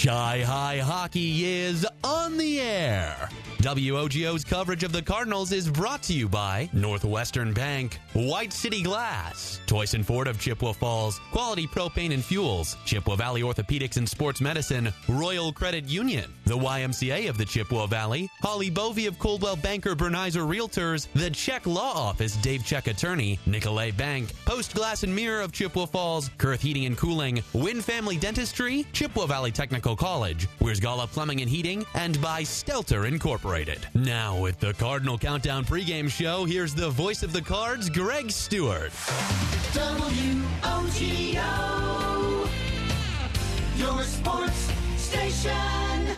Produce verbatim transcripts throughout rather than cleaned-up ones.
Chi High Hockey is on the air. W O G O's coverage of the Cardinals is brought to you by Northwestern Bank, White City Glass, Toyson Ford of Chippewa Falls, Quality Propane and Fuels, Chippewa Valley Orthopedics and Sports Medicine, Royal Credit Union, the Y M C A of the Chippewa Valley, Holly Bovey of Coldwell Banker Bernizer Realtors, the Check Law Office Dave Check Attorney, Nicolay Bank, Post Glass and Mirror of Chippewa Falls, Kurth Heating and Cooling, Wynn Family Dentistry, Chippewa Valley Technical College, Wiersgala Plumbing and Heating, and by Stelter Incorporated. Now with the Cardinal Countdown pregame show, here's the voice of the Cards, Greg Stewart. W O G O, your sports station.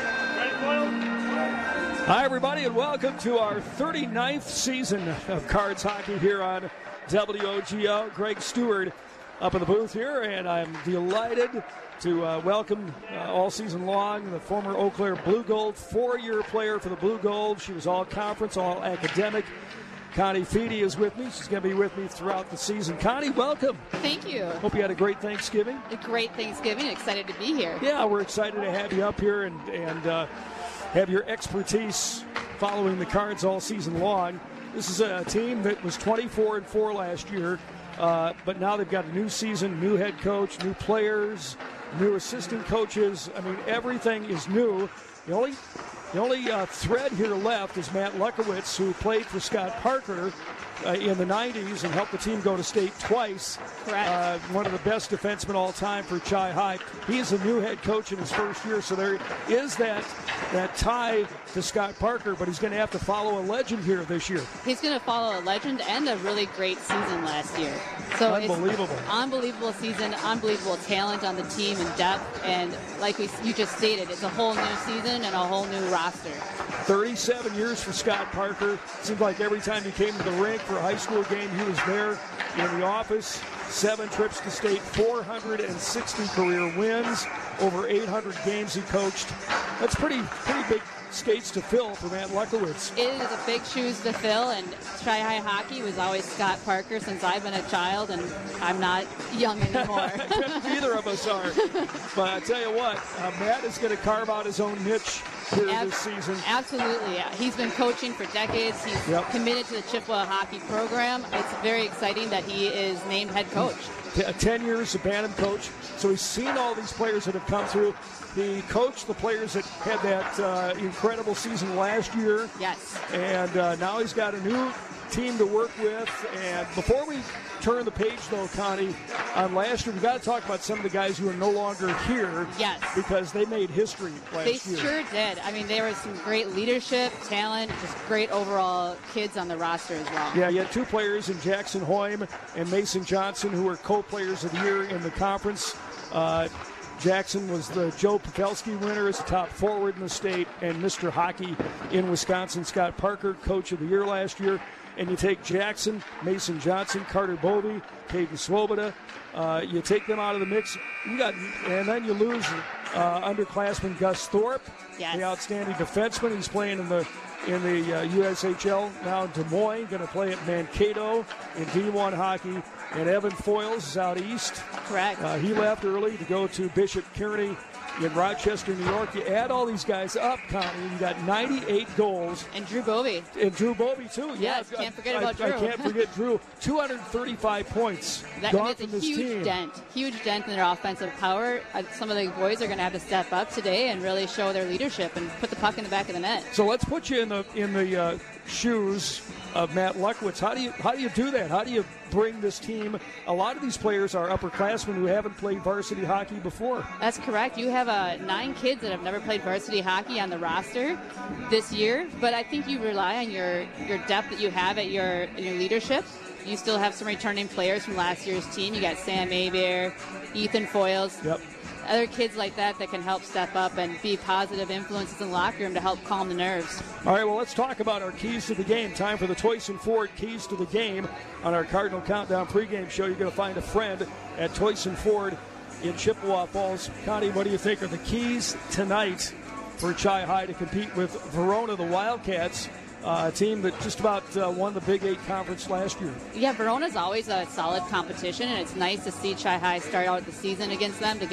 Hi, everybody, and welcome to our thirty-ninth season of Cards Hockey here on W O G O. Greg Stewart up in the booth here, and I'm delighted to uh, welcome uh, all season long the former Eau Claire Blue Gold, four-year player for the Blue Gold. She was all conference, all academic. Connie Feedy is with me. She's going to be with me throughout the season. Connie, welcome. Thank you. Hope you had a great Thanksgiving. A great Thanksgiving. Excited to be here. Yeah, we're excited to have you up here and, and uh, have your expertise following the Cards all season long. This is a team that was twenty-four and four last year, uh, but now they've got a new season, new head coach, new players, new assistant coaches. I mean, everything is new. The only the only uh, thread here left is Matt Lukowitz, who played for Scott Parker uh, in the nineties and helped the team go to state twice. Correct. Uh, one of the best defensemen all time for Chi High. He is a new head coach in his first year, so there is that that tie to Scott Parker, but he's going to have to follow a legend here this year. He's going to follow a legend and a really great season last year. So Unbelievable. It's unbelievable season, unbelievable talent on the team and depth, and like we, you just stated, it's a whole new season and a whole new roster. thirty-seven years for Scott Parker. Seemed like every time he came to the rink for a high school game, he was there in the office. Seven trips to state, four hundred sixty career wins, over eight hundred games he coached. That's pretty pretty big skates to fill for Matt Lukowitz. It is a big shoes to fill, and Chi High Hockey was always Scott Parker since I've been a child, and I'm not young anymore. Neither of us are. But I tell you what, uh, Matt is going to carve out his own niche here Ab- this season. Absolutely. Yeah. He's been coaching for decades. He's Yep. committed to the Chippewa hockey program. It's very exciting that he is named head coach. T- ten years, a Bantam coach. So he's seen all these players that have come through. He coached the players that had that uh, incredible season last year. Yes. And uh, now he's got a new team to work with. And before we turn the page, though, Connie, on last year, we've got to talk about some of the guys who are no longer here. Yes. Because they made history last They year. sure did. I mean, there was some great leadership, talent, just great overall kids on the roster as well. Yeah, you had two players in Jackson Hoyme and Mason Johnson who were co-players of the year in the conference. Uh, Jackson was the Joe Pavelski winner as a top forward in the state, and Mister Hockey in Wisconsin, Scott Parker, coach of the year last year. And you take Jackson, Mason Johnson, Carter Bovey, Caden Swoboda. Uh, you take them out of the mix, you got, and then you lose uh, underclassman Gus Thorpe, Yes. the outstanding defenseman. He's playing in the in the uh, U S H L now in Des Moines, going to play at Mankato in D one hockey. And Evan Foyles is out east. Correct. Uh, he left early to go to Bishop Kearney in Rochester, New York. You add all these guys up, Connie, you got ninety-eight goals. And Drew Bovey. And Drew Bovey, too. Yes, yeah, can't forget I, about I, Drew. I can't forget Drew. two hundred thirty-five points That, gone and from it's a this huge team. dent. Huge dent in their offensive power. Uh, some of the boys are going to have to step up today and really show their leadership and put the puck in the back of the net. So let's put you in the in the uh, shoes of Matt Lukowitz. How do you how do you do that? How do you bring this team? A lot of these players are upperclassmen who haven't played varsity hockey before. That's correct. You have uh, nine kids that have never played varsity hockey on the roster this year, but I think you rely on your, your depth that you have at your, your leadership. You still have some returning players from last year's team. You got Sam Abear, Ethan Foyles. Yep. Other kids like that that can help step up and be positive influences in the locker room to help calm the nerves. All right, well, let's talk about our keys to the game. Time for the Toyson Ford Keys to the Game. On our Cardinal Countdown pregame show, you're going to find a friend at Toyson Ford in Chippewa Falls. Connie, what do you think are the keys tonight for Chi High to compete with Verona, the Wildcats, uh, a team that just about uh, won the Big Eight Conference last year? Yeah, Verona's always a solid competition, and it's nice to see Chi High start out the season against them to get a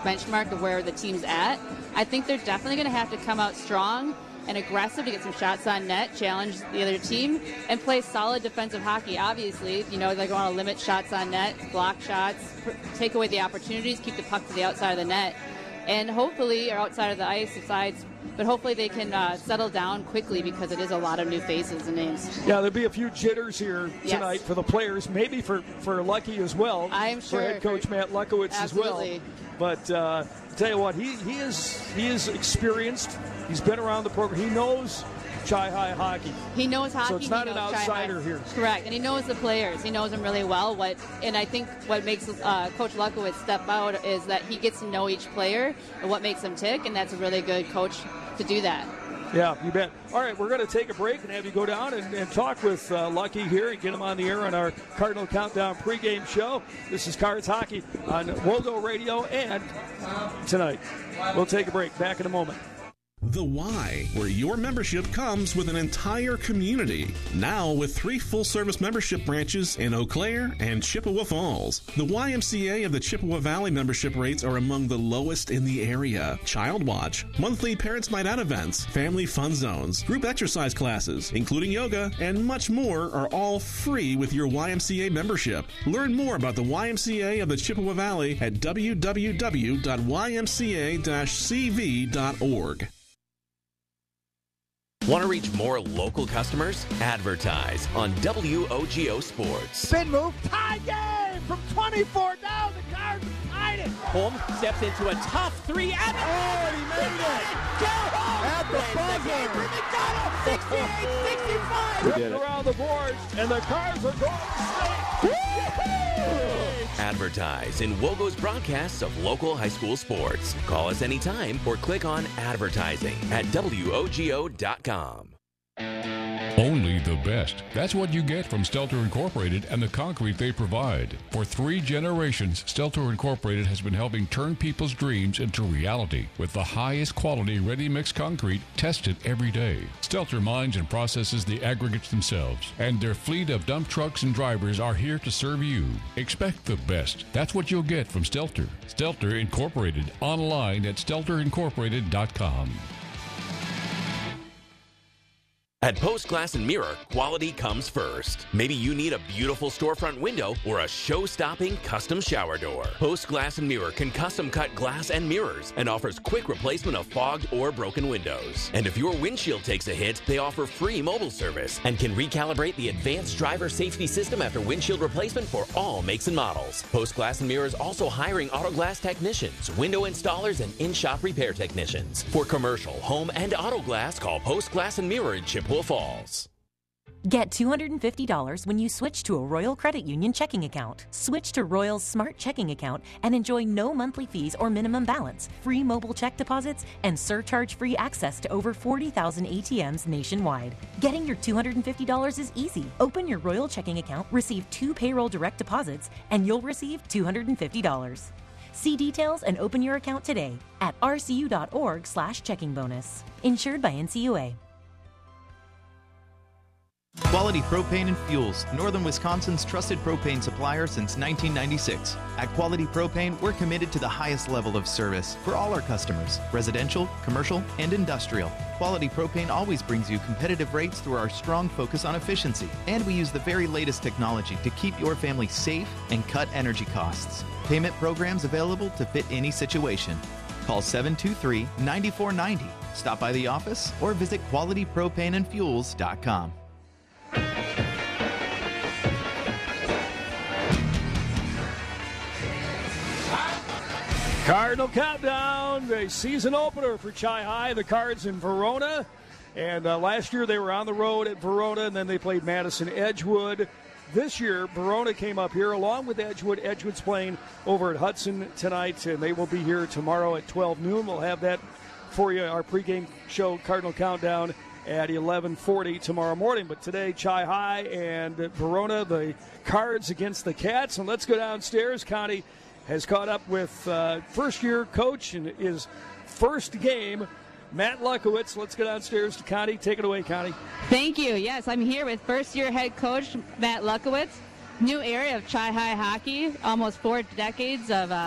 benchmark of where the team's at. I think they're definitely going to have to come out strong and aggressive to get some shots on net, challenge the other team, and play solid defensive hockey. Obviously, you know, they're going to limit shots on net, block shots, pr- take away the opportunities, keep the puck to the outside of the net, and hopefully, or outside of the ice, sides, but hopefully they can uh, settle down quickly because it is a lot of new faces and names. Yeah, there'll be a few jitters here Yes. tonight for the players, maybe for, for Lucky as well. I'm sure. For head coach Matt Lukowitz Absolutely. as well. But uh, tell you what, he, he is he is experienced. He's been around the program. He knows Chi-High hockey. He knows hockey. So it's not he an knows outsider Chi-High. here. Correct, and he knows the players. He knows them really well. What and I think what makes uh, Coach Lukowitz step out is that he gets to know each player and what makes them tick, and that's a really good coach to do that. Yeah, you bet. All right, we're going to take a break and have you go down and, and talk with uh, Lucky here and get him on the air on our Cardinal Countdown pregame show. This is Cards Hockey on Wogo Radio and tonight. We'll take a break. Back in a moment. The Y, where your membership comes with an entire community. Now with three full-service membership branches in Eau Claire and Chippewa Falls. The Y M C A of the Chippewa Valley membership rates are among the lowest in the area. Child Watch, monthly Parents Night Out events, family fun zones, group exercise classes, including yoga, and much more are all free with your Y M C A membership. Learn more about the Y M C A of the Chippewa Valley at w w w dot y m c a dash c v dot org. Want to reach more local customers? Advertise on W O G O Sports. Spin move, tie game from twenty-four down. The Cards tied it. Holm steps into a tough three. And oh, and he made it. Go At the buzzer. sixty-eight sixty-five. Ripped around the boards, and the Cards are going to stay. Advertise in Wogo's broadcasts of local high school sports. Call us anytime or click on advertising at W O G O dot com. Only the best. That's what you get from Stelter Incorporated and the concrete they provide. For three generations, Stelter Incorporated has been helping turn people's dreams into reality with the highest quality ready-mix concrete tested every day. Stelter mines and processes the aggregates themselves, and their fleet of dump trucks and drivers are here to serve you. Expect the best. That's what you'll get from Stelter. Stelter Incorporated, online at stelter incorporated dot com. At Post Glass and Mirror, quality comes first. Maybe you need a beautiful storefront window or a show-stopping custom shower door. Post Glass and Mirror can custom cut glass and mirrors and offers quick replacement of fogged or broken windows. And if your windshield takes a hit, they offer free mobile service and can recalibrate the advanced driver safety system after windshield replacement for all makes and models. Post Glass and Mirror is also hiring auto glass technicians, window installers, and in-shop repair technicians. For commercial, home, and auto glass, call Post Glass and Mirror in Chippewa Falls. Get two hundred fifty dollars when you switch to a Royal Credit Union checking account. Switch to Royal's Smart Checking account and enjoy no monthly fees or minimum balance, free mobile check deposits, and surcharge-free access to over forty thousand A T Ms nationwide. Getting your two hundred fifty dollars is easy. Open your Royal Checking account, receive two payroll direct deposits, and you'll receive two hundred fifty dollars. See details and open your account today at r c u dot org slash checking bonus. Insured by N C U A. Quality Propane and Fuels, Northern Wisconsin's trusted propane supplier since nineteen ninety-six. At Quality Propane, we're committed to the highest level of service for all our customers, residential, commercial, and industrial. Quality Propane always brings you competitive rates through our strong focus on efficiency. And we use the very latest technology to keep your family safe and cut energy costs. Payment programs available to fit any situation. Call seven two three, nine four nine zero. Stop by the office or visit quality propane and fuels dot com. Cardinal Countdown, the season opener for Chi-High, the Cards in Verona. And uh, last year they were on the road at Verona, and then they played Madison Edgewood. This year, Verona came up here along with Edgewood. Edgewood's playing over at Hudson tonight, and they will be here tomorrow at twelve noon. We'll have that for you, our pregame show, Cardinal Countdown, at eleven forty tomorrow morning. But today, Chi-High and Verona, the Cards against the Cats. And let's go downstairs. Connie has caught up with uh, first-year coach in his first game, Matt Lukowitz. Let's go downstairs to Connie. Take it away, Connie. Thank you. Yes, I'm here with first-year head coach Matt Lukowitz. New area of Chi-High hockey, almost four decades of uh,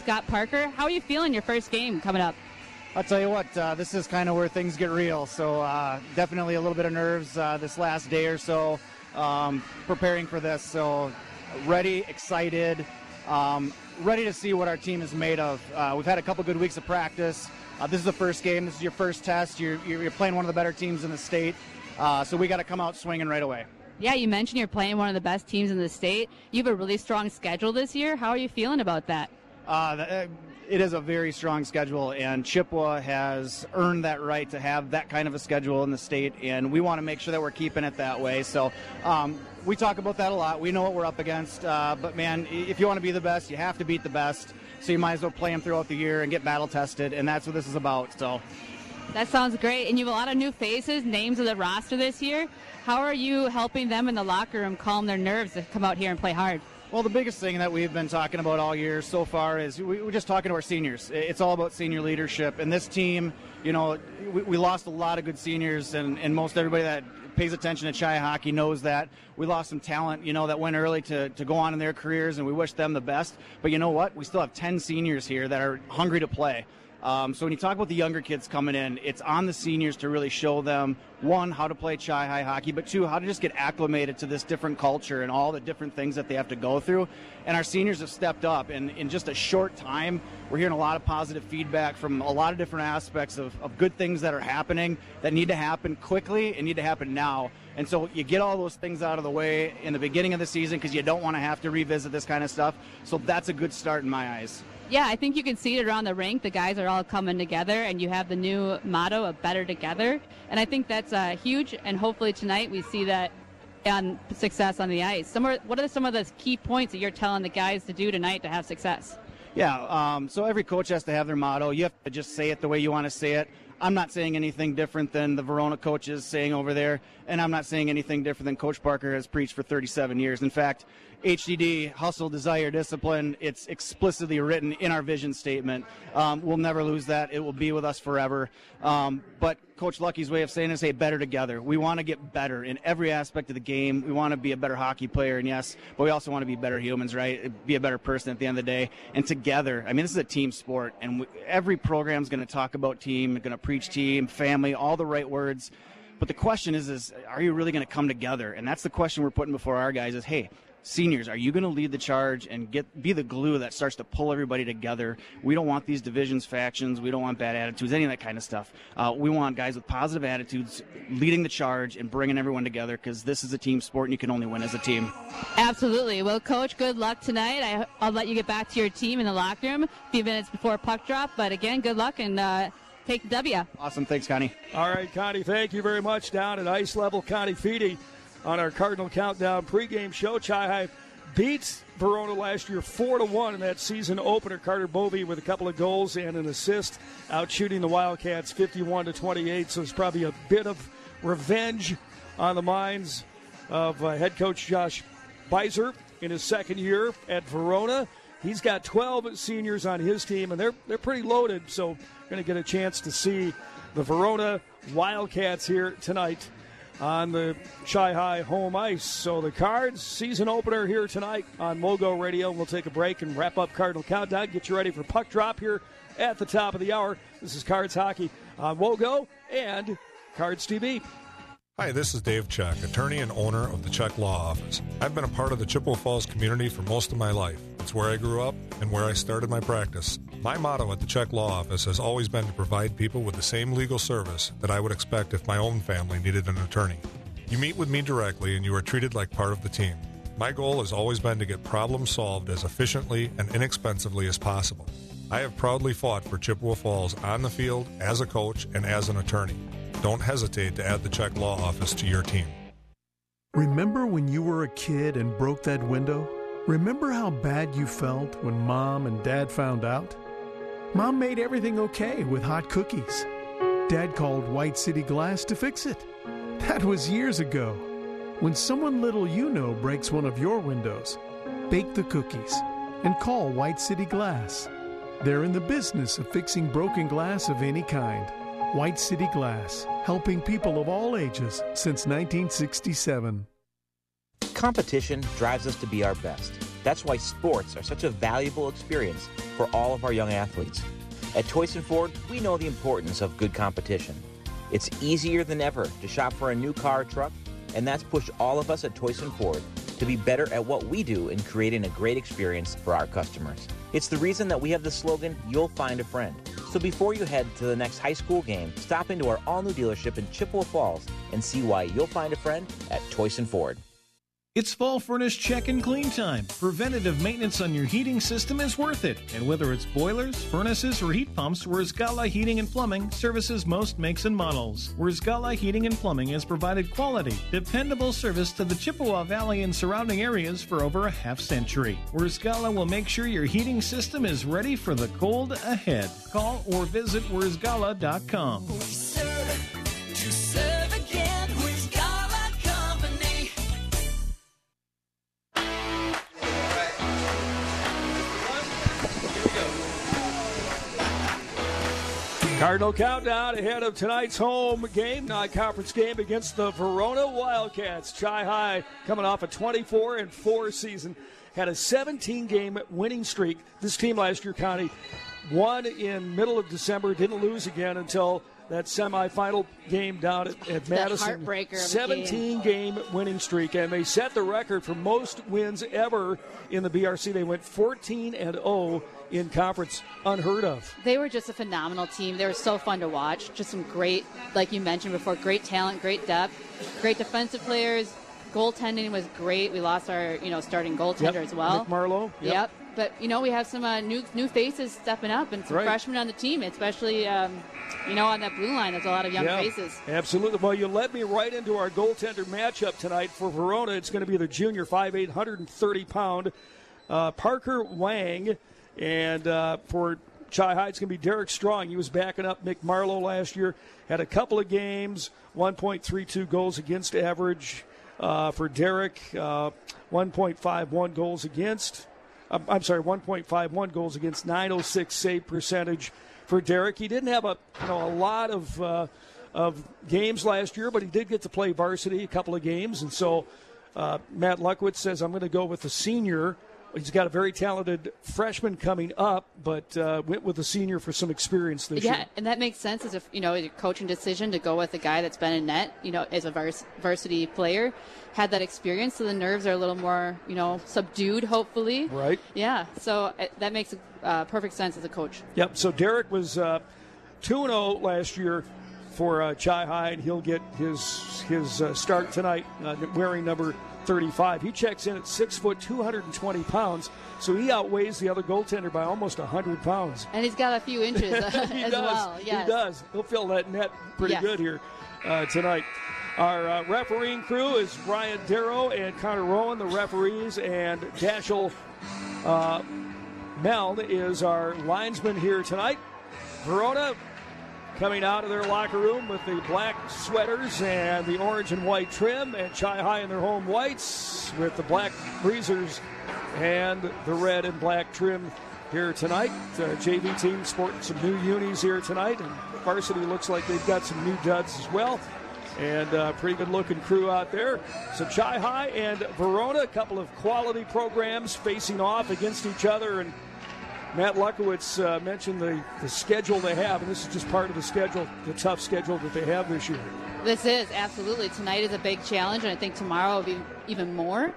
Scott Parker. How are you feeling your first game coming up? I'll tell you what, uh, this is kind of where things get real. So uh, definitely a little bit of nerves uh, this last day or so, um, preparing for this. So ready, excited, um, ready to see what our team is made of. Uh, we've had a couple good weeks of practice. Uh, this is the first game. This is your first test. You're, you're playing one of the better teams in the state. Uh, so we got to come out swinging right away. Yeah, you mentioned you're playing one of the best teams in the state. You have a really strong schedule this year. How are you feeling about that? Uh, it is a very strong schedule, and Chippewa has earned that right to have that kind of a schedule in the state, and we want to make sure that we're keeping it that way. So um, we talk about that a lot. We know what we're up against, uh, but, man, if you want to be the best, you have to beat the best. So you might as well play them throughout the year and get battle-tested, and that's what this is about. So that sounds great. And you have a lot of new faces, names of the roster this year. How are you helping them in the locker room calm their nerves to come out here and play hard? Well, the biggest thing that we've been talking about all year so far is we, we're just talking to our seniors. It's all about senior leadership. And this team, you know, we, we lost a lot of good seniors, and, and most everybody that pays attention to Chi hockey knows that. We lost some talent, you know, that went early to, to go on in their careers, and we wish them the best. But you know what? We still have ten seniors here that are hungry to play. Um, so when you talk about the younger kids coming in, it's on the seniors to really show them, one, how to play Chi High hockey, but two, how to just get acclimated to this different culture and all the different things that they have to go through. And our seniors have stepped up, and in just a short time, we're hearing a lot of positive feedback from a lot of different aspects of, of good things that are happening that need to happen quickly and need to happen now. And so you get all those things out of the way in the beginning of the season because you don't want to have to revisit this kind of stuff. So that's a good start in my eyes. Yeah, I think you can see it around the rink. The guys are all coming together, and you have the new motto of better together. And I think that's uh, huge, and hopefully tonight we see that on success on the ice. Some are, what are some of the key points that you're telling the guys to do tonight to have success? Yeah, um, so every coach has to have their motto. You have to just say it the way you want to say it. I'm not saying anything different than the Verona coach is saying over there, and I'm not saying anything different than Coach Parker has preached for thirty-seven years. In fact, H D D, hustle, desire, discipline, it's explicitly written in our vision statement. Um, we'll never lose that. It will be with us forever. Um, but Coach Lucky's way of saying it is, hey, better together. We want to get better in every aspect of the game. We want to be a better hockey player, and yes, but we also want to be better humans, right? Be a better person at the end of the day. And together, I mean, this is a team sport, and we, every program is going to talk about team, going to preach team, family, all the right words. But the question is, is are you really going to come together? And that's the question we're putting before our guys is, hey, seniors, are you going to lead the charge and get be the glue that starts to pull everybody together? We don't want these divisions, factions. We don't want bad attitudes, any of that kind of stuff. Uh, we want guys with positive attitudes leading the charge and bringing everyone together because this is a team sport and you can only win as a team. Absolutely. Well, Coach, good luck tonight. I, I'll let you get back to your team in the locker room a few minutes before puck drop. But again, good luck and uh, take the W. Awesome. Thanks, Connie. All right, Connie, thank you very much. Down at ice level, Connie Feedy on our Cardinal Countdown pregame show. Chi High beats Verona last year four to one in that season opener. Carter Bovey with a couple of goals and an assist, out shooting the Wildcats fifty-one to twenty-eight. So it's probably a bit of revenge on the minds of uh, head coach Josh Beiser in his second year at Verona. He's got twelve seniors on his team, and they're they're pretty loaded. So going to get a chance to see the Verona Wildcats here tonight on the Chi High home ice. So the Cards season opener here tonight on Mogo Radio. We'll take a break and wrap up Cardinal Countdown, get you ready for puck drop here at the top of the hour. This is Cards Hockey on Mogo and Cards T V. Hi, this is Dave Check, attorney and owner of the Check Law Office. I've been a part of the Chippewa Falls community for most of my life. It's where I grew up and where I started my practice. My motto at the Check Law Office has always been to provide people with the same legal service that I would expect if my own family needed an attorney. You meet with me directly and you are treated like part of the team. My goal has always been to get problems solved as efficiently and inexpensively as possible. I have proudly fought for Chippewa Falls on the field, as a coach, and as an attorney. Don't hesitate to add the Check Law Office to your team. Remember when you were a kid and broke that window? Remember how bad you felt when Mom and Dad found out? Mom made everything okay with hot cookies. Dad called White City Glass to fix it. That was years ago. When someone little you know breaks one of your windows, bake the cookies and call White City Glass. They're in the business of fixing broken glass of any kind. White City Glass, helping people of all ages since nineteen sixty-seven. Competition drives us to be our best. That's why sports are such a valuable experience for all of our young athletes. At Toyson Ford, we know the importance of good competition. It's easier than ever to shop for a new car or truck, and that's pushed all of us at Toyson Ford to be better at what we do in creating a great experience for our customers. It's the reason that we have the slogan, "You'll find a friend." So before you head to the next high school game, stop into our all-new dealership in Chippewa Falls and see why you'll find a friend at Toyson Ford. It's Fall Furnace Check and Clean time. Preventative maintenance on your heating system is worth it. And whether it's boilers, furnaces, or heat pumps, Wierzgala Heating and Plumbing services most makes and models. Wierzgala Heating and Plumbing has provided quality, dependable service to the Chippewa Valley and surrounding areas for over a half century. Wierzgala will make sure your heating system is ready for the cold ahead. Call or visit Wierzgala dot com. We serve to serve again. Wierzgala Company. Cardinal countdown ahead of tonight's home game, non-conference game against the Verona Wildcats. Chi High coming off a twenty-four and four season, had a seventeen-game winning streak. This team last year, Connie, won in middle of December, didn't lose again until that semifinal game down at, at Madison. Heartbreaker of a seventeen-game winning streak, and they set the record for most wins ever in the B R C. They went fourteen and oh in conference, unheard of. They were just a phenomenal team. They were so fun to watch. Just some great, like you mentioned before, great talent, great depth, great defensive players. Goaltending was great. We lost our, you know, starting goaltender Yep. as well. Nick Marlowe. Yep. Yep. But, you know, we have some uh, new new faces stepping up and some Right. freshmen on the team, especially, um, you know, on that blue line. There's a lot of young Yeah, faces. Absolutely. Well, you led me right into our goaltender matchup tonight for Verona. It's going to be the junior, five eight, one hundred thirty pound uh, Parker Wang. And uh, for Chi High, it's going to be Derek Strong. He was backing up Mick Marlowe last year. Had a couple of games, one point three two goals against average uh, for Derek, uh, one point five one goals against. Um, I'm sorry, one point five one goals against, nine oh six save percentage for Derek. He didn't have a you know a lot of uh, of games last year, but he did get to play varsity a couple of games, and so uh, Matt Luckwitz says I'm going to go with the senior. He's got a very talented freshman coming up, but uh, went with the senior for some experience this Yeah, year. and that makes sense as a you know a coaching decision to go with a guy that's been in net, you know, as a vers- varsity player, had that experience, so the nerves are a little more you know subdued, hopefully. Right. Yeah, so uh, that makes uh, perfect sense as a coach. Yep. So Derek was uh, two and oh last year for uh, Chi High, and he'll get his his uh, start tonight uh, wearing number thirty-five. He checks in at six foot, two hundred twenty pounds, so he outweighs the other goaltender by almost one hundred pounds. And he's got a few inches uh, he as does. well. Yes. He does. He'll fill that net pretty Yes. good here uh, tonight. Our uh, refereeing crew is Brian Darrow and Connor Rowan, the referees, and Dashel uh, Meln is our linesman here tonight. Verona coming out of their locker room with the black sweaters and the orange and white trim, and Chi High in their home whites with the black breezers and the red and black trim here tonight. Uh, J V team sporting some new unis here tonight, and varsity looks like they've got some new duds as well. And uh, pretty good looking crew out there. So Chi High and Verona, a couple of quality programs facing off against each other. And Matt Luckowitz uh, mentioned the, the schedule they have, and this is just part of the schedule, the tough schedule that they have this year. This is, absolutely. Tonight is a big challenge, and I think tomorrow will be even more.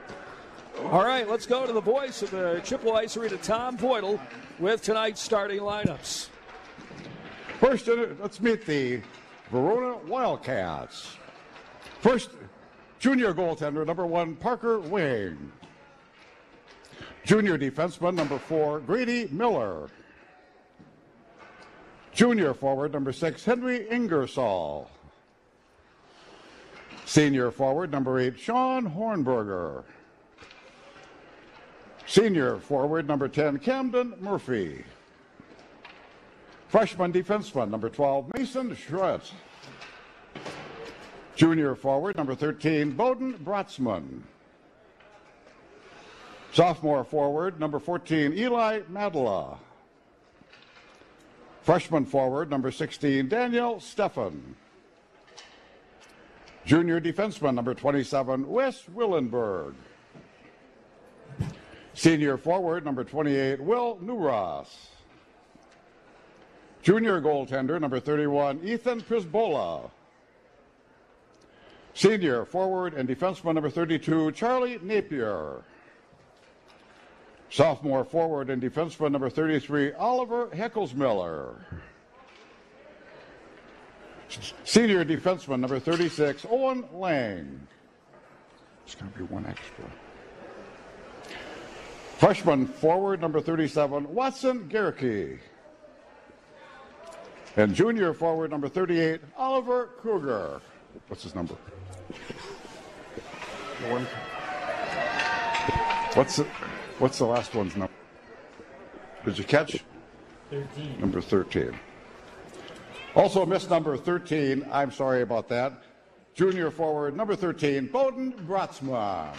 All right, let's go to the voice of the Chippewa Ice Arena, Tom Voidle, with tonight's starting lineups. First, uh, let's meet the Verona Wildcats. First, junior goaltender, number one, Parker Wing. Junior defenseman, number four, Grady Miller. Junior forward, number six, Henry Ingersoll. Senior forward, number eight, Sean Hornberger. Senior forward, number ten, Camden Murphy. Freshman defenseman, number twelve, Mason Schrutt. Junior forward, number thirteen, Bowden Brotzman. Sophomore forward, number fourteen, Eli Madela. Freshman forward, number sixteen, Daniel Steffen. Junior defenseman, number twenty-seven, Wes Willenberg. Senior forward, number twenty-eight, Will Newross. Junior goaltender, number thirty-one, Ethan Prisbola. Senior forward and defenseman, number thirty-two, Charlie Napier. Sophomore forward and defenseman, number thirty-three, Oliver Heckelsmiller. Senior defenseman, number thirty-six, Owen Lang. There's going to be one extra. Freshman forward, number thirty-seven, Watson Gerke. And junior forward, number thirty-eight, Oliver Kruger. What's his number? One. What's the, what's the last one's number? Did you catch? thirteen. Number thirteen. Also missed number thirteen. I'm sorry about that. Junior forward, number thirteen, Bowden Grotzman.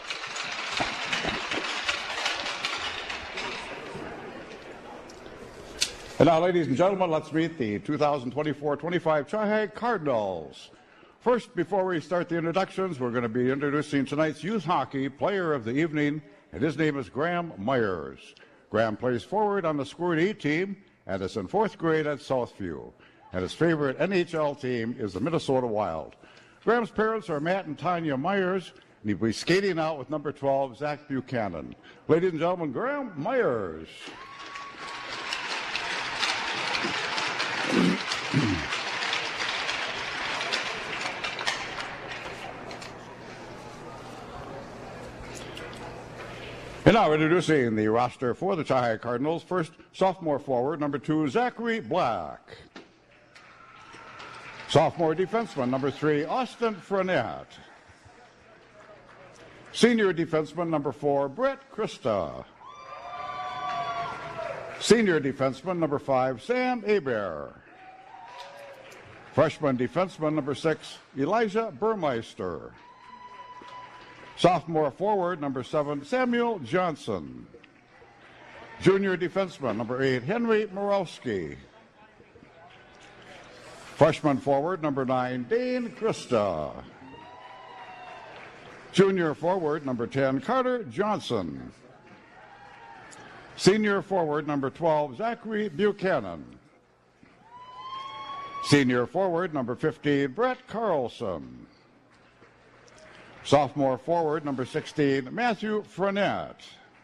And now, ladies and gentlemen, let's meet the two thousand twenty-four twenty-five Chi-High Cardinals. First, before we start the introductions, we're going to be introducing tonight's youth hockey player of the evening, and his name is Graham Myers. Graham plays forward on the Squirt E team and is in fourth grade at Southview. And his favorite N H L team is the Minnesota Wild. Graham's parents are Matt and Tanya Myers, and he'll be skating out with number twelve, Zach Buchanan. Ladies and gentlemen, Graham Myers. And now introducing the roster for the Chi-High Cardinals. First, sophomore forward, number two, Zachary Black. Sophomore defenseman, number three, Austin Frenette. Senior defenseman, number four, Brett Christa. Senior defenseman, number five, Sam Hebert. Freshman defenseman, number six, Elijah Burmeister. Sophomore forward, number seven, Samuel Johnson. Junior defenseman, number eight, Henry Morowski. Freshman forward, number nine, Dane Christa. Junior forward, number ten, Carter Johnson. Senior forward, number twelve, Zachary Buchanan. Senior forward, number fifteen, Brett Carlson. Sophomore forward, number sixteen, Matthew Frenette.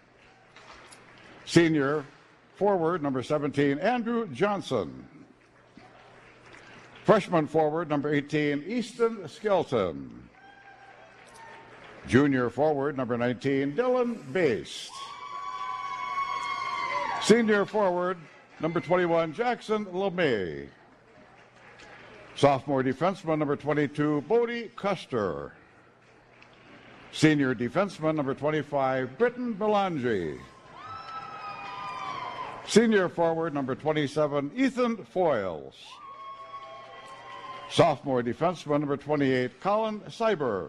Senior forward, number seventeen, Andrew Johnson. Freshman forward, number eighteen, Easton Skelton. Junior forward, number nineteen, Dylan Baste. Senior forward, number twenty-one, Jackson LeMay. Sophomore defenseman, number twenty-two, Bodie Custer. Senior defenseman, number twenty-five, Britton Belangi. Senior forward, number twenty-seven, Ethan Foyles. Sophomore defenseman, number twenty-eight, Colin Seibert.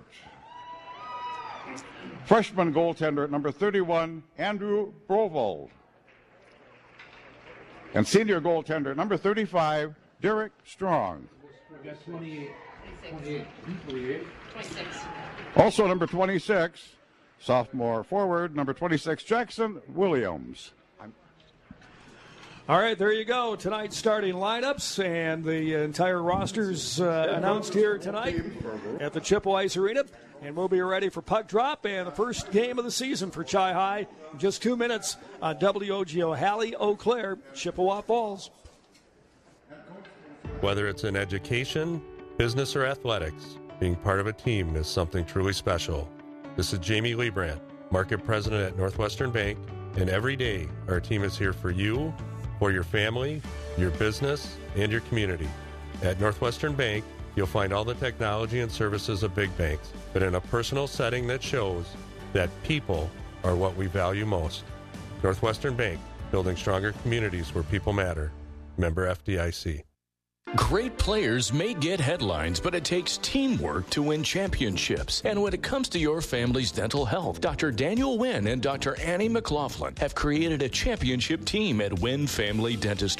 Freshman goaltender, number thirty-one, Andrew Brovold. And senior goaltender, number thirty-five, Derek Strong. twenty-eight. twenty-eight. twenty-eight. twenty-six. Also number twenty-six, sophomore forward, number twenty-six, Jackson Williams. All right, there you go. Tonight's starting lineups and the entire rosters uh, announced here tonight at the Chippewa Ice Arena. And we'll be ready for puck drop and the first game of the season for Chi-High in just two minutes on W O G O Halley, Eau Claire, Chippewa Falls. Whether it's in education, business, or athletics, being part of a team is something truly special. This is Jamie Liebrandt, Market President at Northwestern Bank, and every day our team is here for you, for your family, your business, and your community. At Northwestern Bank, you'll find all the technology and services of big banks, but in a personal setting that shows that people are what we value most. Northwestern Bank, building stronger communities where people matter. Member F D I C. Great players may get headlines, but it takes teamwork to win championships. And when it comes to your family's dental health, Doctor Daniel Wynn and Doctor Annie McLaughlin have created a championship team at Wynn Family Dentistry.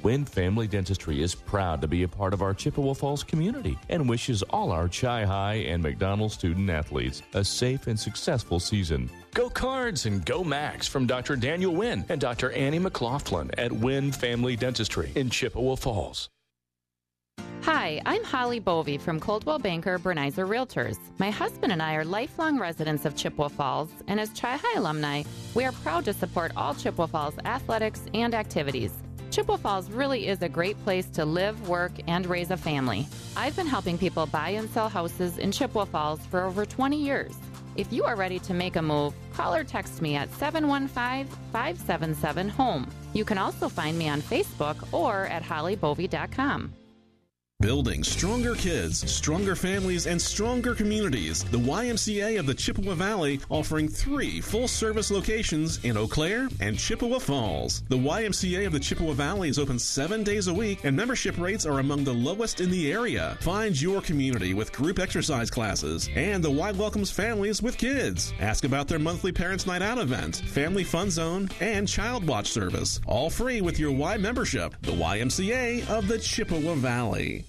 Wynn Family Dentistry is proud to be a part of our Chippewa Falls community and wishes all our Chi High and McDonald student athletes a safe and successful season. Go Cards and go Max from Doctor Daniel Wynn and Doctor Annie McLaughlin at Wynn Family Dentistry in Chippewa Falls. Hi, I'm Holly Bovey from Coldwell Banker Bernizer Realtors. My husband and I are lifelong residents of Chippewa Falls, and as Chi High alumni, we are proud to support all Chippewa Falls athletics and activities. Chippewa Falls really is a great place to live, work, and raise a family. I've been helping people buy and sell houses in Chippewa Falls for over twenty years. If you are ready to make a move, call or text me at seven one five, five seven seven, HOME. You can also find me on Facebook or at holly bovey dot com. Building stronger kids, stronger families, and stronger communities. The Y M C A of the Chippewa Valley offering three full-service locations in Eau Claire and Chippewa Falls. The Y M C A of the Chippewa Valley is open seven days a week, and membership rates are among the lowest in the area. Find your community with group exercise classes, and the Y welcomes families with kids. Ask about their monthly Parents' Night Out event, Family Fun Zone, and Child Watch service. All free with your Y membership. The Y M C A of the Chippewa Valley.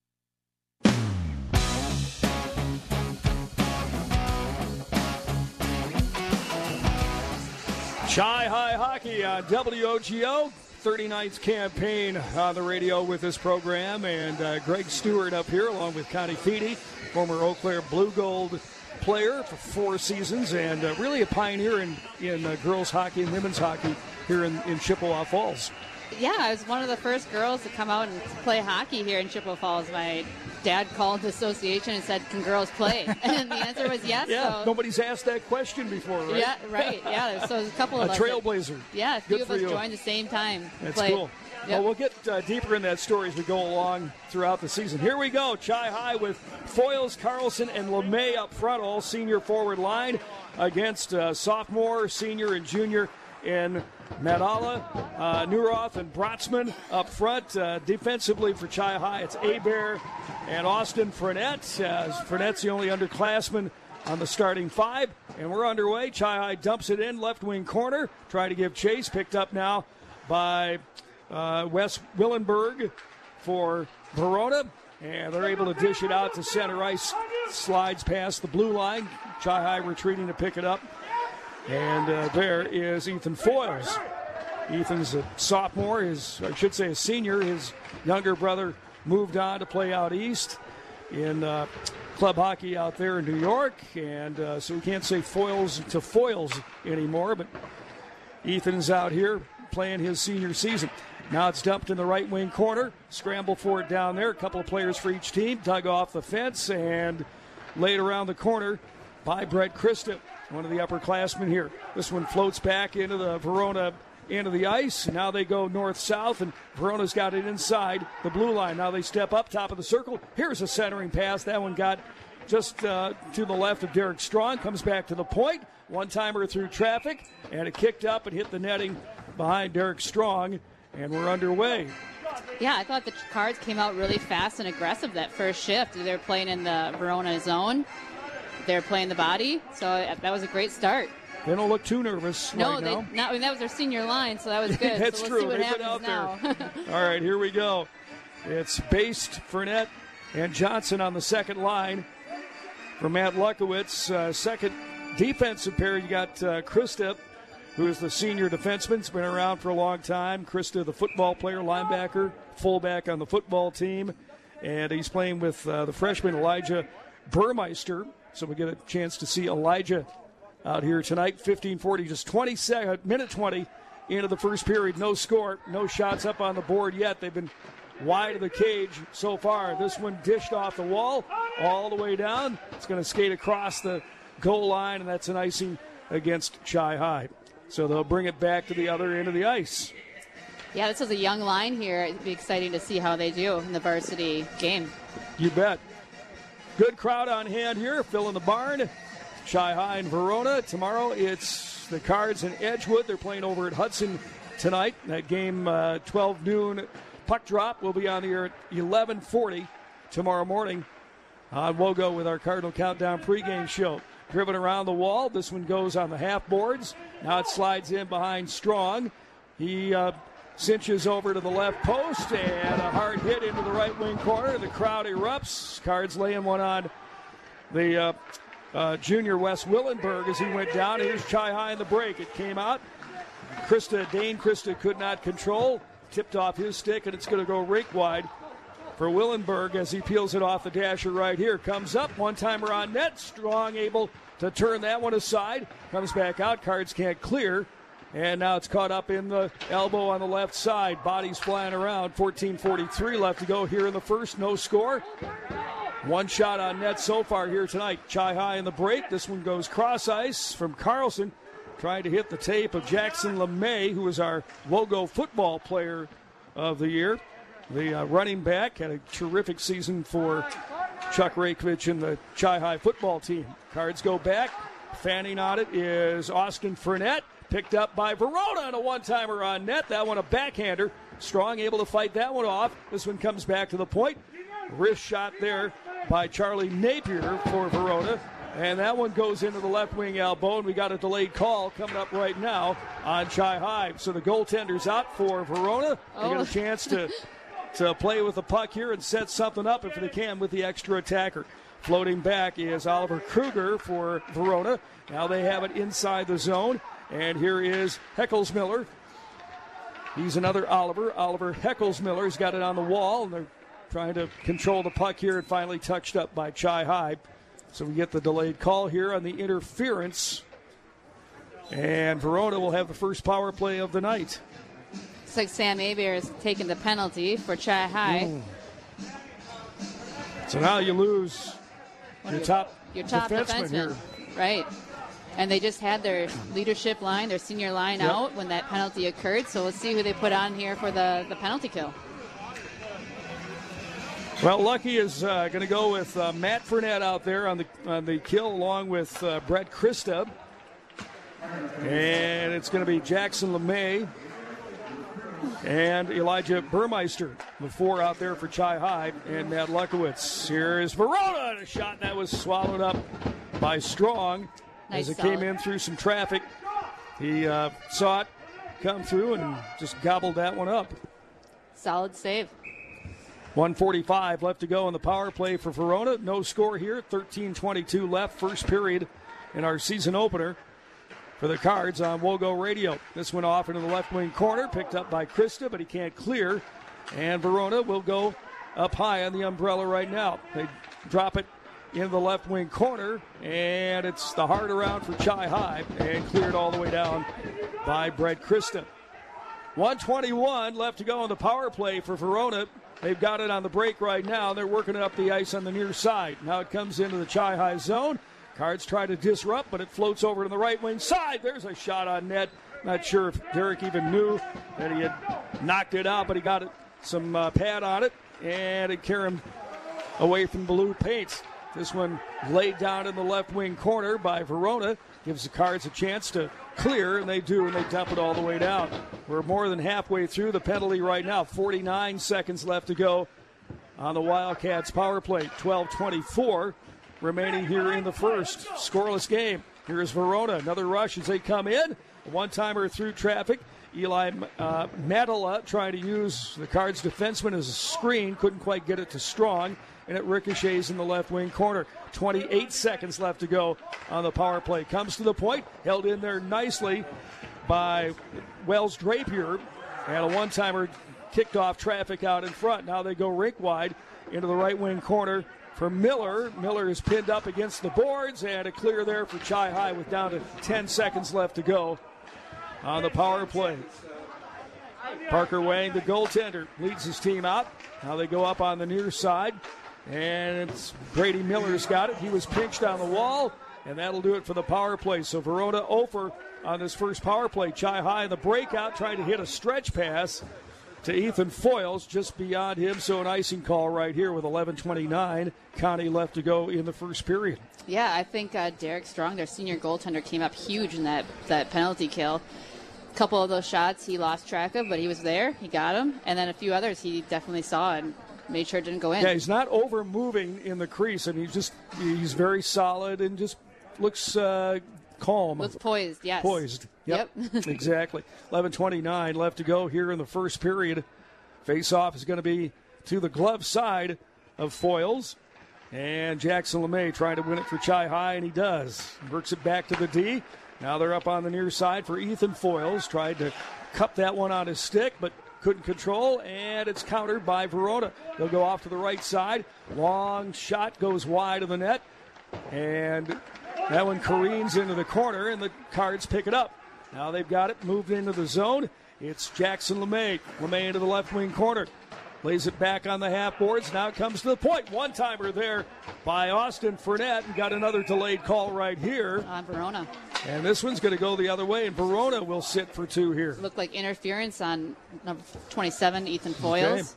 Chi High Hockey on W O G O, thirty-ninth campaign on the radio with this program, and uh, Greg Stewart up here along with Connie Feedy, former Eau Claire Blue Gold player for four seasons, and uh, really a pioneer in, in uh, girls hockey and women's hockey here in, in Chippewa Falls. Yeah, I was one of the first girls to come out and play hockey here in Chippewa Falls. My dad called the association and said, "Can girls play?" And the answer was yes. Yeah, so. Nobody's asked that question before, right? Yeah, right. Yeah, so there's a couple of a us. trailblazer. That, yeah, a few Good of for us you. joined the same time. That's played. cool. Yep. Well, we'll get uh, deeper in that story as we go along throughout the season. Here we go. Chi High with Foyles, Carlson, and LeMay up front, all senior forward line against uh, sophomore, senior, and junior in Madala, uh, Neuroth, and Brotzman up front. Uh, defensively for Chi High, it's Hebert and Austin Fournette. Uh, Fournette's the only underclassman on the starting five, and we're underway. Chi High dumps it in, left wing corner, trying to give chase, picked up now by uh, Wes Willenberg for Verona, and they're able to dish it out to center ice. Slides past the blue line. Chi High retreating to pick it up. And uh, there is Ethan Foyles. Ethan's a sophomore, his, I should say a senior. His younger brother moved on to play out east in uh, club hockey out there in New York. And uh, so we can't say Foyles to Foyles anymore, but Ethan's out here playing his senior season. Now it's dumped in the right wing corner. Scramble for it down there. A couple of players for each team. Dug off the fence and laid around the corner by Brett Christa, one of the upperclassmen here. This one floats back into the Verona end of the ice. Now they go north-south, and Verona's got it inside the blue line. Now they step up top of the circle. Here's a centering pass. That one got just uh, to the left of Derek Strong. Comes back to the point. One-timer through traffic, and it kicked up and hit the netting behind Derek Strong, and we're underway. Yeah, I thought the Cards came out really fast and aggressive that first shift. They were playing in the Verona zone. They're playing the body, so that was a great start. They don't look too nervous no, right they, now. not. I mean, that was their senior line, so that was good. That's so we'll true. See what They've been happens out now. there. All right, here we go. It's Based, Fournette, and Johnson on the second line. For Matt Lukowitz, uh, second defensive pair, you got uh, Christa, who is the senior defenseman. He's been around for a long time. Christa, the football player, linebacker, fullback on the football team. And he's playing with uh, the freshman Elijah Burmeister. So we get a chance to see Elijah out here tonight. fifteen forty, just twenty seconds, minute twenty into the first period. No score, no shots up on the board yet. They've been wide of the cage so far. This one dished off the wall all the way down. It's going to skate across the goal line, and that's an icing against Chi High. So they'll bring it back to the other end of the ice. Yeah, this is a young line here. It'd be exciting to see how they do in the varsity game. You bet. Good crowd on hand here, filling the barn. Chi High and Verona. Tomorrow it's the Cards and Edgewood. They're playing over at Hudson tonight. That game, uh, twelve noon puck drop. Will be on the air at eleven forty tomorrow morning. Uh, we'll go with our Cardinal Countdown pregame show. Driven around the wall. This one goes on the half boards. Now it slides in behind Strong. He uh, cinches over to the left post, and a hard hit into the right wing corner. The crowd erupts. Cards laying one on the uh, uh, junior Wes Willenberg as he went down. Here's Chi-High in the break. It came out. Krista, Dane Krista could not control. Tipped off his stick, and it's going to go rake wide for Willenberg as he peels it off the dasher right here. Comes up, one-timer on net. Strong able to turn that one aside. Comes back out. Cards can't clear. And now it's caught up in the elbow on the left side. Bodies flying around. fourteen forty-three left to go here in the first. No score. One shot on net so far here tonight. Chi-High in the break. This one goes cross ice from Carlson. Trying to hit the tape of Jackson LeMay, who is our Wogo football player of the year. The uh, running back had a terrific season for Chuck Rakovich and the Chi-High football team. Cards go back. Fanning on it is Austin Fournette. Picked up by Verona on a one-timer on net. That one a backhander. Strong able to fight that one off. This one comes back to the point. Wrist shot there by Charlie Napier for Verona. And that one goes into the left wing elbow, and we got a delayed call coming up right now on Chi-High. So the goaltender's out for Verona. They Oh. get a chance to, to play with the puck here and set something up if they can with the extra attacker. Floating back is Oliver Kruger for Verona. Now they have it inside the zone. And here is Heckles-Miller. He's another Oliver. Oliver Heckles-Miller's got it on the wall, and they're trying to control the puck here, and finally touched up by Chi-High. So we get the delayed call here on the interference. And Verona will have the first power play of the night. Looks like Sam Aber is taking the penalty for Chi-High. Mm. So now you lose your top, Your top defenseman, defenseman. here. Right. And they just had their leadership line, their senior line Yep. out when that penalty occurred. So we'll see who they put on here for the, the penalty kill. Well, Lucky is uh, going to go with uh, Matt Fournette out there on the on the kill, along with uh, Brett Christa. And it's going to be Jackson LeMay and Elijah Burmeister, the four out there for Chi-High, and Matt Lukowitz. Here is Verona, and a shot that was swallowed up by Strong Nice as it solid. came in through some traffic. He uh, saw it come through and just gobbled that one up. Solid save. one forty-five left to go in the power play for Verona. No score here. thirteen twenty-two left. First period in our season opener for the Cards on Wogo Radio. This went off into the left wing corner. Picked up by Krista, but he can't clear. And Verona will go up high on the umbrella right now. They drop it in the left wing corner, and it's the hard around for Chi-High, and cleared all the way down by Brett Krista. one twenty-one left to go in the power play for Verona. They've got it on the break right now. They're working it up the ice on the near side. Now it comes into the Chi-High zone. Cards try to disrupt, but it floats over to the right wing side. There's a shot on net. Not sure if Derek even knew that he had knocked it out, but he got it, some uh, pad on it, and it carried him away from blue paint. This one laid down in the left wing corner by Verona. Gives the Cards a chance to clear, and they do, and they dump it all the way down. We're more than halfway through the penalty right now. forty-nine seconds left to go on the Wildcats power play. twelve twenty-four remaining here in the first. Scoreless game. Here's Verona. Another rush as they come in. A one-timer through traffic. Eli uh, Matala trying to use the Cards defenseman as a screen. Couldn't quite get it to Strong, and it ricochets in the left wing corner. twenty-eight seconds left to go on the power play. Comes to the point, held in there nicely by Wells Drapier, and a one-timer kicked off traffic out in front. Now they go rink wide into the right wing corner for Miller. Miller is pinned up against the boards, and a clear there for Chi-High with down to ten seconds left to go on the power play. Parker Wang, the goaltender, leads his team out. Now they go up on the near side, and it's Brady Miller's got it. He was pinched on the wall, and that'll do it for the power play. So Verona over on this first power play. Chi-High in the breakout, trying to hit a stretch pass to Ethan Foyles, just beyond him. So an icing call right here with eleven twenty-nine. Connie left to go in the first period. Yeah, I think uh, Derek Strong, their senior goaltender, came up huge in that, that penalty kill. A couple of those shots he lost track of, but he was there. He got them. And then a few others he definitely saw and made sure it didn't go in. Yeah, he's not over moving in the crease, and he's just he's very solid and just looks uh, calm. Looks poised, yes. Poised. Yep. yep. Exactly. eleven twenty-nine left to go here in the first period. Face-off is going to be to the glove side of Foyles. And Jackson LeMay trying to win it for Chi High, and he does. Works it back to the D. Now they're up on the near side for Ethan Foyles. Tried to cup that one on his stick, but couldn't control, and it's countered by Verona. They'll go off to the right side. Long shot goes wide of the net, and that one careens into the corner, and the Cards pick it up. Now they've got it moved into the zone. It's Jackson LeMay. LeMay into the left wing corner. Lays it back on the half boards. Now it comes to the point. One-timer there by Austin Fournette. And got another delayed call right here. On Verona. And this one's going to go the other way, and Verona will sit for two here. Looked like interference on number twenty-seven, Ethan Foyles. Okay.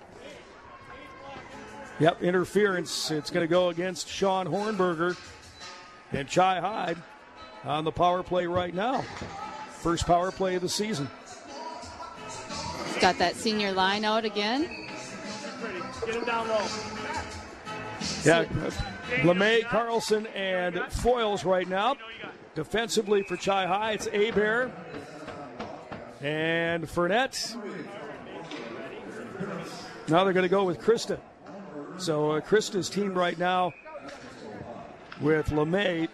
Yep, interference. It's going to go against Sean Hornberger and Chi Hyde on the power play right now. First power play of the season. He's got that senior line out again. Get him down low. Yeah, LeMay, Carlson, and Foyles right now. Defensively for Chi High, it's Hebert and Fournette. Now they're going to go with Krista. So uh, Krista's team right now with LeMay,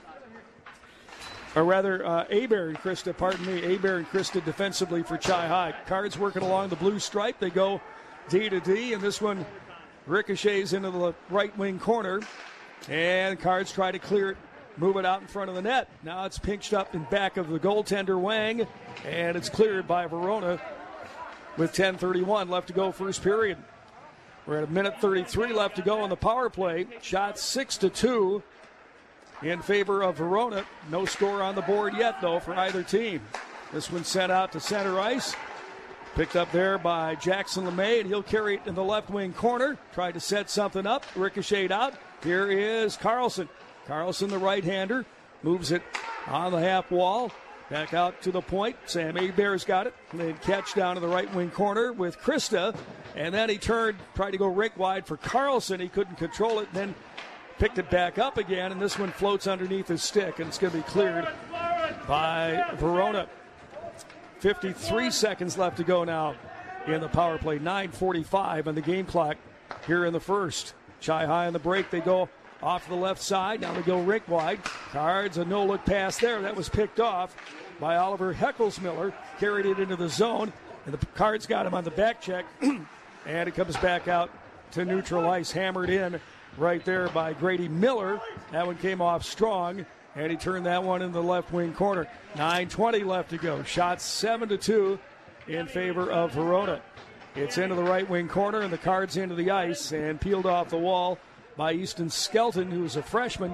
or rather uh, Hebert and Krista, pardon me, Hebert and Krista defensively for Chi High. Cards working along the blue stripe. They go D to D, and this one ricochets into the right wing corner, and Cards try to clear it, move it out in front of the net. Now it's pinched up in back of the goaltender Wang, and it's cleared by Verona with ten thirty-one left to go first period. We're at a minute thirty-three left to go on the power play. Shot six to two in favor of Verona. No score on the board yet, though, for either team. This one sent out to center ice. Picked up there by Jackson LeMay, and he'll carry it in the left wing corner. Tried to set something up, ricocheted out. Here is Carlson. Carlson, the right-hander, moves it on the half wall. Back out to the point. Sam Hebert's got it. And then catch down to the right wing corner with Krista. And then he turned, tried to go rink wide for Carlson. He couldn't control it, and then picked it back up again. And this one floats underneath his stick, and it's going to be cleared by Verona. fifty-three seconds left to go now in the power play. nine forty-five on the game clock here in the first. Chi High on the break. They go off to the left side. Now they go rink wide. Cards, a no-look pass there. That was picked off by Oliver Heckelsmiller. Carried it into the zone, and the Cards got him on the back check. And it comes back out to neutral ice. Hammered in right there by Grady Miller. That one came off strong, and he turned that one in the left wing corner. nine twenty left to go. Shot seven to two in favor of Verona. It's into the right wing corner, and the Cards into the ice, and peeled off the wall by Easton Skelton, who's a freshman.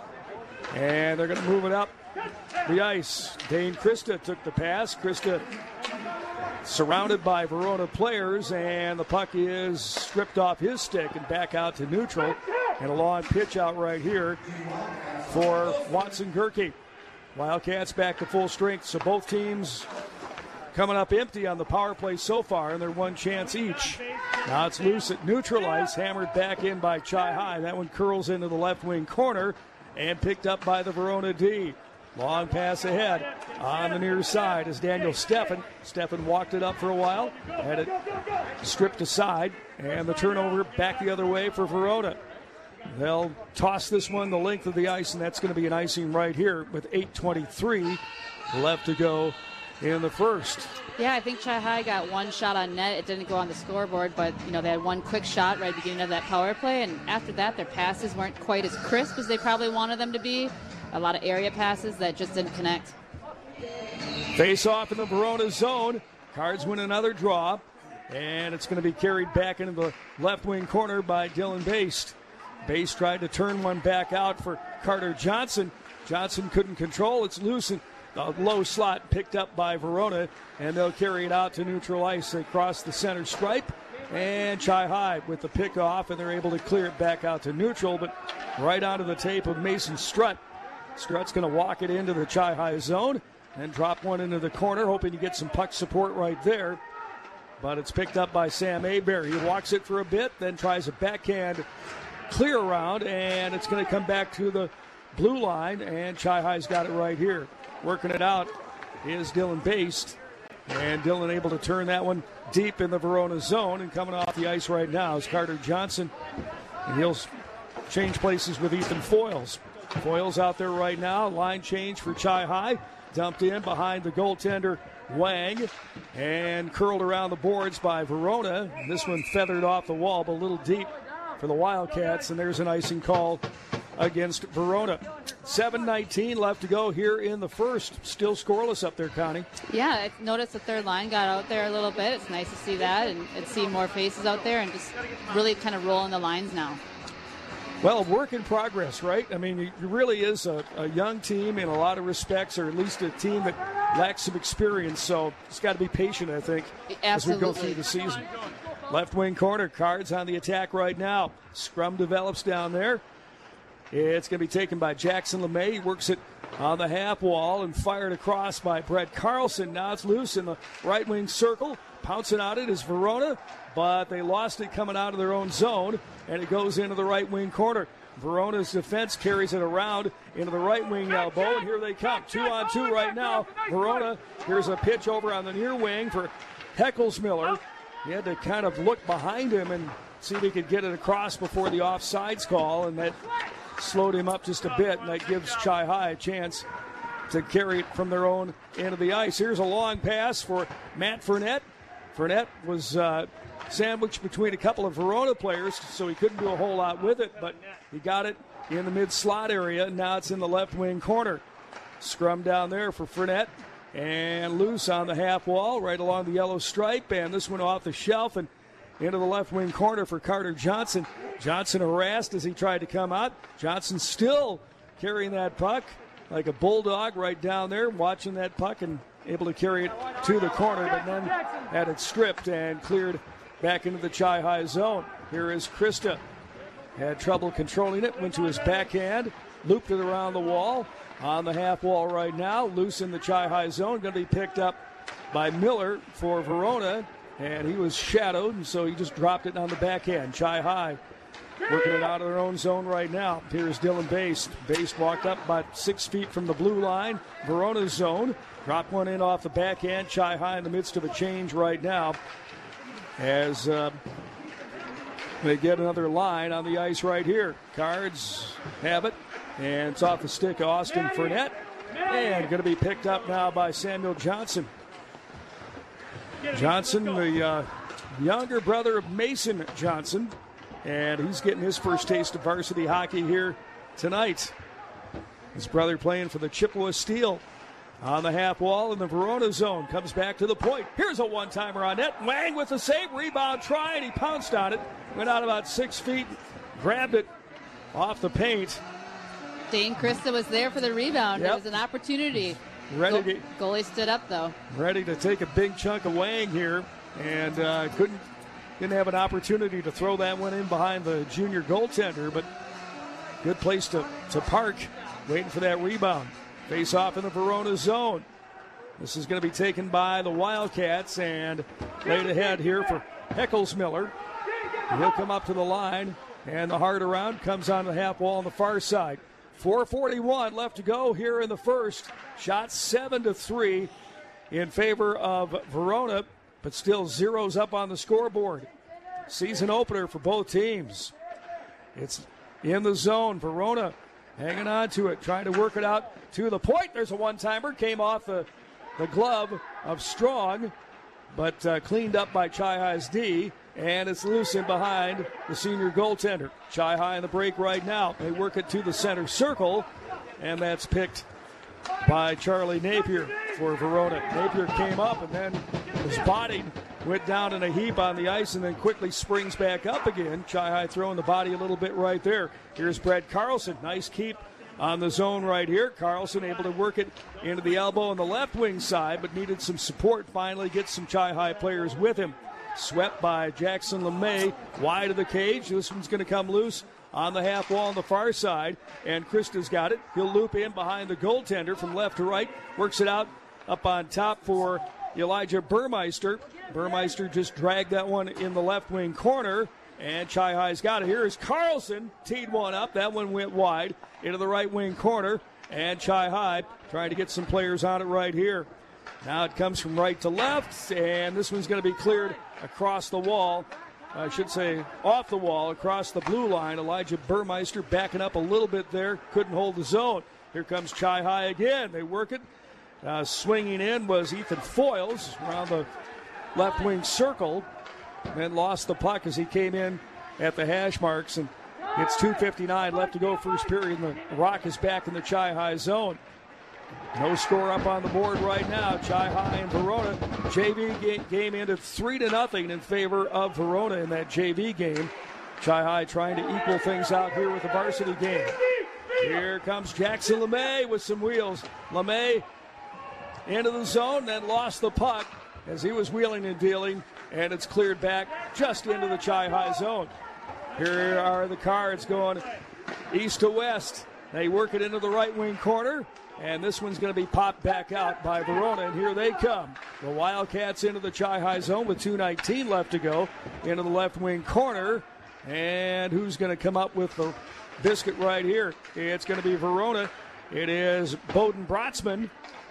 And they're going to move it up the ice. Dane Krista took the pass. Krista surrounded by Verona players, and the puck is stripped off his stick and back out to neutral. And a long pitch out right here for Watson Gerke. Wildcats back to full strength, so both teams coming up empty on the power play so far, and they're one chance each. Now it's loose at neutral ice, hammered back in by Chi High. That one curls into the left wing corner and picked up by the Verona D. Long pass ahead on the near side is Daniel Steffen. Steffen walked it up for a while, had it stripped aside, and the turnover back the other way for Verona. They'll toss this one the length of the ice, and that's going to be an icing right here with eight twenty-three left to go in the first. Yeah, I think Chi High got one shot on net. It didn't go on the scoreboard, but you know they had one quick shot right at the beginning of that power play, and after that their passes weren't quite as crisp as they probably wanted them to be. A lot of area passes that just didn't connect. Face off in the Verona zone. Cards win another draw, and it's going to be carried back into the left wing corner by Dylan Baste. Baste tried to turn one back out for Carter Johnson. Johnson couldn't control. It's loose in the low slot, picked up by Verona, and they'll carry it out to neutral ice across the center stripe. And Chi High with the pick off, and they're able to clear it back out to neutral, but right onto the tape of Mason Strutt. Strutt's going to walk it into the Chi High zone and drop one into the corner, hoping to get some puck support right there. But it's picked up by Sam Hebert. He walks it for a bit, then tries a backhand clear around, and it's going to come back to the blue line, and Chi High's got it right here. Working it out is Dylan Baste. And Dylan able to turn that one deep in the Verona zone. And coming off the ice right now is Carter Johnson. And he'll change places with Ethan Foyles. Foyles out there right now. Line change for Chi High. Dumped in behind the goaltender Wang. And curled around the boards by Verona. This one feathered off the wall, but a little deep for the Wildcats. And there's an icing call against Verona. seven nineteen left to go here in the first. Still scoreless up there, Connie. Yeah, I noticed the third line got out there a little bit. It's nice to see that and, and see more faces out there and just really kind of rolling the lines now. Well, work in progress, right? I mean, it really is a, a young team in a lot of respects, or at least a team that lacks some experience. So it's got to be patient, I think, Absolutely. as we go through the season. Left wing corner, Cards on the attack right now. Scrum develops down there. It's going to be taken by Jackson LeMay. He works it on the half wall and fired across by Brett Carlson. Now it's loose in the right wing circle. Pouncing on it is Verona, but they lost it coming out of their own zone, and it goes into the right wing corner. Verona's defense carries it around into the right wing elbow, and here they come. Two on two right now. Verona, here's a pitch over on the near wing for Heckelsmiller. He had to kind of look behind him and see if he could get it across before the offsides call, and that slowed him up just a bit, and that gives Chi High a chance to carry it from their own end of the ice. Here's a long pass for Matt Fournette. Fournette was uh, sandwiched between a couple of Verona players, so he couldn't do a whole lot with it, but he got it in the mid-slot area, and now it's in the left wing corner. Scrum down there for Fournette, and loose on the half wall, right along the yellow stripe, and this one off the shelf, and into the left wing corner for Carter Johnson. Johnson harassed as he tried to come out. Johnson still carrying that puck like a bulldog right down there, watching that puck and able to carry it to the corner, but then had it stripped and cleared back into the Chi High zone. Here is Krista. Had trouble controlling it, went to his backhand, looped it around the wall. On the half wall right now, loose in the Chi High zone, going to be picked up by Miller for Verona, and he was shadowed, and so he just dropped it on the backhand. Chi High working it out of their own zone right now. Here's Dylan Baste. Baste walked up about six feet from the blue line. Verona's zone. Dropped one in off the backhand. Chi High in the midst of a change right now as uh, they get another line on the ice right here. Cards have it, and it's off the stick of Austin Fournette, and going to be picked up now by Samuel Johnson. Johnson, the uh, younger brother of Mason Johnson, and he's getting his first taste of varsity hockey here tonight. His brother playing for the Chippewa Steel. On the half wall in the Verona zone. Comes back to the point. Here's a one-timer on net. Wang with the save. Rebound try, and he pounced on it. Went out about six feet. Grabbed it off the paint. Dane Krista was there for the rebound. Yep. It was an opportunity. Ready Go- to, goalie stood up, though. Ready to take a big chunk of Wang here. And uh, couldn't didn't have an opportunity to throw that one in behind the junior goaltender. But good place to, to park. Waiting for that rebound. Face off in the Verona zone. This is going to be taken by the Wildcats and laid ahead here for Heckelsmiller. He'll come up to the line, and the hard around comes on the half wall on the far side. four forty-one left to go here in the first. Shot seven to three in favor of Verona, but still zeros up on the scoreboard. Season opener for both teams. It's in the zone. Verona hanging on to it, trying to work it out to the point. There's a one-timer. Came off the, the glove of Strong, but uh, cleaned up by Chi High's D, and it's loose in behind the senior goaltender. Chi High in the break right now. They work it to the center circle, and that's picked by Charlie Napier for Verona. Napier came up and then was bodied, went down in a heap on the ice, and then quickly springs back up again. Chi High throwing the body a little bit right there. Here's Brett Carlson. Nice keep on the zone right here. Carlson able to work it into the elbow on the left wing side, but needed some support. Finally gets some Chi High players with him. Swept by Jackson LeMay wide of the cage. This one's going to come loose on the half wall on the far side, and Krista's got it. He'll loop in behind the goaltender from left to right. Works it out up on top for Elijah Burmeister. Burmeister just dragged that one in the left wing corner, and Chi High's got it. Here is Carlson, teed one up. That one went wide into the right wing corner, and Chi High trying to get some players on it right here. Now it comes from right to left, and this one's going to be cleared across the wall. I should say off the wall, across the blue line. Elijah Burmeister backing up a little bit there, couldn't hold the zone. Here comes Chi High again. They work it. Uh, swinging in was Ethan Foyles around the left wing circle, and lost the puck as he came in at the hash marks. And it's two fifty-nine left to go first period, and the Rock is back in the Chi High zone. No score up on the board right now. Chi High and Verona. J V game, game ended three to nothing in favor of Verona in that J V game. Chi High trying to equal things out here with the varsity game. Here comes Jackson LeMay with some wheels. LeMay into the zone, then lost the puck as he was wheeling and dealing, and it's cleared back just into the Chi High zone. Here are the Cards going east to west. They work it into the right wing corner, and this one's going to be popped back out by Verona, and here they come. The Wildcats into the Chi High zone with two nineteen left to go. Into the left wing corner, and who's going to come up with the biscuit right here? It's going to be Verona. It is Bowden Brotzman.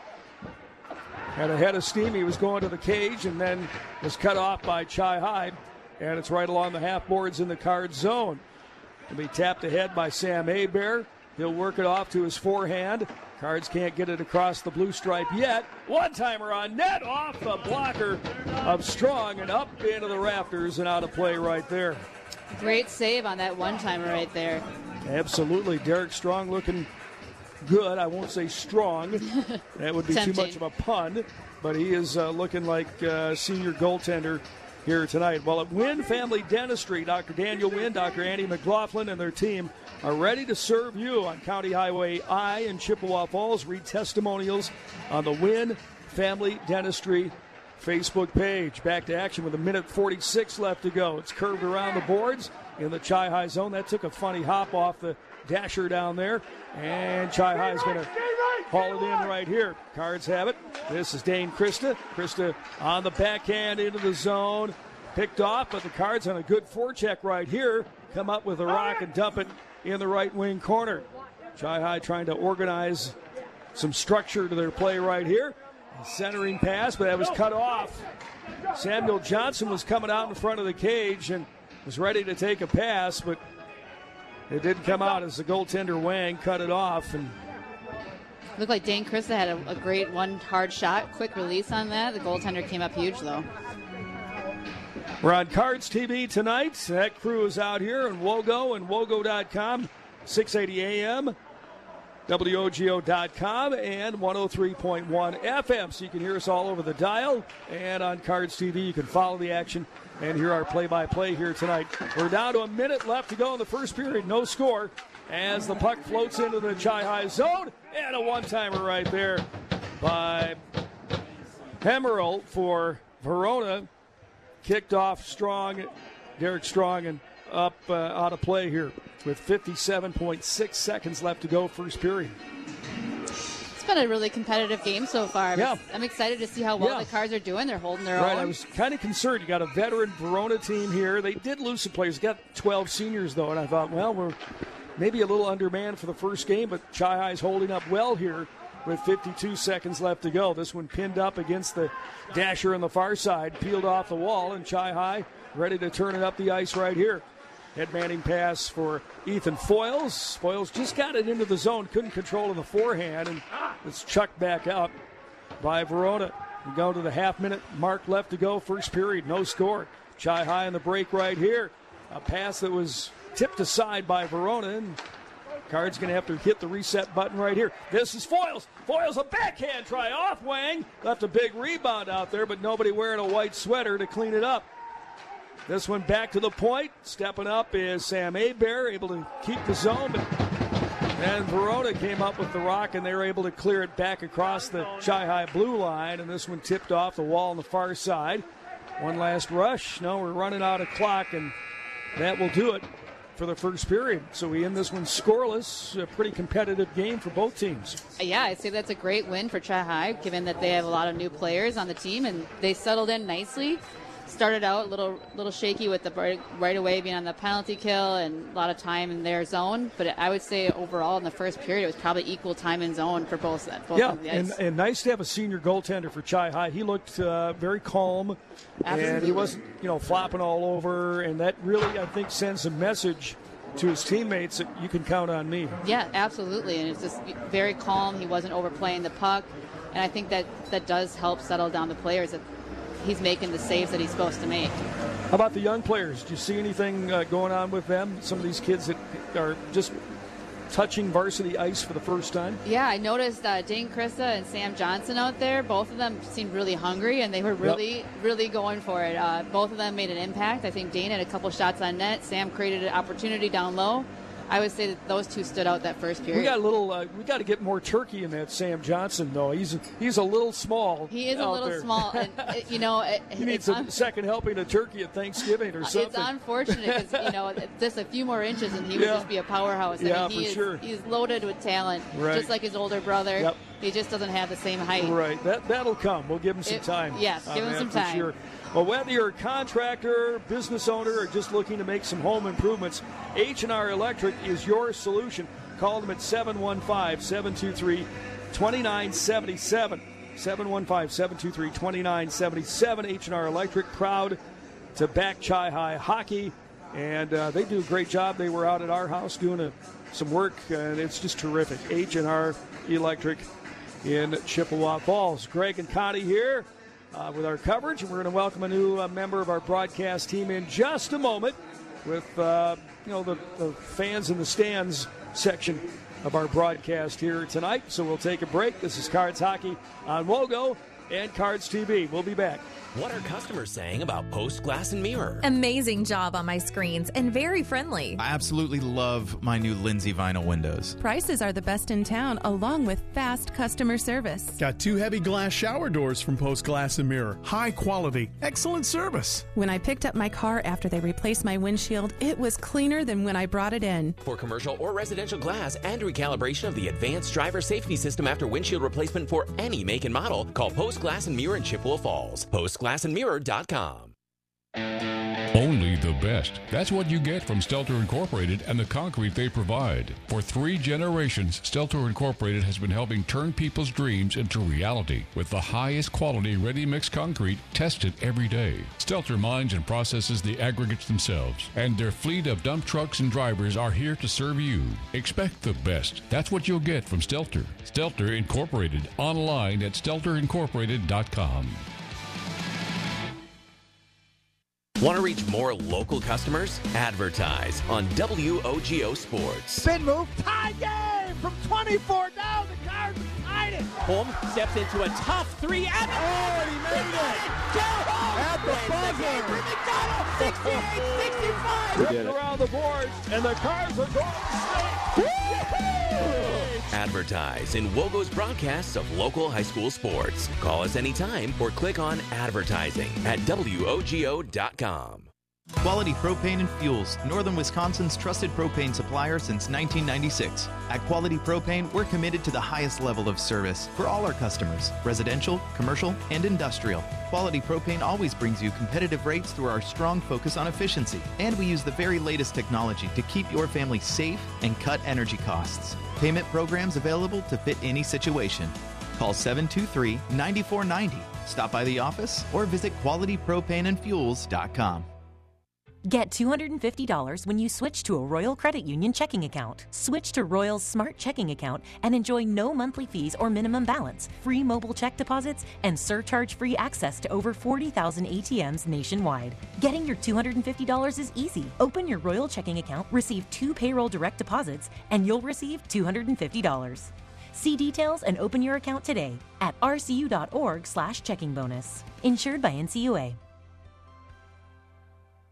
Had a head of steam. He was going to the cage and then was cut off by Chi High, and it's right along the half boards in the Card zone. It'll be tapped ahead by Sam Hebert. He'll work it off to his forehand. Cards can't get it across the blue stripe yet. One-timer on net, off the blocker of Strong and up into the rafters and out of play right there. Great save on that one-timer right there. Absolutely. Derek Strong looking good. I won't say strong. That would be too much of a pun. But he is uh, looking like uh, senior goaltender here tonight. Well, at Wynn Family Dentistry, Doctor Daniel Wynn, Doctor Andy McLaughlin, and their team are ready to serve you on County Highway I in Chippewa Falls. Read testimonials on the Wynn Family Dentistry Facebook page. Back to action with a minute forty-six left to go. It's curved around the boards in the Chi High zone. That took a funny hop off the dasher down there, and Chi High is going to haul it in right here. Cards have it. This is Dane Krista. Krista on the backhand into the zone. Picked off, but the Cards on a good forecheck right here. Come up with a rock and dump it in the right wing corner. Chi High trying to organize some structure to their play right here. A centering pass, but that was cut off. Samuel Johnson was coming out in front of the cage and was ready to take a pass, but it didn't come out as the goaltender Wang cut it off. And looked like Dane Krista had a, a great one hard shot, quick release on that. The goaltender came up huge though. We're on Cards T V tonight. That crew is out here in Wogo and Wogo dot com, six eighty A M, W O G O dot com, and one oh three point one F M. So you can hear us all over the dial. And on Cards T V, you can follow the action and hear our play-by-play here tonight. We're down to a minute left to go in the first period. No score as the puck floats into the Chi High zone. And a one-timer right there by Hemmerl for Verona. Kicked off Strong, Derek Strong, and up uh, out of play here with fifty-seven point six seconds left to go first period. It's been a really competitive game so far. Yeah. I'm excited to see how well Yeah. the Cards are doing. They're holding their Right, own. I was kind of concerned. You got a veteran Verona team here. They did lose some players. Got twelve seniors, though, and I thought, well, we're maybe a little undermanned for the first game, but Chi High's holding up well here with fifty-two seconds left to go. This one pinned up against the dasher on the far side, peeled off the wall, and Chi High ready to turn it up the ice right here. Head-manning pass for Ethan Foyles. Foyles just got it into the zone, couldn't control in the forehand, and it's chucked back out by Verona. We go to the half-minute mark left to go, first period, no score. Chi High in the break right here. A pass that was tipped aside by Verona, and Cards going to have to hit the reset button right here. This is Foyles. Foyles, a backhand try off Wang. Left a big rebound out there, but nobody wearing a white sweater to clean it up. This one back to the point. Stepping up is Sam Hebert, able to keep the zone. But then Verona came up with the rock, and they were able to clear it back across the Chi High blue line, and this one tipped off the wall on the far side. One last rush. No, we're running out of clock, and that will do it for the first period. So we end this one scoreless. A pretty competitive game for both teams. Yeah, I'd say that's a great win for Chi High, given that they have a lot of new players on the team, and they settled in nicely. started out a little little shaky with the right, right away being on the penalty kill and a lot of time in their zone. But I would say overall in the first period, it was probably equal time in zone for both, both yeah, of the and, ice. and nice to have a senior goaltender for Chi High. He looked uh, very calm, Absolutely. and he wasn't, you know, flopping all over. And that really, I think, sends a message to his teammates that you can count on me. Yeah, absolutely. And it's just very calm. He wasn't overplaying the puck. And I think that that does help settle down the players, that he's making the saves that he's supposed to make. How about the young players? Do you see anything uh, going on with them? Some of these kids that are just touching varsity ice for the first time? Yeah, I noticed uh, Dane Krista and Sam Johnson out there. Both of them seemed really hungry, and they were really, yep. really going for it. Uh, both of them made an impact. I think Dane had a couple shots on net. Sam created an opportunity down low. I would say that those two stood out that first period. We got a little. Uh, we got to get more turkey in that Sam Johnson, though. He's he's a little small. He is a little there. small, and it, you know, it, he needs a un- second helping of turkey at Thanksgiving or something. It's unfortunate because you know just a few more inches and he would yeah. just be a powerhouse. I yeah, mean, he for is, sure. He's loaded with talent, right. just like his older brother. Yep. He just doesn't have the same height. Right. That that'll come. We'll give him some it, time. Yes, give him some for time. Sure. Well, whether you're a contractor, business owner, or just looking to make some home improvements, H and R Electric is your solution. Call them at seven one five, seven two three, two nine seven seven. seven one five, seven two three, two nine seven seven. H and R Electric, proud to back Chi High hockey. And uh, they do a great job. They were out at our house doing a, some work, and it's just terrific. H and R Electric in Chippewa Falls. Greg and Connie here. Uh, with our coverage, and we're going to welcome a new uh, member of our broadcast team in just a moment with uh, you know the, the fans in the stands section of our broadcast here tonight. So we'll take a break. This is Cards Hockey on Wogo and Cards T V. We'll be back. What are customers saying about Post Glass and Mirror? Amazing job on my screens and very friendly. I absolutely love my new Lindsay vinyl windows. Prices are the best in town, along with fast customer service. Got two heavy glass shower doors from Post Glass and Mirror. High quality, excellent service. When I picked up my car after they replaced my windshield, it was cleaner than when I brought it in. For commercial or residential glass and recalibration of the advanced driver safety system after windshield replacement for any make and model, call Post Glass and Mirror in Chippewa Falls. Post glass and mirror dot com. Only the best. That's what you get from Stelter Incorporated and the concrete they provide. For three generations, Stelter Incorporated has been helping turn people's dreams into reality with the highest quality ready-mix concrete tested every day. Stelter mines and processes the aggregates themselves, and their fleet of dump trucks and drivers are here to serve you. Expect the best. That's what you'll get from Stelter. Stelter Incorporated, online at stelter incorporated dot com. Want to reach more local customers? Advertise on W O G O Sports. Spin move, tie game from twenty-four down. The Cards tied it. Holm steps into a tough three. And oh, and he made it. At the buzzer. sixty-eight sixty-five. Ripped around the boards, and the Cards are going to stay. Advertise in Wogo's broadcasts of local high school sports. Call us anytime or click on advertising at W O G O dot com. Quality Propane and Fuels, Northern Wisconsin's trusted propane supplier since nineteen ninety-six. At Quality Propane, we're committed to the highest level of service for all our customers, residential, commercial, and industrial. Quality Propane always brings you competitive rates through our strong focus on efficiency, and we use the very latest technology to keep your family safe and cut energy costs. Payment programs available to fit any situation. Call seven two three, nine four nine zero. Stop by the office or visit quality propane and fuels dot com. Get two hundred fifty dollars when you switch to a Royal Credit Union checking account. Switch to Royal's Smart Checking account and enjoy no monthly fees or minimum balance, free mobile check deposits, and surcharge-free access to over forty thousand A T Ms nationwide. Getting your two hundred fifty dollars is easy. Open your Royal checking account, receive two payroll direct deposits, and you'll receive two hundred fifty dollars. See details and open your account today at r c u dot org slash checking bonus. Insured by N C U A.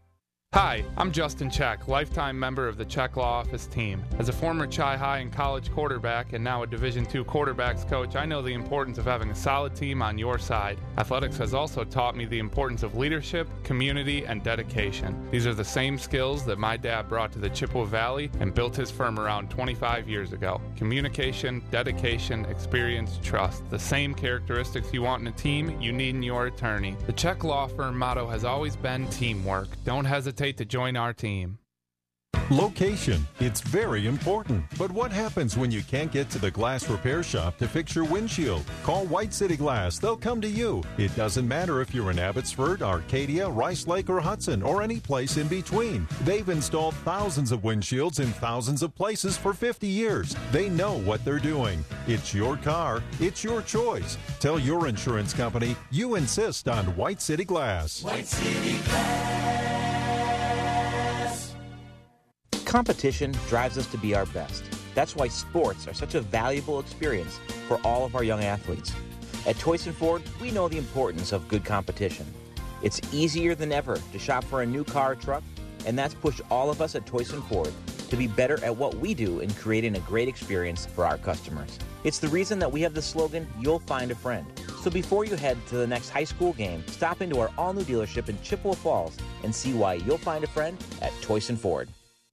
Hi, I'm Justin Check, lifetime member of the Check Law Office team. As a former Chi High and college quarterback and now a Division two quarterbacks coach, I know the importance of having a solid team on your side. Athletics has also taught me the importance of leadership, community, and dedication. These are the same skills that my dad brought to the Chippewa Valley and built his firm around twenty-five years ago. Communication, dedication, experience, trust. The same characteristics you want in a team, you need in your attorney. The Check Law Firm motto has always been teamwork. Don't hesitate to join our team. Location. It's very important. But what happens when you can't get to the glass repair shop to fix your windshield? Call White City Glass. They'll come to you. It doesn't matter if you're in Abbotsford, Arcadia, Rice Lake, or Hudson, or any place in between. They've installed thousands of windshields in thousands of places for fifty years. They know what they're doing. It's your car. It's your choice. Tell your insurance company you insist on White City Glass. White City Glass. Competition drives us to be our best. That's why sports are such a valuable experience for all of our young athletes. At Toyson Ford, we know the importance of good competition. It's easier than ever to shop for a new car or truck, and that's pushed all of us at Toyson Ford to be better at what we do in creating a great experience for our customers. It's the reason that we have the slogan, "You'll find a friend." So before you head to the next high school game, stop into our all-new dealership in Chippewa Falls and see why you'll find a friend at Toyson Ford.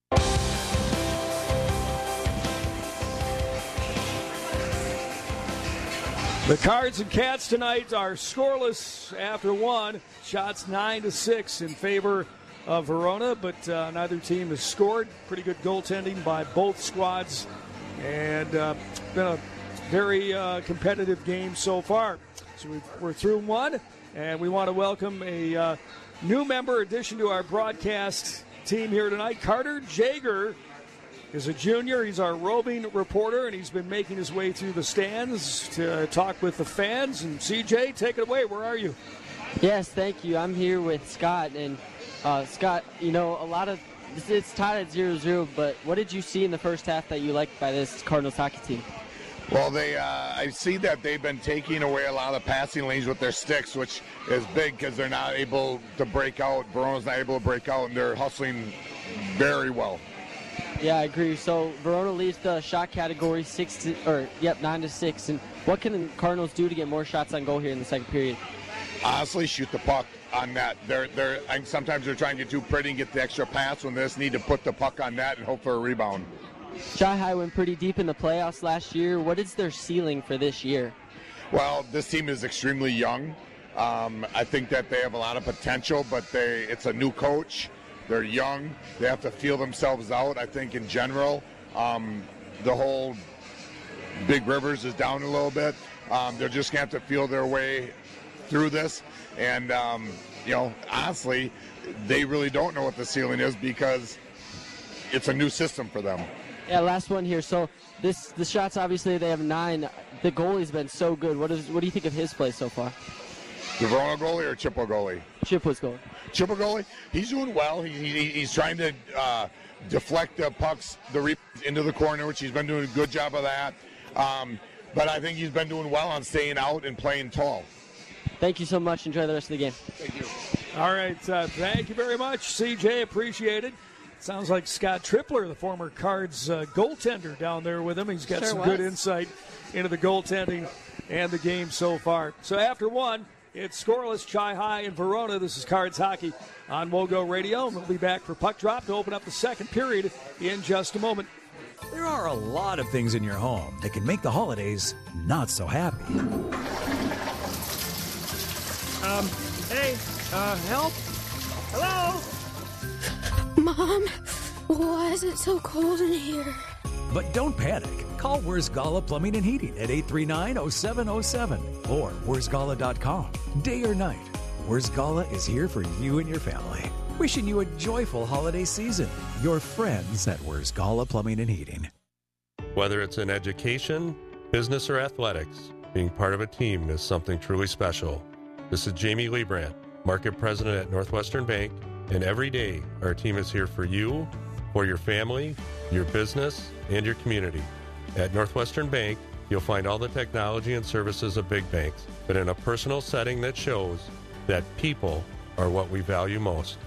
The Cards and Cats tonight are scoreless after one. Shots nine to six in favor of Verona, but uh, neither team has scored. Pretty good goaltending by both squads, and uh, it's been a very uh, competitive game so far. So we've, we're through one, and we want to welcome a uh, new member addition to our broadcast team here tonight. Carter Jager is a junior. He's our roving reporter, and he's been making his way through the stands to talk with the fans. And C J, take it away. Where are you? Yes, thank you. I'm here with Scott. And uh, Scott, you know, a lot of it's, it's tied at zero zero, but what did you see in the first half that you liked by this Cardinals hockey team? Well, they uh, I see that they've been taking away a lot of the passing lanes with their sticks, which is big because they're not able to break out. Verona's not able to break out, and they're hustling very well. Yeah, I agree. So Verona leads the shot category six to, or yep, nine to six. And what can the Cardinals do to get more shots on goal here in the second period? Honestly, shoot the puck on net. They're they're and sometimes they're trying to get too pretty and get the extra pass when they just need to put the puck on net and hope for a rebound. Chi High went pretty deep in the playoffs last year. What is their ceiling for this year? Well, this team is extremely young. Um, I think that they have a lot of potential, but they it's a new coach. They're young. They have to feel themselves out. I think in general, um, the whole Big Rivers is down a little bit. Um, they're just going to have to feel their way through this. And, um, you know, honestly, they really don't know what the ceiling is because it's a new system for them. Yeah, last one here. So this the shots, obviously, they have nine. The goalie's been so good. What is what do you think of his play so far? The Verona goalie or Chippewa goalie? Chippewa's goalie. Chippewa goalie, he's doing well. He, he, he's trying to uh, deflect the pucks the re- into the corner, which he's been doing a good job of that. Um, but I think he's been doing well on staying out and playing tall. Thank you so much. Enjoy the rest of the game. Thank you. All right. Uh, thank you very much, C J. Appreciate it. Sounds like Scott Tripler, the former Cards uh, goaltender, down there with him. He's got Sure some was. good insight into the goaltending and the game so far. So after one, it's scoreless, Chi High and Verona. This is Cards Hockey on Wogo Radio, and we'll be back for Puck Drop to open up the second period in just a moment. There are a lot of things in your home that can make the holidays not so happy. Um, hey, uh, help? Hello? Mom, why is it so cold in here? But don't panic. Call Where's Gala Plumbing and Heating at eight three nine, oh seven oh seven or where's gala dot com. Day or night, Where's Gala is here for you and your family. Wishing you a joyful holiday season. Your friends at Where's Gala Plumbing and Heating. Whether it's in education, business, or athletics, being part of a team is something truly special. This is Jamie Liebrandt, Market President at Northwestern Bank, and every day our team is here for you, for your family, your business, and your community. At Northwestern Bank, you'll find all the technology and services of big banks, but in a personal setting that shows that people are what we value most.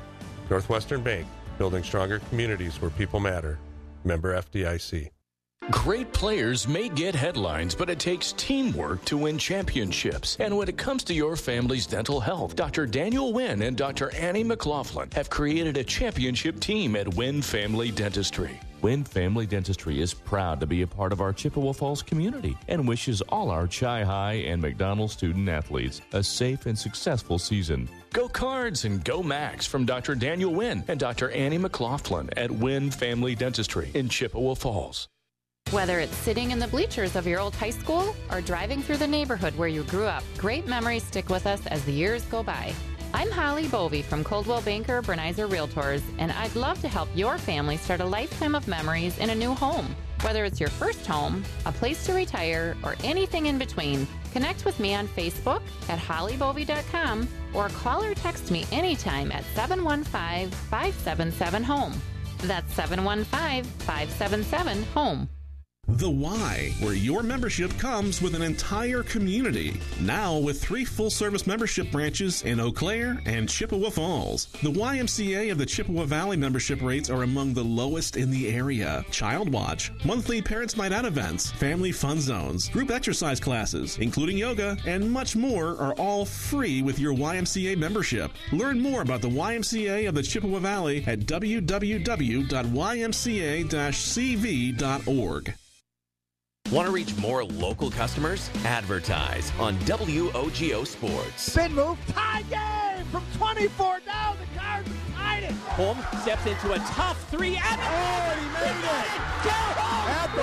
Northwestern Bank, building stronger communities where people matter. Member F D I C. Great players may get headlines, but it takes teamwork to win championships. And when it comes to your family's dental health, Doctor Daniel Wynn and Doctor Annie McLaughlin have created a championship team at Wynn Family Dentistry. Wynn Family Dentistry is proud to be a part of our Chippewa Falls community and wishes all our Chi High and McDonald student athletes a safe and successful season. Go Cards and go Max from Doctor Daniel Wynn and Doctor Annie McLaughlin at Wynn Family Dentistry in Chippewa Falls. Whether it's sitting in the bleachers of your old high school or driving through the neighborhood where you grew up, great memories stick with us as the years go by. I'm Holly Bovey from Coldwell Banker Bernizer Realtors, and I'd love to help your family start a lifetime of memories in a new home. Whether it's your first home, a place to retire, or anything in between, connect with me on Facebook at holly bovey dot com or call or text me anytime at seven one five, five seven seven, HOME. That's seven one five, five seven seven, HOME. The Y, where your membership comes with an entire community. Now with three full-service membership branches in Eau Claire and Chippewa Falls. The Y M C A of the Chippewa Valley membership rates are among the lowest in the area. Child Watch, monthly Parents Night Out events, family fun zones, group exercise classes, including yoga, and much more are all free with your Y M C A membership. Learn more about the Y M C A of the Chippewa Valley at w w w dot y m c a dash c v dot org. Want to reach more local customers? Advertise on W O G O Sports. Spin move, tie game from twenty-four down. The Cards tied it. Holm steps into a tough three. And oh, he made it. At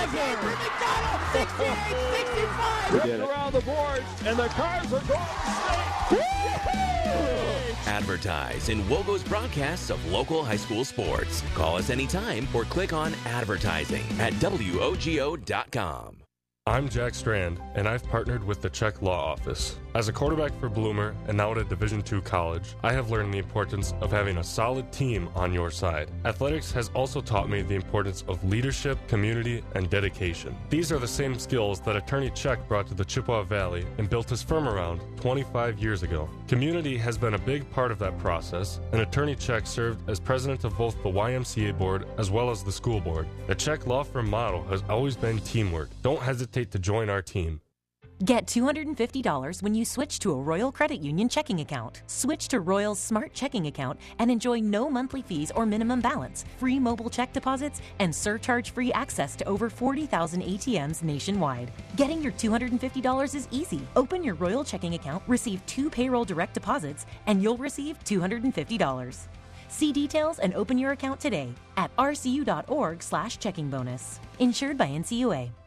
the buzzer. sixty-eight sixty-five. Ripped around the boards, and the Cards are going to state. Advertise in Wogo's broadcasts of local high school sports. Call us anytime or click on advertising at W O G O dot com. I'm Jack Strand, and I've partnered with the Czech Law Office. As a quarterback for Bloomer and now at a Division two college, I have learned the importance of having a solid team on your side. Athletics has also taught me the importance of leadership, community, and dedication. These are the same skills that Attorney Czech brought to the Chippewa Valley and built his firm around twenty-five years ago. Community has been a big part of that process, and Attorney Czech served as president of both the Y M C A board as well as the school board. The Czech law firm motto has always been teamwork. Don't hesitate to join our team. Get two hundred fifty dollars when you switch to a Royal Credit Union checking account. Switch to Royal's Smart Checking account and enjoy no monthly fees or minimum balance, free mobile check deposits, and surcharge-free access to over forty thousand A T Ms nationwide. Getting your two hundred fifty dollars is easy. Open your Royal checking account, receive two payroll direct deposits, and you'll receive two hundred fifty dollars. See details and open your account today at r c u dot org slash checking bonus. Insured by N C U A.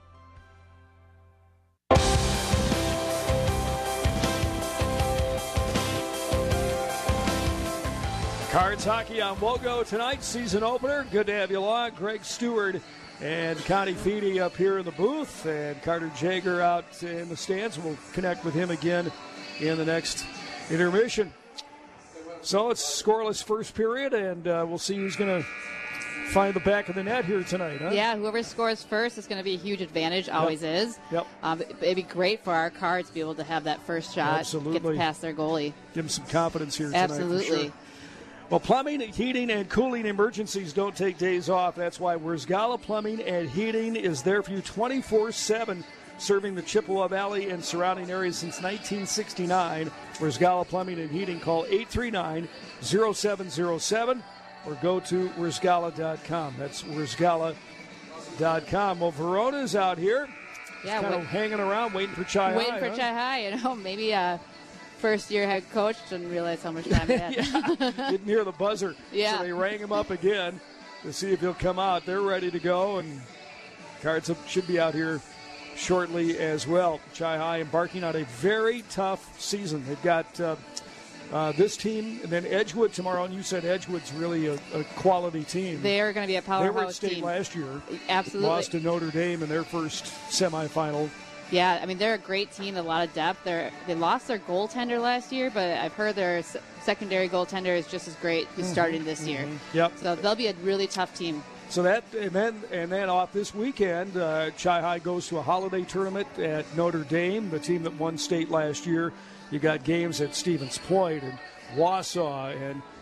Cards hockey on Wogo tonight, season opener. Good to have you along. Greg Stewart and Connie Feedy up here in the booth, and Carter Jager out in the stands. We'll connect with him again in the next intermission. So it's scoreless first period, and uh, we'll see who's going to find the back of the net here tonight, huh? Yeah, whoever scores first is going to be a huge advantage, always yep. is. Yep. Um, it'd be great for our Cards to be able to have that first shot, Absolutely. get past their goalie. Give them some confidence here tonight. Absolutely. For sure. Well, plumbing, heating, and cooling emergencies don't take days off. That's why Wurzgala Plumbing and Heating is there for you twenty-four seven, serving the Chippewa Valley and surrounding areas since nineteen sixty-nine. Wurzgala Plumbing and Heating. Call eight three nine, zero seven zero seven or go to wurzgala dot com. That's wurzgala dot com. Well, Verona's out here. Yeah, kind wait, of hanging around, waiting for Chi Waiting High. for huh? Chi High, you know, maybe uh, first-year head coach didn't realize how much time he had. yeah, didn't hear the buzzer. Yeah. So they rang him up again to see if he'll come out. They're ready to go, and Cards should be out here shortly as well. Chi High embarking on a very tough season. They've got uh, uh, this team, and then Edgewood tomorrow, and you said Edgewood's really a, a quality team. They are going to be a powerhouse team. They were at state team. last year. Absolutely. Lost to Notre Dame in their first semifinal. Yeah, I mean, they're a great team, a lot of depth. They're, they lost their goaltender last year, but I've heard their s- secondary goaltender is just as great who's Mm-hmm, starting this mm-hmm. year. Yep. So they'll be a really tough team. So that, and then and then off this weekend, uh, Chi High goes to a holiday tournament at Notre Dame, the team that won state last year. You got games at Stevens Point and Wausau and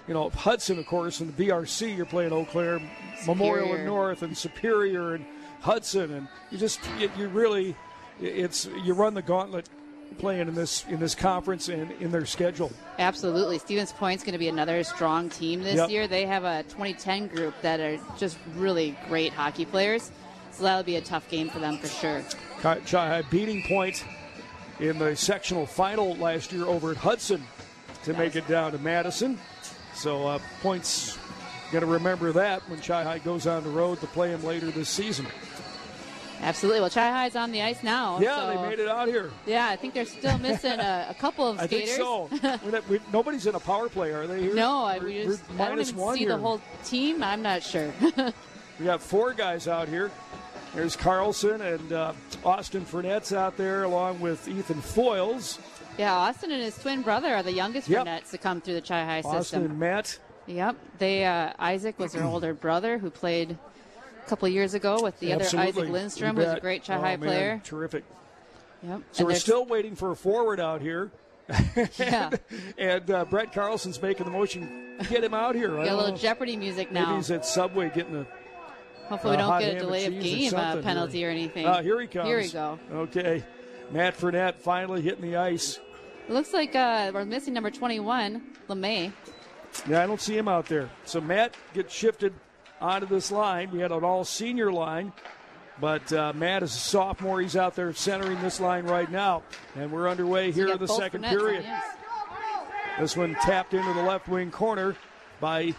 you know, Hudson, of course, and the B R C, you're playing Eau Claire, Memorial and North, and Superior and Hudson, and you just you, you really it's you run the gauntlet playing in this in this conference and in their schedule. Absolutely. Stevens Point's going to be another strong team this Yep. year. They have a twenty ten group that are just really great hockey players, so that'll be a tough game for them for sure. Chi beating Point in the sectional final last year over at Hudson to make it down to Madison. So uh, Point's going to remember that when Chi goes on the road to play them later this season. Absolutely. Well, Chi-Hi's on the ice now. Yeah, so, they made it out here. Yeah, I think they're still missing a, a couple of I skaters. think so. We're not- we- nobody's in a power play, are they here? No, I, We're- we just, we're I don't minus even one see here. the whole team. I'm not sure. We got four guys out here. There's Carlson and uh, Austin Furnette's out there along with Ethan Foyles. Yeah, Austin and his twin brother are the youngest Yep. Furnetts to come through the Chi-Hi system. Austin and Matt. Yep. They uh, Isaac was their older brother who played a couple years ago with the Absolutely. other Isaac Lindstrom, You who's a bet. great Oh, Chi-Hi man, player. Terrific. Yep. So And we're there's- still waiting for a forward out here. Yeah. and uh, Brett Carlson's making the motion. Get him out here. I Got a don't little know. Jeopardy music Maybe now. he's at Subway getting a Hopefully we uh, don't hot get a ham and delay of cheese or game uh, something penalty here. or anything. Uh, here he comes. Here we go. Okay. Matt Furnette finally hitting the ice. It looks like uh, we're missing number twenty-one, LeMay. Yeah, I don't see him out there. So Matt gets shifted onto this line. We had an all-senior line, but uh, Matt is a sophomore. He's out there centering this line right now. And we're underway here in the second period. This one tapped into the left wing corner by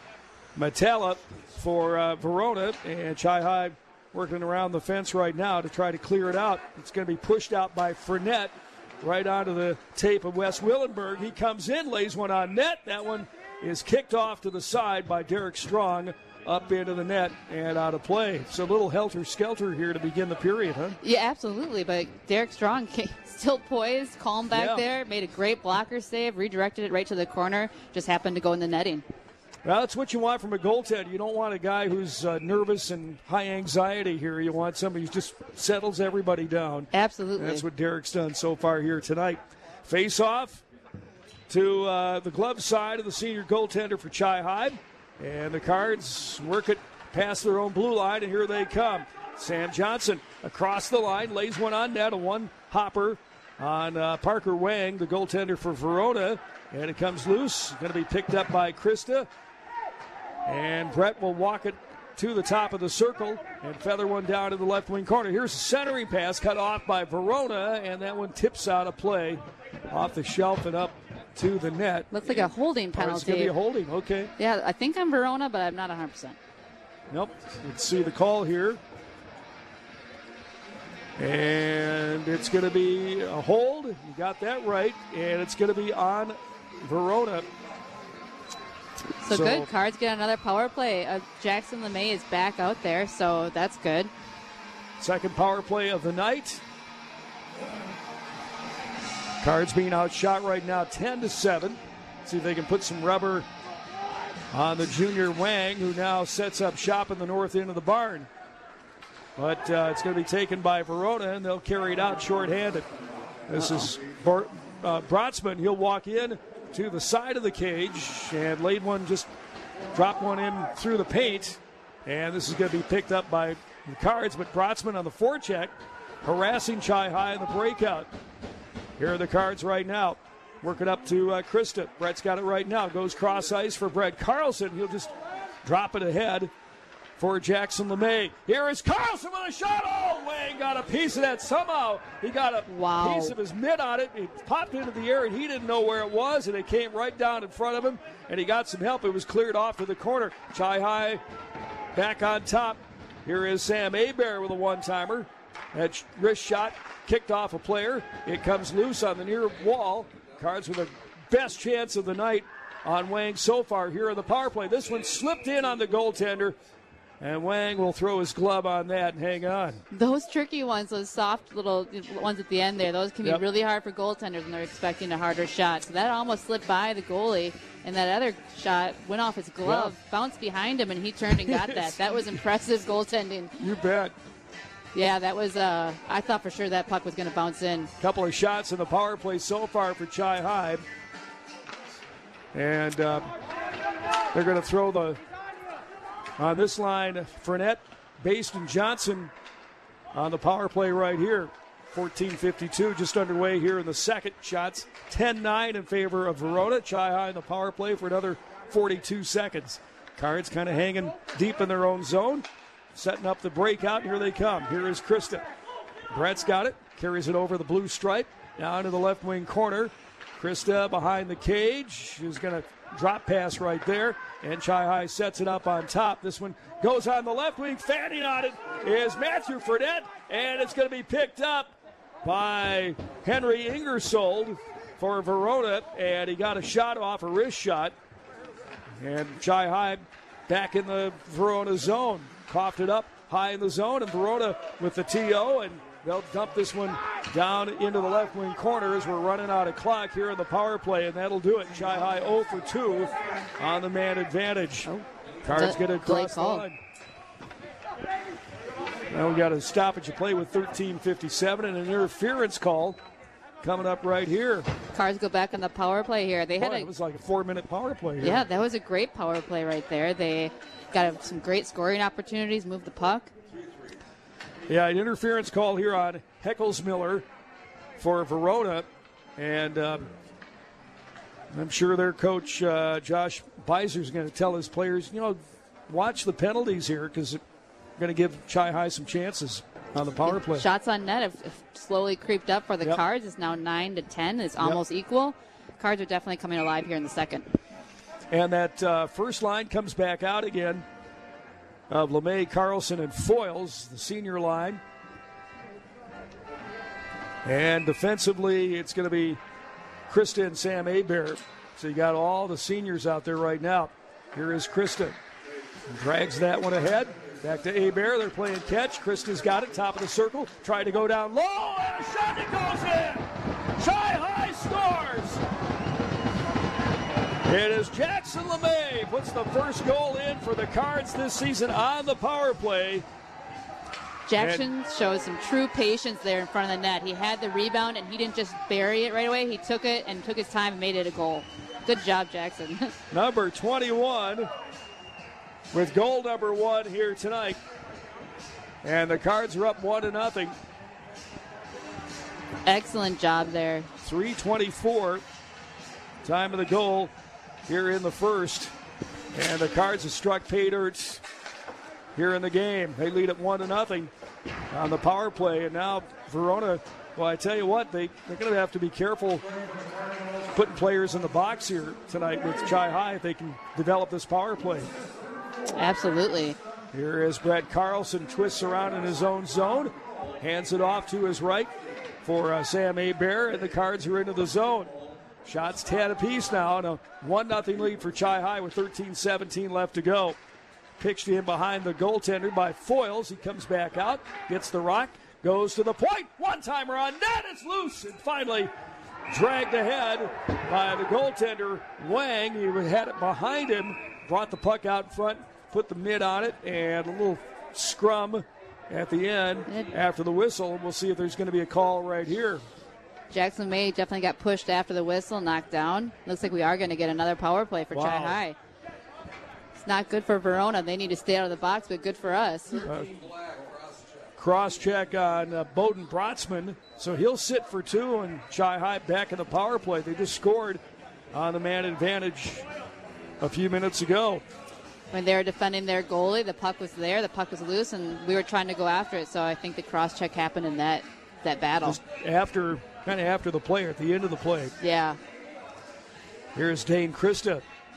Metella for uh, Verona. And Chi-Hi working around the fence right now to try to clear it out. It's going to be pushed out by Furnette right onto the tape of Wes Willenberg. He comes in, lays one on net. That one is kicked off to the side by Derek Strong up into the net and out of play. It's a little helter-skelter here to begin the period, huh? Yeah, absolutely. But Derek Strong still poised, calm back Yeah. there, made a great blocker save, redirected it right to the corner, just happened to go in the netting. Well, that's what you want from a goaltender. You don't want a guy who's uh, nervous and high anxiety here. You want somebody who just settles everybody down. Absolutely. That's what Derek's done so far here tonight. Face off to uh, the glove side of the senior goaltender for Chi-Hi. And the Cards work it past their own blue line, and here they come. Sam Johnson across the line, lays one on net, a one-hopper on uh, Parker Wang, the goaltender for Verona. And it comes loose. Going to be picked up by Krista. And Brett will walk it to the top of the circle and feather one down to the left wing corner. Here's a centering pass cut off by Verona, and that one tips out of play off the shelf and up to the net. Looks like a holding Oh, it's going penalty. to be a holding, okay. Yeah, I think I'm Verona, but I'm not one hundred percent. Nope. Let's see the call here. And it's going to be a hold. You got that right. And it's going to be on Verona. So, So- good. Cards get another power play. Uh, Jackson LeMay is back out there, so that's good. Second power play of the night. Cards being outshot right now ten to seven. See if they can put some rubber on the junior Wang, who now sets up shop in the north end of the barn. But uh, it's going to be taken by Verona, and they'll carry it out shorthanded. This is Bart, uh, Brotsman. He'll walk in to the side of the cage and laid one, just dropped one in through the paint. And this is going to be picked up by the Cards, but Brotsman on the forecheck, harassing Chi-Hi in the breakout. Here are the Cards right now. Working up to uh, Krista. Brett's got it right now. Goes cross ice for Brett Carlson. He'll just drop it ahead for Jackson LeMay. Here is Carlson with a shot. Oh, Wang got a piece of that somehow. He got a Wow. piece of his mitt on it. It popped into the air, and he didn't know where it was, and it came right down in front of him, and he got some help. It was cleared off to the corner. Chi-Hi back on top. Here is Sam Abear with a one-timer. That sh- wrist shot kicked off a player. It comes loose on the near wall. Cards with the best chance of the night on Wang so far here in the power play. This one slipped in on the goaltender, and Wang will throw his glove on that and hang on. Those tricky ones, those soft little ones at the end there, those can be Yep. really hard for goaltenders when they're expecting a harder shot. So that almost slipped by the goalie, and that other shot went off his glove, bounced behind him, and he turned and got that. That was impressive goaltending. You bet. Yeah, that was, uh, I thought for sure that puck was going to bounce in. Couple of shots in the power play so far for Chi-Hi. And uh, They're going to throw the, on this line, Fournette, Based, Johnson on the power play right here. fourteen fifty-two just underway here in the second. Shots ten nine in favor of Verona. Chi-High in the power play for another forty-two seconds. Cards kind of hanging deep in their own zone, setting up the breakout. Here they come. Here is Krista. Brett's got it. Carries it over the blue stripe. Down to the left wing corner. Krista behind the cage. She's going to drop pass right there. And Chi-High sets it up on top. This one goes on the left wing. Fanning on it is Matthew Fournette. And it's going to be picked up by Henry Ingersoll for Verona. And he got a shot off, a wrist shot. And Chi-High back in the Verona zone. Coughed it up high in the zone. And Verona with the T O. And they'll dump this one down into the left wing corner as we're running out of clock here in the power play, and that'll do it. Chi-High oh for two on the man advantage. Oh, Cards get it across the line. Now we got a stoppage of play with thirteen fifty-seven and an interference call coming up right here. Cards go back on the power play here. They Boy, had a, it was like a four-minute power play here. Yeah, that was a great power play right there. They got some great scoring opportunities, moved the puck. Yeah, an interference call here on Heckles-Miller for Verona. And um, I'm sure their coach, uh, Josh Beiser, is going to tell his players, you know, watch the penalties here because they're going to give Chi-High some chances on the power play. Shots on net have, have slowly creeped up for the Yep. Cards. It's now nine to ten. It's almost yep. equal. Cards are definitely coming alive here in the second. And that uh, first line comes back out again of LeMay, Carlson, and Foyles, the senior line. And defensively, it's going to be Krista and Sam Hebert. So you got all the seniors out there right now. Here is Krista. Drags that one ahead. Back to Hebert. They're playing catch. Krista's got it, top of the circle. Trying to go down low, and a shot that goes in. Chi-High scores. It is Jackson LeMay puts the first goal in for the Cards this season on the power play. Jackson and shows some true patience there in front of the net. He had the rebound, and he didn't just bury it right away. He took it and took his time and made it a goal. Good job, Jackson. Number twenty-one with goal number one here tonight. And the Cards are up one to nothing. Excellent job there. three twenty-four, time of the goal here in the first. And the Cards have struck pay dirt here in the game. They lead at one to nothing on the power play. And now Verona, well, I tell you what, they, they're going to have to be careful putting players in the box here tonight with Chi-High if they can develop this power play. Absolutely. Here is Brad Carlson, twists around in his own zone, hands it off to his right for uh, Sam Hebert, and the Cards are into the zone. Shots ten apiece now, and a one nothing lead for Chi-High with thirteen seventeen left to go. Pitched in behind the goaltender by Foyles. He comes back out, gets the rock, goes to the point. One-timer on net, it's loose, and finally dragged ahead by the goaltender, Wang. He had it behind him, brought the puck out front, put the mid on it, and a little scrum at the end after the whistle. We'll see if there's going to be a call right here. Jackson May definitely got pushed after the whistle, knocked down. Looks like we are going to get another power play for Wow. Chi-High. It's not good for Verona. They need to stay out of the box, but good for us. Uh, cross check on uh, Bowden Brotzman. So he'll sit for two, and Chi-High back in the power play. They just scored on the man advantage a few minutes ago. When they were defending their goalie, the puck was there, the puck was loose, and we were trying to go after it. So I think the cross check happened in that, that battle. Just after, kind of after the play, at the end of the play. Yeah. Here's Dane Krista.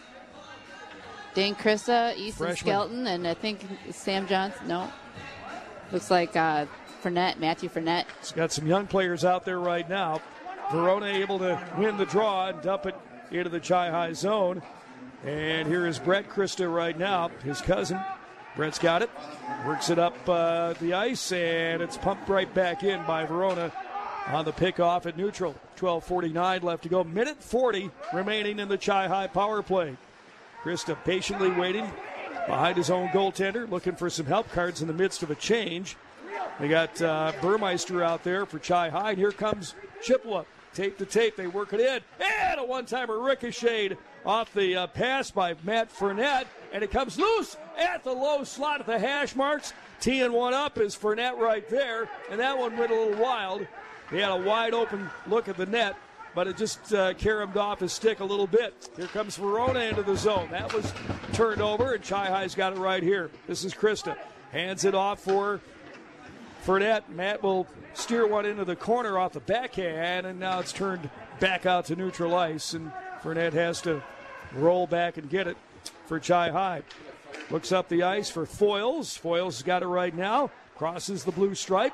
Dane Krista, Easton Freshman. Skelton, and I think Sam Johnson. No. Looks like uh, Fournette, Matthew Fournette. It's got some young players out there right now. Verona able to win the draw and dump it into the Chi-High zone. And here is Brett Krista right now, his cousin. Brett's got it, works it up uh, the ice, and it's pumped right back in by Verona on the pickoff at neutral. twelve forty-nine left to go. Minute forty remaining in the Chi-High power play. Krista patiently waiting behind his own goaltender, looking for some help. Cards in the midst of a change. They got uh, Burmeister out there for Chi-High, and here comes Chippewa. Tape to tape, they work it in. And a one-timer ricocheted off the uh, pass by Matt Fournette. And it comes loose at the low slot at the hash marks. Teeing one up is Fournette right there. And that one went a little wild. He had a wide open look at the net, but it just uh, caromed off his stick a little bit. Here comes Verona into the zone. That was turned over, and Chi-Hi's got it right here. This is Krista. Hands it off for Fournette. Matt will steer one into the corner off the backhand, and now it's turned back out to neutral ice, and Fournette has to roll back and get it for Chi-Hi. Looks up the ice for Foyles. Foyles got it right now. Crosses the blue stripe.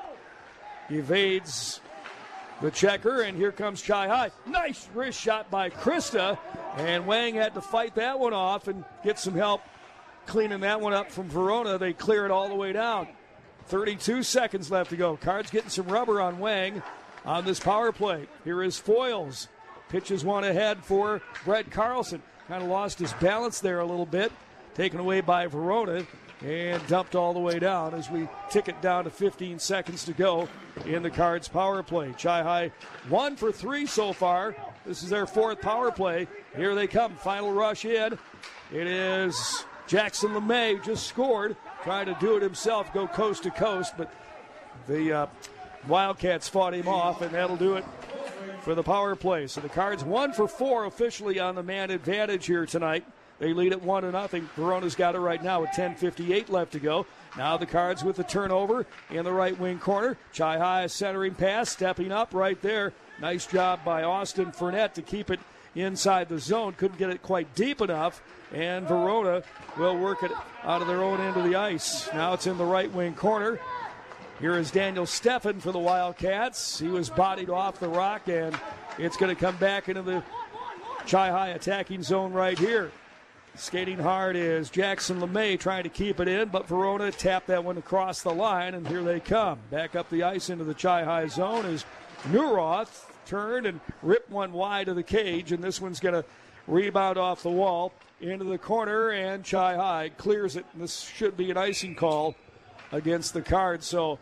Evades the checker, and here comes Chi-Hi. Nice wrist shot by Krista, and Wang had to fight that one off and get some help cleaning that one up from Verona. They clear it all the way down. thirty-two seconds left to go. Cards getting some rubber on Wang on this power play. Here is Foyles. Pitches one ahead for Brett Carlson. Kind of lost his balance there a little bit. Taken away by Verona and dumped all the way down as we tick it down to fifteen seconds to go in the Cards power play. Chi-Hi one for three so far. This is their fourth power play. Here they come. Final rush in. It is Jackson LeMay, just scored, trying to do it himself, go coast to coast, but the uh, Wildcats fought him off, and that'll do it for the power play. So the Cards one for four officially on the man advantage here tonight. They lead at one to nothing. Verona's got it right now with ten fifty-eight left to go. Now the Cards with the turnover in the right wing corner. Chi-Hi centering pass, stepping up right there. Nice job by Austin Fournette to keep it inside the zone. Couldn't get it quite deep enough, and Verona will work it out of their own end of the ice. Now it's in the right wing corner. Here is Daniel Steffen for the Wildcats. He was bodied off the rock, and it's going to come back into the Chi-Hi attacking zone right here. Skating hard is Jackson LeMay trying to keep it in, but Verona tapped that one across the line, and here they come. Back up the ice into the Chi-Hi zone is Neuroth. Turned and ripped one wide of the cage, and this one's going to rebound off the wall into the corner, and Chi-Hi clears it. And this should be an icing call against the Cards. So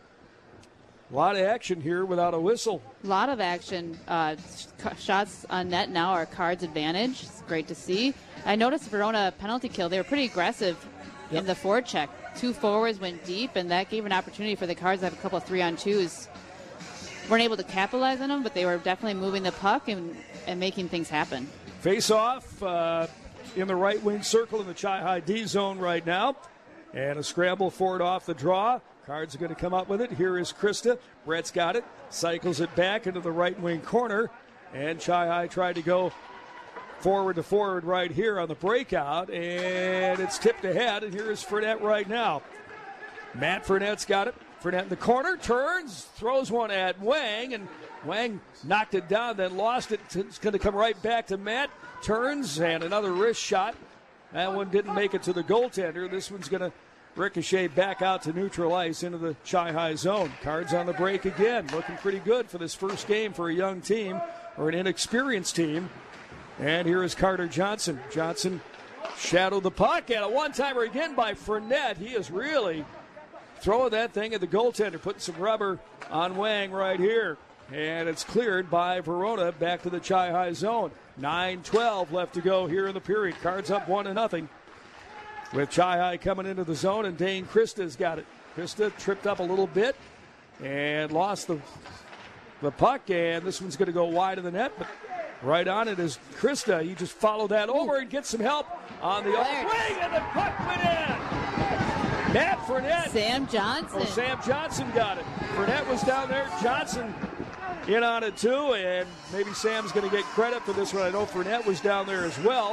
a lot of action here without a whistle. A lot of action. Uh, shots on net now are Cards' advantage. It's great to see. I noticed Verona penalty kill. They were pretty aggressive yep. in the forecheck. Two forwards went deep, and that gave an opportunity for the Cards to have a couple of three-on-twos. Weren't able to capitalize on them, but they were definitely moving the puck and, and making things happen. Face-off uh, in the right wing circle in the Chi-Hi D zone right now. And a scramble for it off the draw. Cards are going to come up with it. Here is Krista. Brett's got it. Cycles it back into the right wing corner. And Chi-Hi tried to go forward to forward right here on the breakout. And it's tipped ahead. And here is Fournette right now. Matt Fournette's got it. Fournette in the corner, turns, throws one at Wang, and Wang knocked it down, then lost it. It's going to come right back to Matt. Turns, and another wrist shot. That one didn't make it to the goaltender. This one's going to ricochet back out to neutral ice into the Chi-Hi zone. Cards on the break again. Looking pretty good for this first game for a young team or an inexperienced team. And here is Carter Johnson. Johnson shadowed the puck, and a one-timer again by Fournette. He is really throwing that thing at the goaltender, putting some rubber on Wang right here. And it's cleared by Verona back to the Chi-Hi zone. nine twelve left to go here in the period. Cards up one to nothing. With Chi-Hi coming into the zone, and Dane Krista's got it. Krista tripped up a little bit and lost the, the puck, and this one's going to go wide of the net, but right on it is Krista. He just followed that over and gets some help on the other wing, and the puck went in. Matt Fournette. Sam Johnson. Oh, Sam Johnson got it. Fournette was down there. Johnson in on it too, and maybe Sam's going to get credit for this one. I know Fournette was down there as well.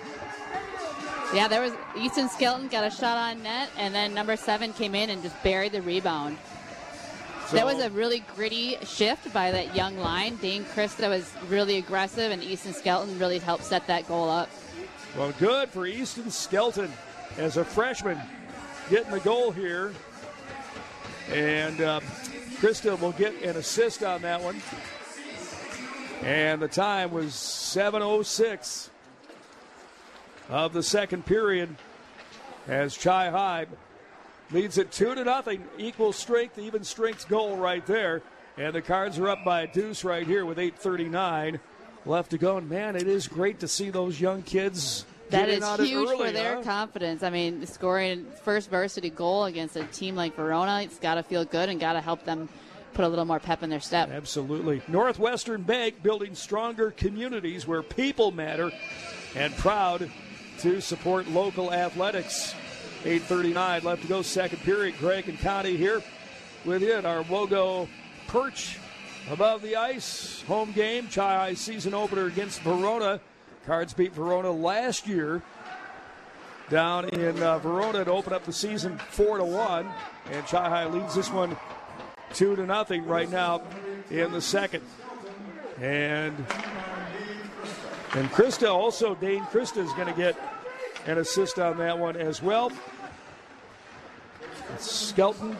Yeah, there was Easton Skelton got a shot on net, and then number seven came in and just buried the rebound. So, that was a really gritty shift by that young line. Dane Krista was really aggressive, and Easton Skelton really helped set that goal up. Well, good for Easton Skelton as a freshman getting the goal here. And uh, Krista will get an assist on that one. And the time was seven oh six of the second period as Chi-Hi leads it two to nothing. Equal strength, even strength goal right there. And the Cards are up by a deuce right here with eight thirty-nine left to go. And, man, it is great to see those young kids That getting is on it huge early, for their huh? confidence. I mean, scoring first varsity goal against a team like Verona, it's got to feel good and got to help them put a little more pep in their step. Absolutely. Northwestern Bank, building stronger communities where people matter, and proud to support local athletics. eight thirty-nine left to go, second period. Greg and Connie here with you at our Wogo perch above the ice. Home game, Chi-High season opener against Verona. Cards beat Verona last year down in uh, Verona to open up the season four to one, and Chi-High leads this one two to nothing right now in the second. And and Krista also, Dane Krista is going to get an assist on that one as well. It's Skelton.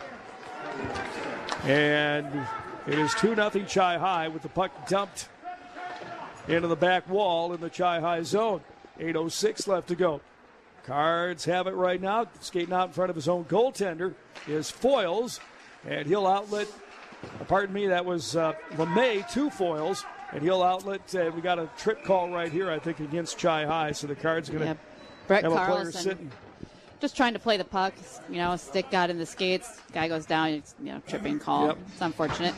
And it is two nothing Chi-High with the puck dumped into the back wall in the Chi-High zone. eight oh six left to go. Cards have it right now. Skating out in front of his own goaltender is Foils, and he'll outlet, pardon me, that was uh, LeMay, two Foils, and he'll outlet, uh, we got a trip call right here, I think, against Chi-High, so the Cards are going to Yep. Brett have a player Carlson sitting. just trying to play the puck. You know, a stick got in the skates. Guy goes down. It's, you know, tripping call. Yep. It's unfortunate.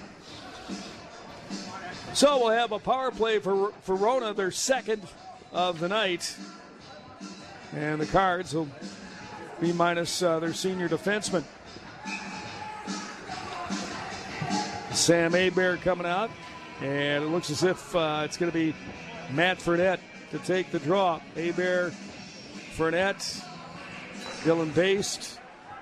So we'll have a power play for for Verona, their second of the night. And the Cards will be minus uh, their senior defenseman. Sam Hebert coming out. And it looks as if uh, it's going to be Matt Fournette to take the draw. Hebert, Fournette, Dylan Baste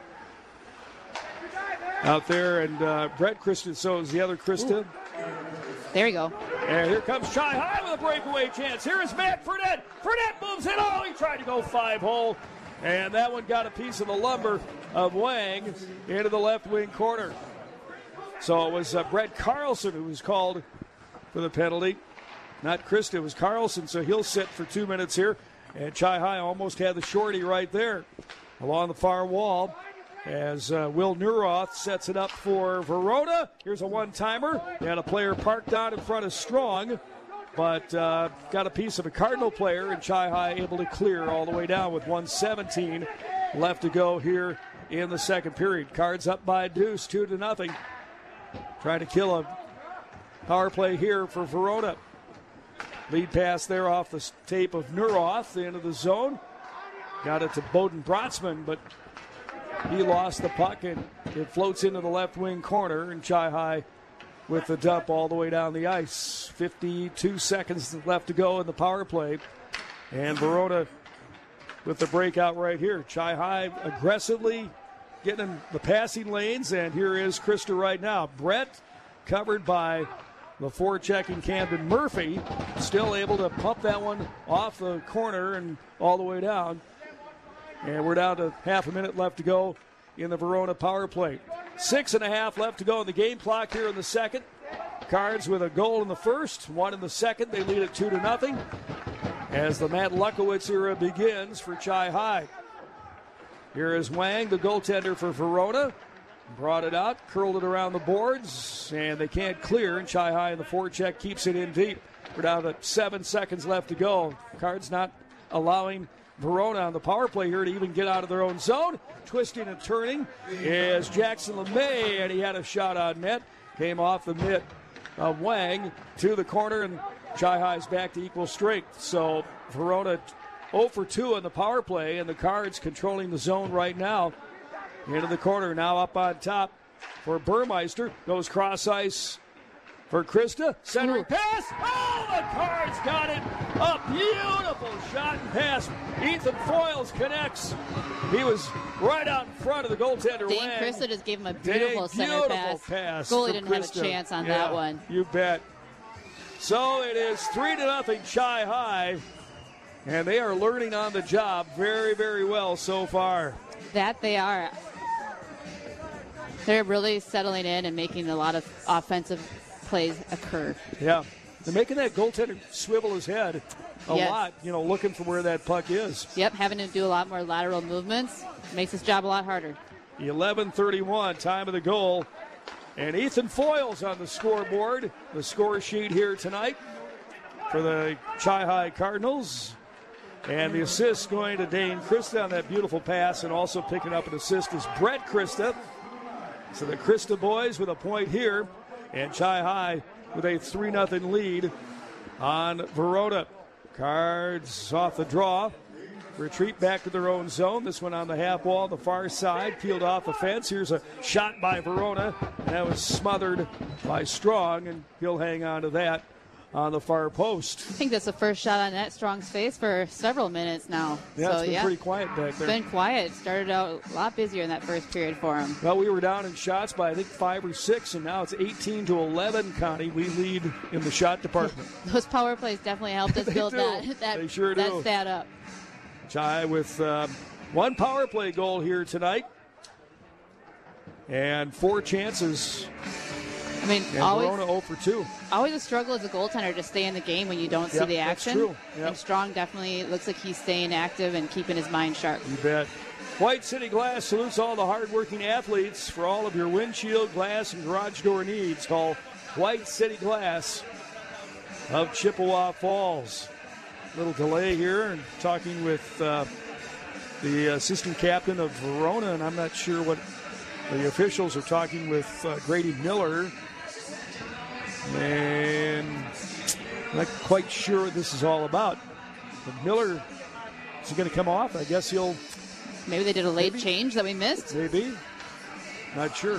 out there. And uh, Brett Krista, so is the other Krista. Ooh. There you go. And here comes Chi-High with a breakaway chance. Here is Matt Fournette. Fournette moves it. Oh, he tried to go five hole. And that one got a piece of the lumber of Wang into the left wing corner. So it was uh, Brett Carlson who was called for the penalty. Not Krista, it was Carlson. So he'll sit for two minutes here. And Chi-High almost had the shorty right there along the far wall. As uh, Will Neuroth sets it up for Verona. Here's a one-timer. They had a player parked out in front of Strong, but uh, got a piece of a Cardinal player, and Chi-High able to clear all the way down with one seventeen left to go here in the second period. Cards up by a deuce, two to nothing. Trying to kill a power play here for Verona. Lead pass there off the tape of Neuroth into the zone. Got it to Bowden Brotzman, but he lost the puck, and it floats into the left wing corner, and Chi-High with the dump all the way down the ice. fifty-two seconds left to go in the power play, and Verona with the breakout right here. Chi-High aggressively getting in the passing lanes, and here is Krista right now. Brett covered by the forechecking Camden Murphy, still able to pump that one off the corner and all the way down. And we're down to half a minute left to go in the Verona power play. Six and a half left to go in the game clock here in the second. Cards with a goal in the first, one in the second. They lead it two to nothing as the Matt Lukowitz era begins for Chi-High. Here is Wang, the goaltender for Verona. Brought it out, curled it around the boards, and they can't clear. And Chi-High in the forecheck keeps it in deep. We're down to seven seconds left to go. Cards not allowing Verona on the power play here to even get out of their own zone. Twisting and turning is Jackson LeMay, and he had a shot on net. Came off the mitt of Wang to the corner, and Chi-High's back to equal strength. So Verona oh for two on the power play, and the Cards controlling the zone right now. Into the corner, now up on top for Burmeister. Goes cross ice for Krista. Centering pass. Oh, the Cards got it. A beautiful shot and pass. Ethan Foils connects. He was right out in front of the goaltender. Dane Wang. Krista just gave him a beautiful Dang, center beautiful pass. pass Goalie from didn't have a Krista. chance on Yeah, that one. You bet. So it is three to nothing Chi-High, and they are learning on the job very, very well so far. That they are. They're really settling in and making a lot of offensive plays occur. Yeah. They're making that goaltender swivel his head a Yes. lot, you know, looking for where that puck is. Yep, having to do a lot more lateral movements makes his job a lot harder. eleven thirty-one, time of the goal And Ethan Foyles on the scoreboard, the score sheet here tonight for the Chi-Hi Cardinals. And the assist going to Dane Christa on that beautiful pass, and also picking up an assist is Brett Christa. So the Christa boys with a point here, and Chi-Hi with a three nothing lead on Verona. Cards off the draw. Retreat back to their own zone. This one on the half wall, the far side, peeled off the fence. Here's a shot by Verona, and that was smothered by Strong, and he'll hang on to that on the far post. I think that's the first shot on net Strong's face for several minutes now. Yeah, so, it's been yeah. pretty quiet back there. It's been quiet. Started out a lot busier in that first period for him. Well, we were down in shots by, I think, five or six, and now it's eighteen to eleven, Connie. We lead in the shot department. Those power plays definitely helped us build do. that, that, They sure that do. stat up. Chi with uh, one power play goal here tonight, and four chances. I mean, and always, Verona oh for two. Always a struggle as a goaltender to stay in the game when you don't see Yep, the that's action. true. Yep. And Strong definitely looks like he's staying active and keeping his mind sharp. You bet. White City Glass salutes all the hardworking athletes. For all of your windshield, glass, and garage door needs, call White City Glass of Chippewa Falls. Little delay here, and talking with uh, the assistant captain of Verona, and I'm not sure what the officials are talking with uh, Grady Miller. And I'm not quite sure what this is all about. But Miller, is he going to come off? I guess he'll... Maybe they did a late maybe, change that we missed? Maybe. Not sure.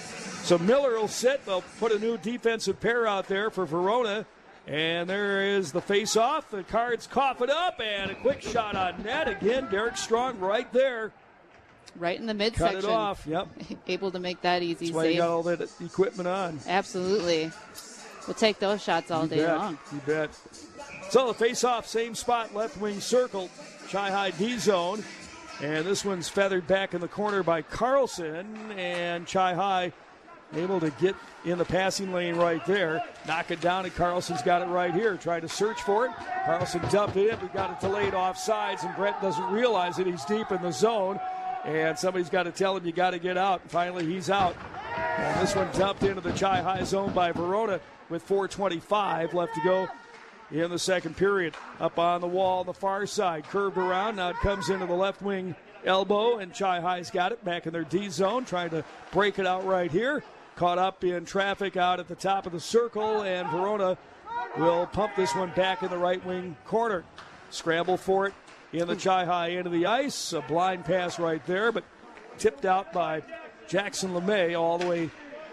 So Miller will sit. They'll put a new defensive pair out there for Verona. And there is the face-off. The Cards cough it up, and a quick shot on net. Again, Derek Strong right there. Right in the midsection. Cut it off, yep. Able to make that easy That's why save. you got all that equipment on. Absolutely. We'll take those shots all You day bet. long. You bet. So the face-off, same spot, left wing circle, Chi-Hi D-zone. And this one's feathered back in the corner by Carlson, and Chi-Hi able to get in the passing lane right there. Knock it down, and Carlson's got it right here. Tried to search for it. Carlson dumped it in, but got it delayed off sides, and Brett doesn't realize it. He's deep in the zone, and somebody's got to tell him you got to get out. And finally, he's out. And this one dumped into the Chi-Hi zone by Verona with four twenty-five left to go in the second period. Up on the wall on the far side, curved around. Now it comes into the left wing elbow, and Chi-Hi's got it back in their D zone, trying to break it out right here. Caught up in traffic out at the top of the circle, and Verona will pump this one back in the right wing corner. Scramble for it in the Chi-Hi end of the ice. A blind pass right there, but tipped out by Jackson LeMay all the way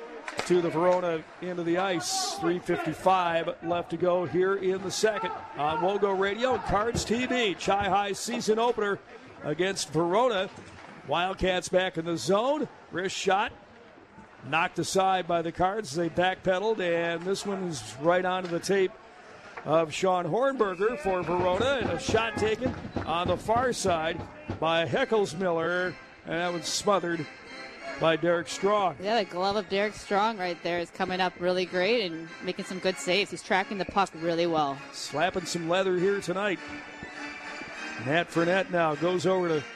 to the Verona end of the ice. three fifty-five left to go here in the second. On Wogo Radio and Cards T V, Chi-Hi season opener against Verona. Wildcats back in the zone. Wrist shot. Knocked aside by the Cards. They backpedaled, and this one is right onto the tape of Sean Hornberger for Verona. And a shot taken on the far side by Heckles-Miller, and that was smothered by Derek Strong. Yeah, the glove of Derek Strong right there is coming up really great and making some good saves. He's tracking the puck really well. Slapping some leather here tonight. Matt Fournette now goes over to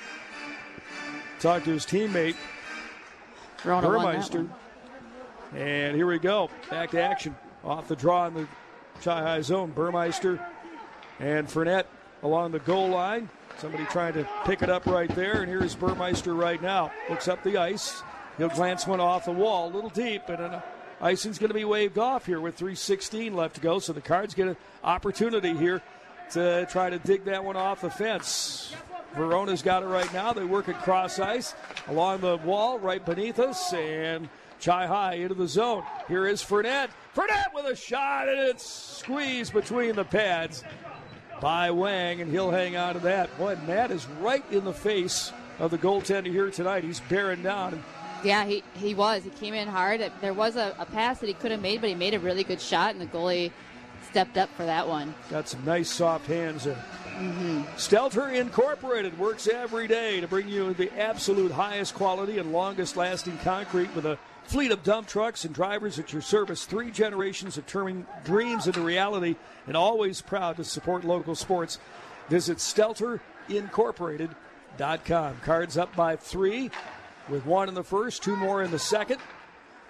talk to his teammate, Verona won that Burmeister. one. And here we go. Back to action. Off the draw in the Chi-Hi zone. Burmeister and Fournette along the goal line. Somebody trying to pick it up right there. And here's Burmeister right now. Looks up the ice. He'll glance one off the wall. A little deep. And an icing's going to be waved off here with three sixteen left to go. So the Cards get an opportunity here to try to dig that one off the fence. Verona's got it right now. They work at cross ice along the wall right beneath us, and Chi-Hi into the zone. Here is Fournette. Fournette with a shot, and it's squeezed between the pads by Wang, and he'll hang on to that. Boy, Matt is right in the face of the goaltender here tonight. He's bearing down. Yeah, he, he was. He came in hard. There was a, a pass that he could have made, but he made a really good shot, and the goalie stepped up for that one. Got some nice soft hands there. Mm-hmm. Stelter Incorporated works every day to bring you the absolute highest quality and longest lasting concrete with a fleet of dump trucks and drivers at your service. Three generations of turning dreams into reality, and always proud to support local sports. Visit stelter incorporated dot com. Cards up by three with one in the first, two more in the second.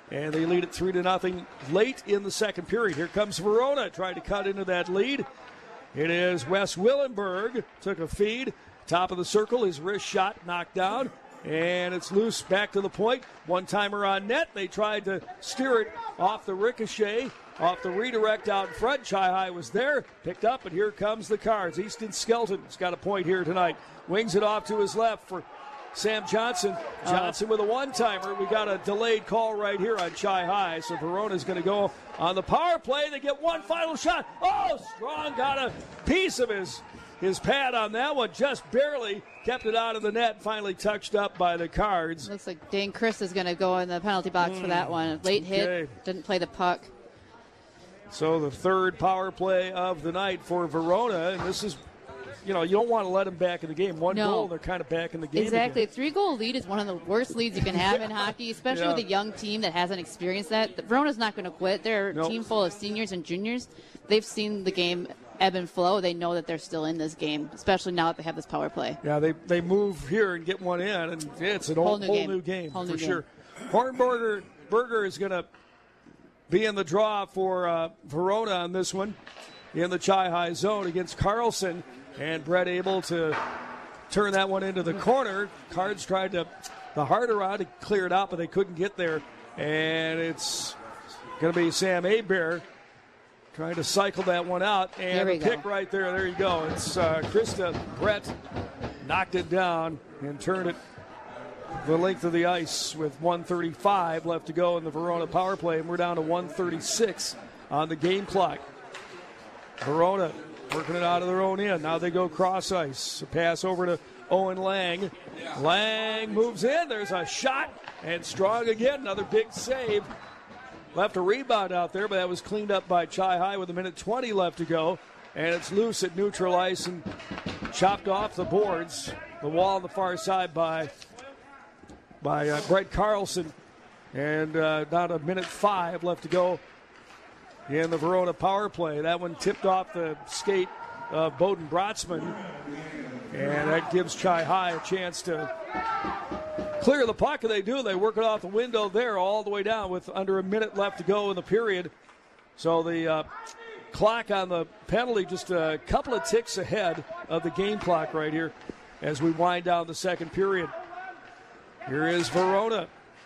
and they lead it three to nothing late in the second period. Here comes Verona trying to cut into that lead. It is Wes Willenberg, took a feed, top of the circle, his wrist shot knocked down, and it's loose back to the point. One-timer on net. They tried to steer it off the ricochet, off the redirect out in front. Chi-Hi was there, picked up, and here comes the Cards. Easton Skelton's got a point here tonight. Wings it off to his left for Sam Johnson. Johnson with a one-timer. We got a delayed call right here on Chi-Hi, so Verona's going to go on the power play. They get one final shot. Oh, Strong got a piece of his his pad on that one, just barely kept it out of the net, finally touched up by the Cards. Looks like Dane Chris is going to go in the penalty box mm, for that one. Late okay. hit, didn't play the puck. So the third power play of the night for Verona, and this is, you know, you don't want to let them back in the game. One no. goal, they're kind of back in the game. Exactly. Again. A three-goal lead is one of the worst leads you can have in hockey, especially yeah. with a young team that hasn't experienced that. Verona's not going to quit. They're a nope. team full of seniors and juniors. They've seen the game ebb and flow. They know that they're still in this game, especially now that they have this power play. Yeah, they they move here and get one in, and it's a whole, whole, new, whole game. new game whole for new sure. Game. Hornberger Berger is going to be in the draw for uh, Verona on this one in the Chi-Hi zone against Carlson, and Brett able to turn that one into the corner. Cards tried to the hard around to clear it out, but they couldn't get there, and it's going to be Sam Hebert trying to cycle that one out, and the pick go. right there. There you go. It's uh, Krista Brett knocked it down and turned it the length of the ice with one thirty-five left to go in the Verona power play, and we're down to one thirty-six on the game clock. Verona working it out of their own end. Now they go cross ice. A pass over to Owen Lang. Lang moves in. There's a shot, and Strong again. Another big save. Left a rebound out there, but that was cleaned up by Chi-Hi with a minute twenty left to go. And it's loose at neutral ice and chopped off the boards. The wall on the far side by, by uh, Brett Carlson. And uh, down to minute five left to go in the Verona power play. That one tipped off the skate of Bowden Brotzman. And that gives Chi-Hi a chance to clear the puck, and they do. They work it off the window there all the way down with under a minute left to go in the period. So the uh, clock on the penalty just a couple of ticks ahead of the game clock right here as we wind down the second period. Here is Verona.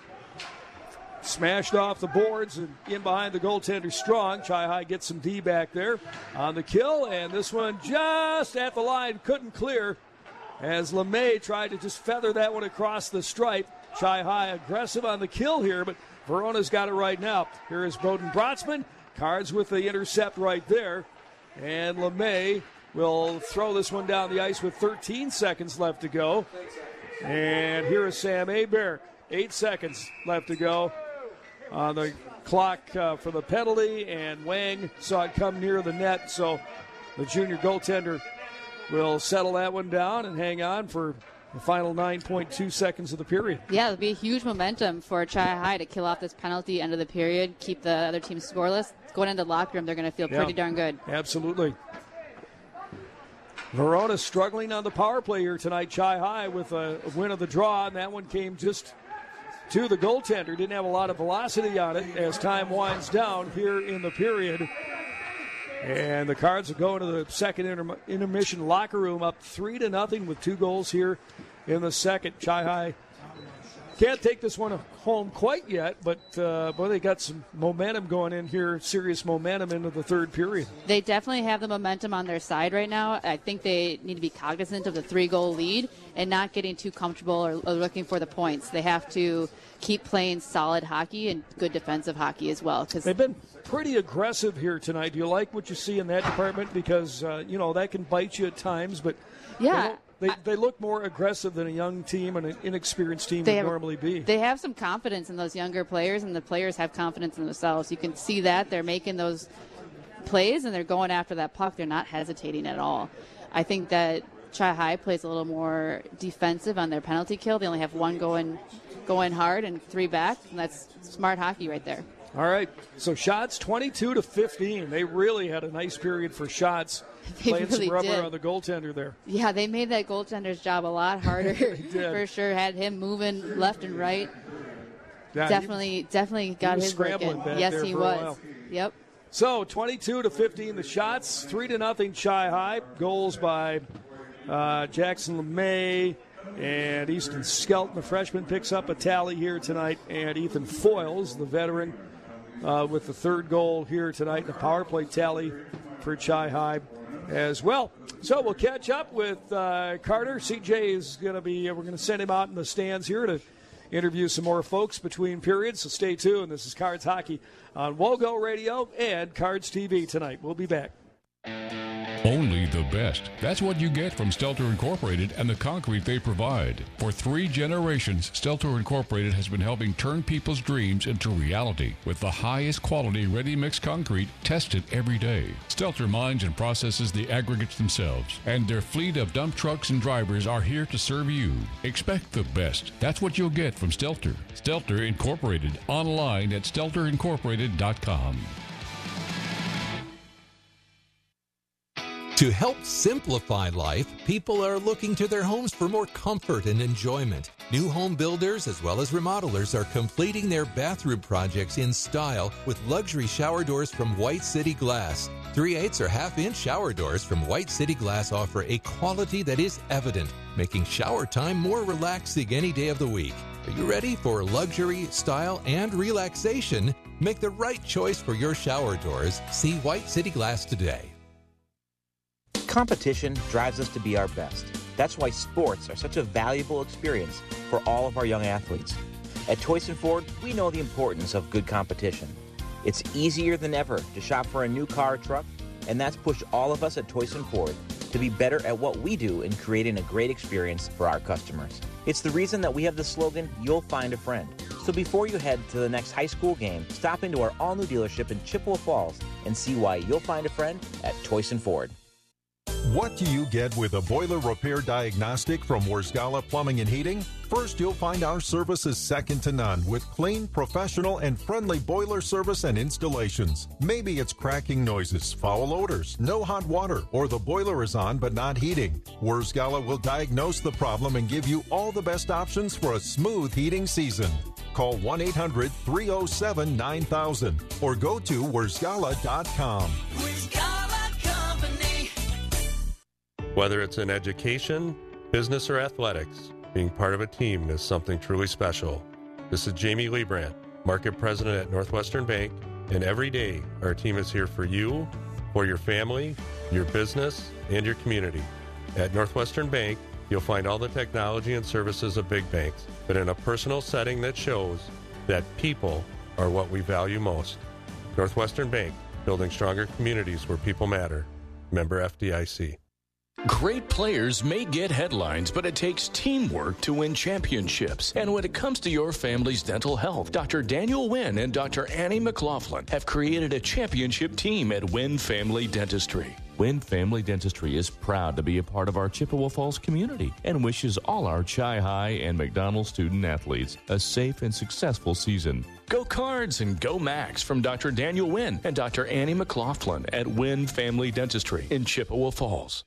Smashed off the boards and in behind the goaltender Strong. Chi-Hi gets some D back there on the kill, and this one just at the line couldn't clear as LeMay tried to just feather that one across the stripe. Chi-Hi aggressive on the kill here, but Verona's got it right now. Here is Bowden Brotzman. Cards with the intercept right there. And LeMay will throw this one down the ice with thirteen seconds left to go. And here is Sam Hebert. Eight seconds left to go on the clock uh, for the penalty, and Wang saw it come near the net, so the junior goaltender will settle that one down and hang on for the final nine point two seconds of the period. Yeah, it'll be a huge momentum for Chi-Hi to kill off this penalty end of the period, keep the other team scoreless. Going into the locker room, they're going to feel pretty yeah, darn good. Absolutely. Verona struggling on the power play here tonight. Chi-Hi with a win of the draw, and that one came just to the goaltender. Didn't have a lot of velocity on it as time winds down here in the period. And the Cards will go into the second inter- intermission locker room up three to nothing with two goals here in the second. Chi-Hi can't take this one home quite yet, but uh, boy, they got some momentum going in here, serious momentum into the third period. They definitely have the momentum on their side right now. I think they need to be cognizant of the three-goal lead and not getting too comfortable or, or looking for the points. They have to keep playing solid hockey and good defensive hockey as well. Cause they've been pretty aggressive here tonight. Do you like what you see in that department? Because, uh, you know, that can bite you at times, but yeah. They, they, they look more aggressive than a young team and an inexperienced team they would have, normally be. They have some confidence in those younger players, and the players have confidence in themselves. You can see that. They're making those plays, and they're going after that puck. They're not hesitating at all. I think that Chi-Hi plays a little more defensive on their penalty kill. They only have one going going hard and three back, and that's smart hockey right there. All right, so shots twenty-two to fifteen. They really had a nice period for shots. They Playing really some rubber did. on the goaltender there. Yeah, they made that goaltender's job a lot harder for sure. Had him moving left and right. Yeah, definitely, he, definitely got he was his work scrambling in. back Yes, there he for was. a while. Yep. So twenty-two to fifteen, the shots, three to nothing, Chi High. Goals by uh, Jackson LeMay and Easton Skelton. The freshman picks up a tally here tonight, and Ethan Foyles, the veteran, uh, with the third goal here tonight. The power play tally for Chi High as well. So we'll catch up with uh, Carter. C J is going to be, we're going to send him out in the stands here to interview some more folks between periods, so stay tuned. This is Cards Hockey on Wogo Radio and Cards T V tonight. We'll be back. Only the best. That's what you get from Stelter Incorporated and the concrete they provide. For three generations, Stelter Incorporated has been helping turn people's dreams into reality with the highest quality ready-mix concrete tested every day. Stelter mines and processes the aggregates themselves, and their fleet of dump trucks and drivers are here to serve you. Expect the best. That's what you'll get from Stelter. Stelter Incorporated, online at stelter incorporated dot com. To help simplify life, people are looking to their homes for more comfort and enjoyment. New home builders as well as remodelers are completing their bathroom projects in style with luxury shower doors from White City Glass. three eighths or half-inch shower doors from White City Glass offer a quality that is evident, making shower time more relaxing any day of the week. Are you ready for luxury, style, and relaxation? Make the right choice for your shower doors. See White City Glass today. Competition drives us to be our best. That's why sports are such a valuable experience for all of our young athletes. At Toyson Ford, we know the importance of good competition. It's easier than ever to shop for a new car or truck, and that's pushed all of us at Toyson Ford to be better at what we do in creating a great experience for our customers. It's the reason that we have the slogan, "You'll find a friend." So before you head to the next high school game, stop into our all-new dealership in Chippewa Falls and see why you'll find a friend at Toyson Ford. What do you get with a boiler repair diagnostic from Wurzgala Plumbing and Heating? First, you'll find our service is second to none with clean, professional, and friendly boiler service and installations. Maybe it's cracking noises, foul odors, no hot water, or the boiler is on but not heating. Wurzgala will diagnose the problem and give you all the best options for a smooth heating season. Call one eight hundred three oh seven nine thousand or go to wurzgala dot com. Whether it's in education, business, or athletics, being part of a team is something truly special. This is Jamie Liebrandt, Market President at Northwestern Bank, and every day our team is here for you, for your family, your business, and your community. At Northwestern Bank, you'll find all the technology and services of big banks, but in a personal setting that shows that people are what we value most. Northwestern Bank, building stronger communities where people matter. Member F D I C. Great players may get headlines, but it takes teamwork to win championships. And when it comes to your family's dental health, Doctor Daniel Wynn and Doctor Annie McLaughlin have created a championship team at Wynn Family Dentistry. Wynn Family Dentistry is proud to be a part of our Chippewa Falls community and wishes all our Chi High and McDonald student athletes a safe and successful season. Go Cards and go Max from Doctor Daniel Wynn and Doctor Annie McLaughlin at Wynn Family Dentistry in Chippewa Falls.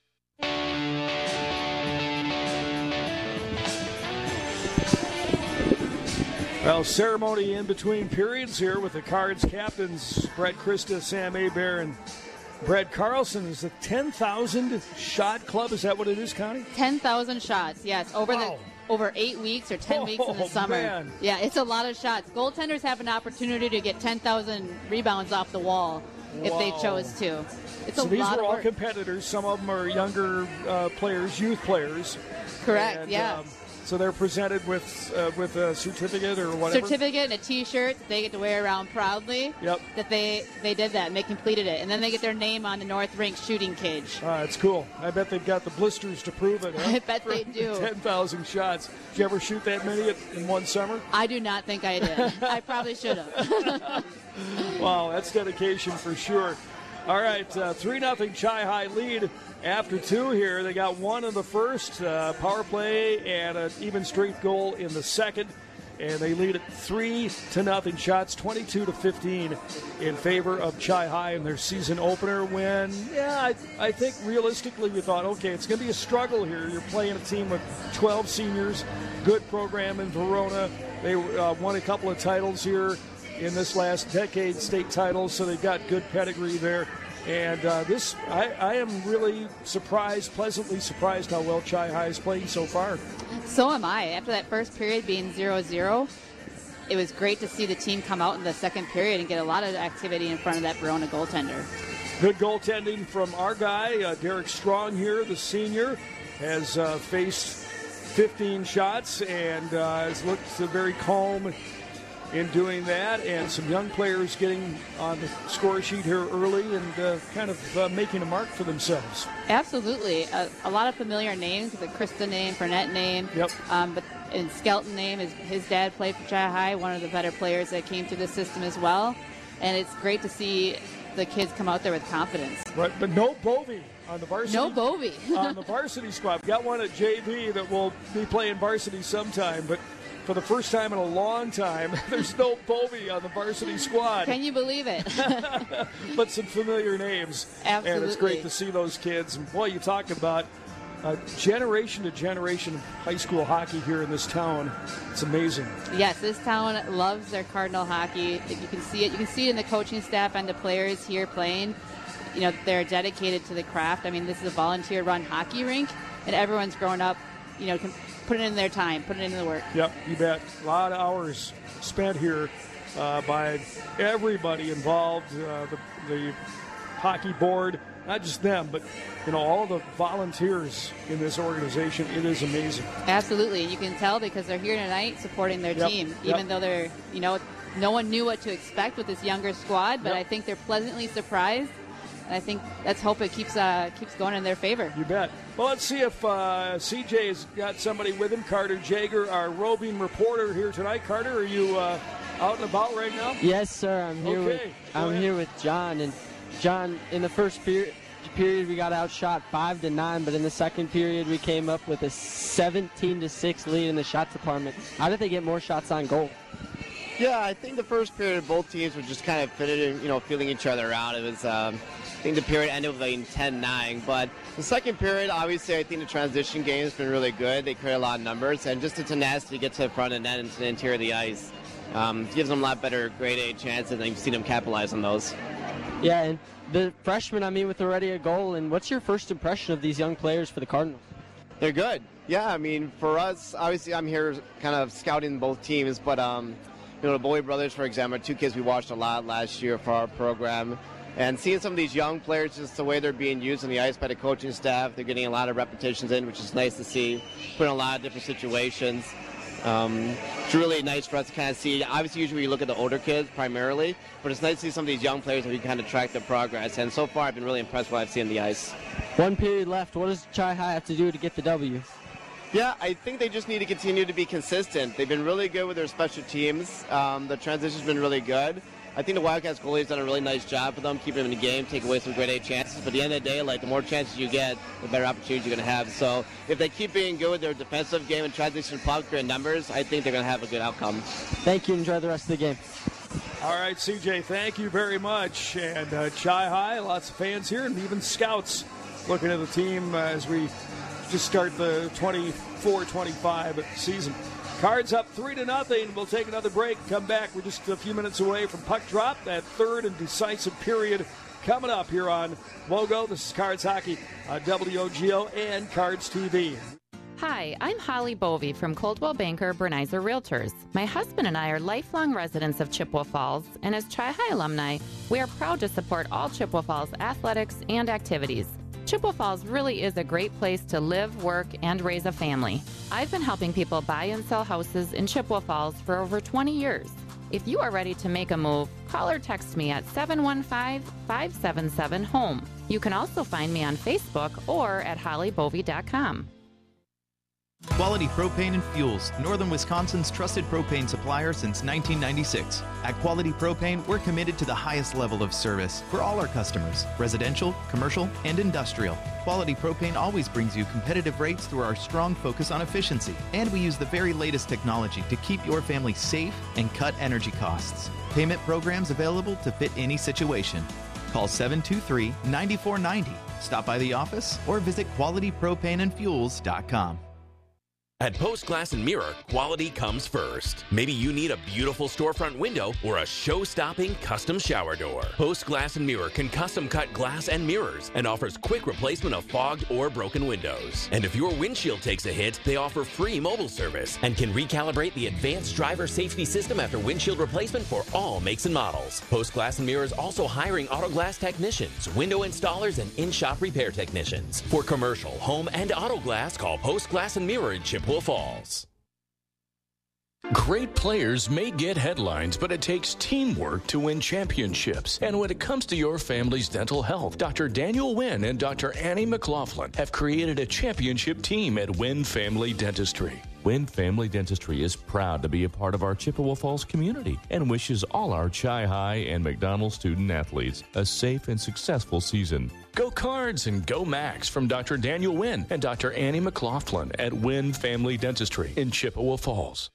Well, ceremony in between periods here with the Cards captains, Brett Christa, Sam Hebert, and Brett Carlson. Is the ten thousand shot club? Is that what it is, Connie? ten thousand shots, yes. Over wow. the over eight weeks or ten oh, weeks in the summer. Man. Yeah, it's a lot of shots. Goaltenders have an opportunity to get ten thousand rebounds off the wall if wow. they chose to. It's so a these lot were of all work. competitors. Some of them are younger uh, players, youth players. Correct, and, yeah. Um, so they're presented with uh, with a certificate or whatever? Certificate and a T-shirt they get to wear around proudly. Yep. That they, they did that and they completed it. And then they get their name on the North Rink shooting cage. Uh, it's cool. I bet they've got the blisters to prove it. Huh? I bet they do. ten thousand shots. Did you ever shoot that many in one summer? I do not think I did. I probably should have. Wow, that's dedication for sure. All right, uh, three nothing Chi High lead after two here. They got one in the first, uh, power play, and an even strength goal in the second. and they lead it three to nothing. Shots twenty-two to fifteen in favor of Chi High in their season opener. When, yeah, I, I think realistically we thought, okay, it's going to be a struggle here. You're playing a team with twelve seniors, good program in Verona. They uh, won a couple of titles here in this last decade, state titles, so they've got good pedigree there. And uh, this, I, I am really surprised, pleasantly surprised how well Chi High is playing so far. So am I. After that first period being zero zero, it was great to see the team come out in the second period and get a lot of activity in front of that Verona goaltender. Good goaltending from our guy, uh, Derek Strong here, the senior, has uh, faced fifteen shots and uh, has looked uh, very calm in doing that, and some young players getting on the score sheet here early and uh, kind of uh, making a mark for themselves. Absolutely. A, a lot of familiar names, the Krista name, Burnett name. Yep. Um, but and Skelton name, is his dad played for Chi High, one of the better players that came through the system as well. And it's great to see the kids come out there with confidence. Right, but no Bovey on the varsity. No Bovey. on the varsity squad. Got one at J V that will be playing varsity sometime, but for the first time in a long time, there's no Bovey on the varsity squad. Can you believe it? But some familiar names. Absolutely. And it's great to see those kids. And boy, you talk about uh, generation to generation of high school hockey here in this town. It's amazing. Yes, this town loves their Cardinal hockey. You can see it. You can see it in the coaching staff and the players here playing. You know, they're dedicated to the craft. I mean, this is a volunteer-run hockey rink, and everyone's grown up, you know, putting in their time, putting in the work. Yep, you bet. A lot of hours spent here uh, by everybody involved, uh, the, the hockey board, not just them, but, you know, all the volunteers in this organization. It is amazing. Absolutely. You can tell because they're here tonight supporting their yep. team, yep. even though they're, you know, no one knew what to expect with this younger squad, but yep. I think they're pleasantly surprised. And I think let's hope it keeps uh, keeps going in their favor. You bet. Well, let's see if uh, C J has got somebody with him. Carter Jager, our roving reporter here tonight. Carter, are you uh, out and about right now? Yes, sir. I'm here. Okay. With, I'm ahead. here with John. And John, in the first period, period we got outshot five to nine, but in the second period we came up with a seventeen to six lead in the shots department. How did they get more shots on goal? Yeah, I think the first period both teams were just kind of fitting, you know, feeling each other out. It was. Um, I think the period ended with like ten nine, but the second period, obviously, I think the transition game has been really good. They create a lot of numbers, and just the tenacity to get to the front and then into the interior of the ice um, gives them a lot better grade A chances, and you've seen them capitalize on those. Yeah, and the freshmen, I mean, with already a goal, and what's your first impression of these young players for the Cardinals? They're good. Yeah, I mean, for us, obviously, I'm here kind of scouting both teams, but, um, you know, the Bowie brothers, for example, are two kids we watched a lot last year for our program. And seeing some of these young players, just the way they're being used on the ice by the coaching staff, they're getting a lot of repetitions in, which is nice to see, put in a lot of different situations. Um, it's really nice for us to kind of see. Obviously, usually we look at the older kids primarily, but it's nice to see some of these young players and we can kind of track their progress. And so far, I've been really impressed with what I've seen on the ice. One period left. What does Chi High have to do to get the W? Yeah, I think they just need to continue to be consistent. They've been really good with their special teams. Um, the transition's been really good. I think the Wildcats goalie's done a really nice job for them, keeping them in the game, take away some grade A chances. But at the end of the day, like, the more chances you get, the better opportunities you're going to have. So if they keep being good with their defensive game and transition puck and numbers, I think they're going to have a good outcome. Thank you. Enjoy the rest of the game. All right, C J, thank you very much. And uh, Chi High, lots of fans here, and even scouts looking at the team uh, as we just start the twenty-four twenty-five season. Cards up three to nothing. We'll take another break. Come back. We're just a few minutes away from puck drop. That third and decisive period coming up here on Wogo. This is Cards Hockey on W O G O and Cards T V. Hi, I'm Holly Bovey from Coldwell Banker Bernizer Realtors. My husband and I are lifelong residents of Chippewa Falls, and as Chi High alumni, we are proud to support all Chippewa Falls athletics and activities. Chippewa Falls really is a great place to live, work, and raise a family. I've been helping people buy and sell houses in Chippewa Falls for over twenty years. If you are ready to make a move, call or text me at seven one five, five seven seven, HOME. You can also find me on Facebook or at holly bovey dot com. Quality Propane and Fuels, Northern Wisconsin's trusted propane supplier since nineteen ninety-six. At Quality Propane, we're committed to the highest level of service for all our customers, residential, commercial, and industrial. Quality Propane always brings you competitive rates through our strong focus on efficiency, and we use the very latest technology to keep your family safe and cut energy costs. Payment programs available to fit any situation. Call seven two three, nine four nine zero. Stop by the office or visit quality propane and fuels dot com. At Post Glass and Mirror, quality comes first. Maybe you need a beautiful storefront window or a show-stopping custom shower door. Post Glass and Mirror can custom cut glass and mirrors and offers quick replacement of fogged or broken windows. And if your windshield takes a hit, they offer free mobile service and can recalibrate the advanced driver safety system after windshield replacement for all makes and models. Post Glass and Mirror is also hiring auto glass technicians, window installers, and in-shop repair technicians. For commercial, home, and auto glass, call Post Glass and Mirror in Chippewa Falls. Great players may get headlines, but it takes teamwork to win championships. And when it comes to your family's dental health, Doctor Daniel Wynn and Doctor Annie McLaughlin have created a championship team at Wynn Family Dentistry. Wynn Family Dentistry is proud to be a part of our Chippewa Falls community and wishes all our Chi-Hi and McDonald student athletes a safe and successful season. Go Cards and go Max from Doctor Daniel Wynn and Doctor Annie McLaughlin at Wynn Family Dentistry in Chippewa Falls.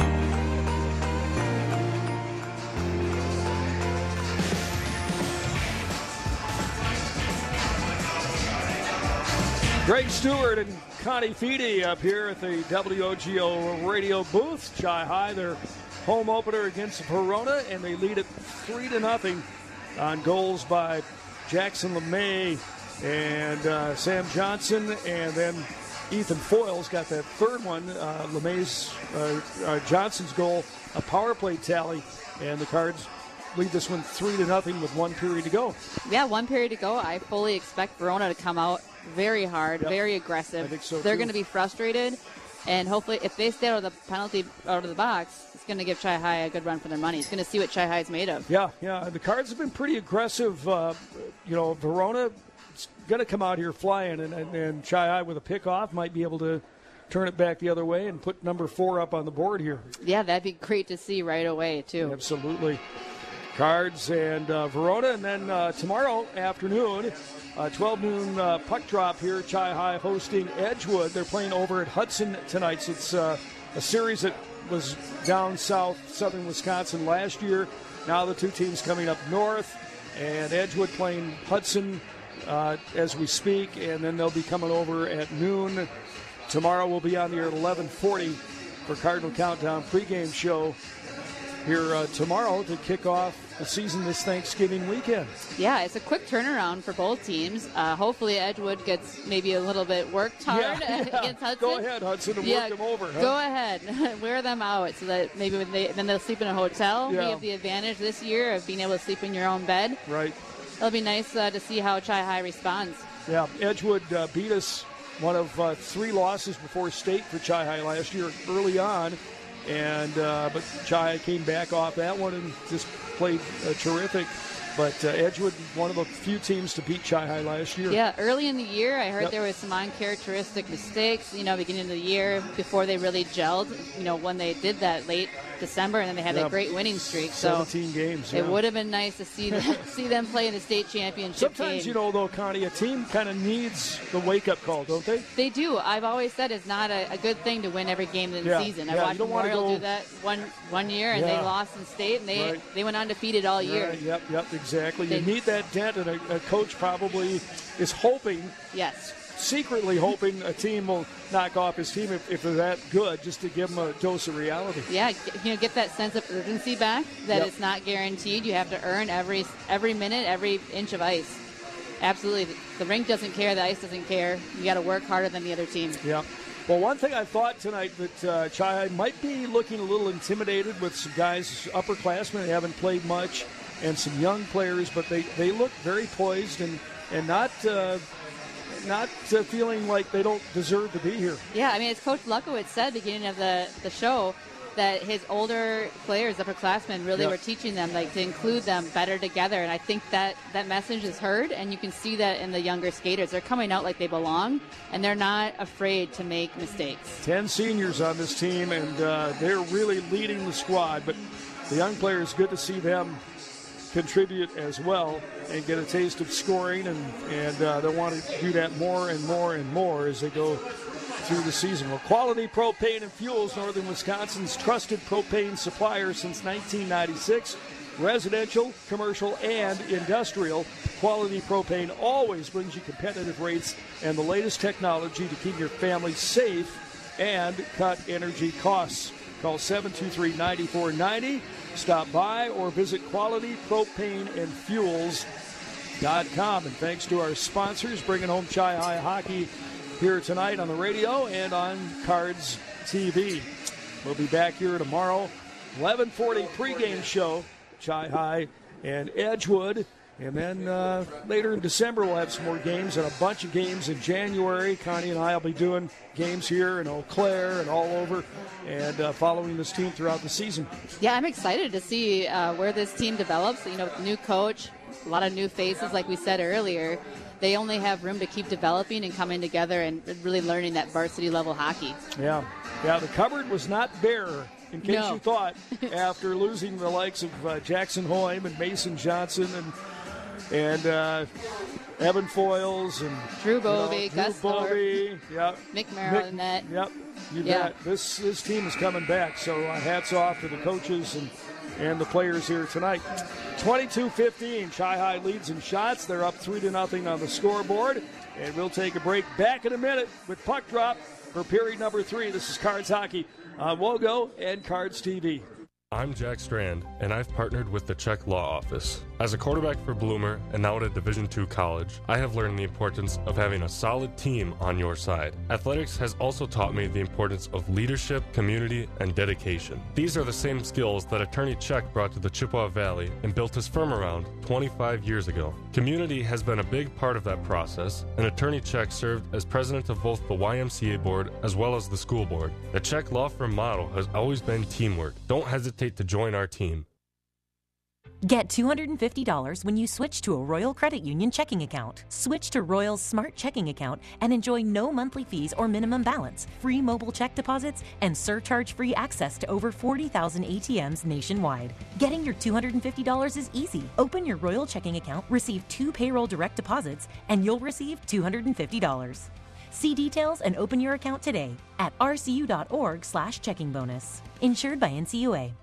Greg Stewart and Connie Feedy up here at the W O G O radio booth. Chi-Hi, their home opener against Verona, and they lead it three to nothing on goals by Jackson LeMay and uh, Sam Johnson, and then Ethan Foyles got that third one. Uh, LeMay's uh, uh, Johnson's goal, a power play tally, and the Cards lead this one three to nothing with one period to go. Yeah, one period to go. I fully expect Verona to come out very hard, yep. very aggressive. I think so, They're too. going to be frustrated, and hopefully if they stay out of the penalty, out of the box, it's going to give Chi-Hi a good run for their money. It's going to see what Chi-Hi is made of. Yeah, yeah. The Cards have been pretty aggressive. Uh, you know, Verona is going to come out here flying, and, and, and Chi-Hi with a pick-off might be able to turn it back the other way and put number four up on the board here. Yeah, that'd be great to see right away, too. Absolutely. Cards and uh, Verona, and then uh, tomorrow afternoon, uh, twelve noon uh, puck drop here. Chi-Hi hosting Edgewood. They're playing over at Hudson tonight. So it's uh, a series that was down south, southern Wisconsin last year. Now the two teams coming up north, and Edgewood playing Hudson uh, as we speak, and then they'll be coming over at noon. Tomorrow we'll be on the air at eleven forty for Cardinal Countdown pregame show here uh, tomorrow to kick off the season this Thanksgiving weekend. Yeah, it's a quick turnaround for both teams. Uh, hopefully Edgewood gets maybe a little bit worked hard yeah, yeah. against Hudson. Go ahead, Hudson, and yeah, work them over. Huh? Go ahead. Wear them out so that maybe when they, then they'll sleep in a hotel. Yeah. We have the advantage this year of being able to sleep in your own bed. Right. It'll be nice uh, to see how Chi-Hi responds. Yeah, Edgewood uh, beat us one of uh, three losses before state for Chi-Hi last year early on. And uh, but Chi came back off that one and just played uh, terrific. But uh, Edgewood, one of the few teams to beat Chi-Hi last year. Yeah, early in the year, I heard yep. there was some uncharacteristic mistakes, you know, beginning of the year before they really gelled, you know, when they did that late December, and then they had yeah. that great winning streak. seventeen so games. It yeah. would have been nice to see them, see them play in the state championship Sometimes, game. you know, though, Connie, a team kind of needs the wake-up call, don't they? They do. I've always said it's not a, a good thing to win every game in the yeah. season. Yeah, I watched Memorial go... do that one one year, and yeah. they lost in state, and they, right. they went undefeated all year. Right. Yep, yep, exactly. They, you need that dent, and a, a coach probably is hoping, yes, secretly hoping a team will knock off his team if, if they're that good, just to give them a dose of reality. Yeah, you know, get that sense of urgency back that yep. it's not guaranteed. You have to earn every every minute, every inch of ice. Absolutely. The rink doesn't care. The ice doesn't care. You got to work harder than the other team. Yeah. Well, one thing I thought tonight that uh, Chi might be looking a little intimidated with some guys, upperclassmen, they haven't played much, and some young players, but they, they look very poised and, and not uh, not uh, feeling like they don't deserve to be here. Yeah, I mean, as Coach Lukowitz said at the beginning of the, the show, that his older players, upperclassmen, really Yep. were teaching them like to include them better together. And I think that that message is heard, and you can see that in the younger skaters. They're coming out like they belong, and they're not afraid to make mistakes. Ten seniors on this team, and uh, they're really leading the squad. But the young players, good to see them contribute as well and get a taste of scoring, and, and uh, they'll want to do that more and more and more as they go through the season. Well, Quality Propane and Fuels, Northern Wisconsin's trusted propane supplier since nineteen ninety-six. Residential, commercial, and industrial. Quality Propane always brings you competitive rates and the latest technology to keep your family safe and cut energy costs. Call seven two three, nine four nine zero. Stop by or visit quality propane and fuels dot com. And thanks to our sponsors, bringing home Chi-Hi hockey here tonight on the radio and on Cards T V. We'll be back here tomorrow, eleven forty pregame show, Chi-Hi and Edgewood. And then uh, later in December, we'll have some more games and a bunch of games in January. Connie and I will be doing games here in Eau Claire and all over and uh, following this team throughout the season. Yeah, I'm excited to see uh, where this team develops. You know, new coach, a lot of new faces, like we said earlier. They only have room to keep developing and coming together and really learning that varsity level hockey. Yeah, yeah. The cupboard was not bare, in case No. you thought, after losing the likes of uh, Jackson Hoyme and Mason Johnson and and uh, Evan Foyles and Drew Bovey, you know, Gus Drew Bovey, yep. Mick Merrill in that. Yep, you Yeah. bet. This this team is coming back. So uh, hats off to the coaches and and the players here tonight. twenty-two fifteen, Chi-Hi leads in shots. They're up three to nothing on the scoreboard. And we'll take a break. Back in a minute with Puck Drop for period number three. This is Cards Hockey on Wogo and Cards T V. I'm Jack Strand, and I've partnered with the Czech Law Office. As a quarterback for Bloomer and now at a Division two college, I have learned the importance of having a solid team on your side. Athletics has also taught me the importance of leadership, community, and dedication. These are the same skills that Attorney Czech brought to the Chippewa Valley and built his firm around twenty-five years ago. Community has been a big part of that process, and Attorney Czech served as president of both the Y M C A board as well as the school board. The Czech Law Firm motto has always been teamwork. Don't hesitate to join our team. Get two hundred fifty dollars when you switch to a Royal Credit Union checking account. Switch to Royal's Smart Checking account and enjoy no monthly fees or minimum balance, free mobile check deposits, and surcharge-free access to over forty thousand A T Ms nationwide. Getting your two hundred fifty dollars is easy. Open your Royal checking account, receive two payroll direct deposits, and you'll receive two hundred fifty dollars. See details and open your account today at r c u dot org slash checking bonus. Insured by N C U A.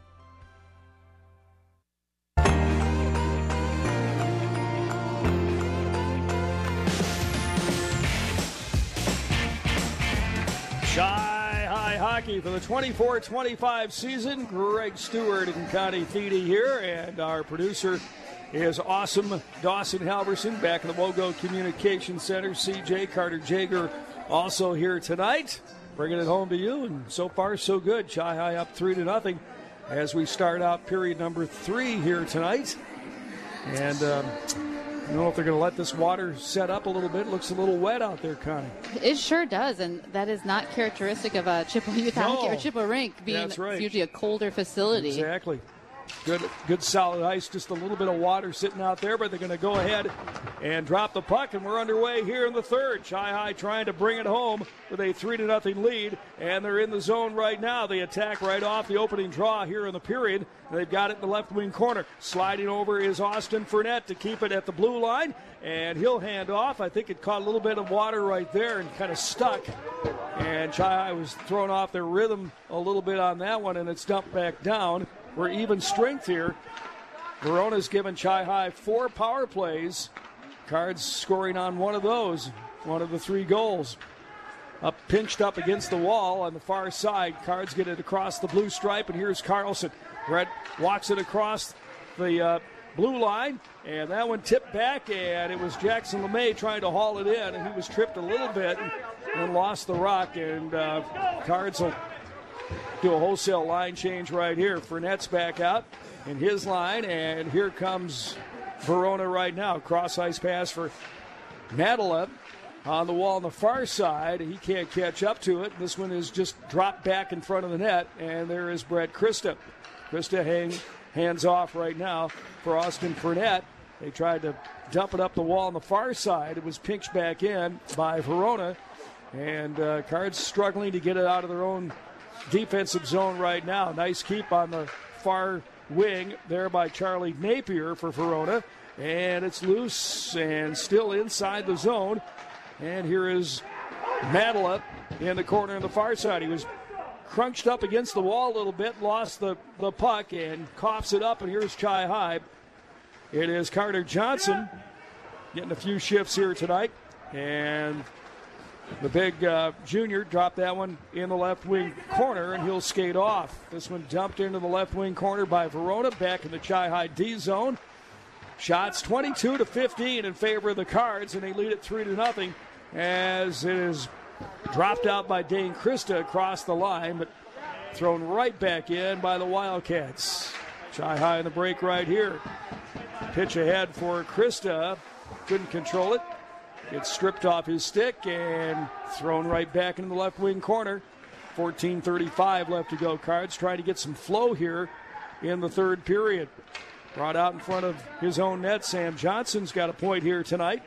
Chi-Hi hockey for the twenty-four twenty-five season. Greg Stewart and Connie Feedy here, and our producer is awesome Dawson Halverson back in the Wogo Communications Center. C J Carter Jager also here tonight, bringing it home to you. And so far, so good. Chi-Hi up three to nothing as we start out period number three here tonight. And um, I don't know if they're going to let this water set up a little bit. It looks a little wet out there, Connie. It sure does, and that is not characteristic of a Chippewa Youth No. Hockey or Chippewa rink being That's right. usually a colder facility. Exactly. Good, good solid ice. Just a little bit of water sitting out there, but they're going to go ahead and drop the puck, and we're underway here in the third. Chi-Hi trying to bring it home with a three to nothing lead, and they're in the zone right now. They attack right off the opening draw here in the period. They've got it in the left wing corner. Sliding over is Austin Fournette to keep it at the blue line, and he'll hand off. I think it caught a little bit of water right there and kind of stuck, and Chi-Hi was thrown off their rhythm a little bit on that one, and it's dumped back down. We're even strength here. Verona's given Chi-Hi four power plays. Cards scoring on one of those, one of the three goals. Up, pinched up against the wall on the far side. Cards get it across the blue stripe, and here's Carlson. Brett walks it across the uh, blue line, and that one tipped back, and it was Jackson LeMay trying to haul it in, and he was tripped a little bit and, and lost the rock, and uh, Cards will do a wholesale line change right here. Fournette's back out in his line, and here comes Verona right now. Cross ice pass for Nadalev. on the wall on the far side. He can't catch up to it. This one is just dropped back in front of the net, and there is Brett Christa. Christa hang, hands off right now for Austin Fournette. They tried to dump it up the wall on the far side. It was pinched back in by Verona, and uh, Cards struggling to get it out of their own defensive zone right now. Nice keep on the far wing there by Charlie Napier for Verona, and it's loose and still inside the zone. And here is Madela in the corner on the far side. He was crunched up against the wall a little bit, lost the, the puck, and coughs it up, and here's Chi High. It is Carter Johnson getting a few shifts here tonight, and the big uh, junior dropped that one in the left wing corner, and he'll skate off. This one dumped into the left wing corner by Verona, back in the Chi High D zone. Shots twenty-two to fifteen in favor of the Cards, and they lead it three to nothing as it is dropped out by Dane Christa across the line, but thrown right back in by the Wildcats. Chi High in the break right here. Pitch ahead for Christa. Couldn't control it. Gets stripped off his stick and thrown right back into the left wing corner. fourteen thirty-five left to go. Cards trying to get some flow here in the third period. Brought out in front of his own net. Sam Johnson's got a point here tonight.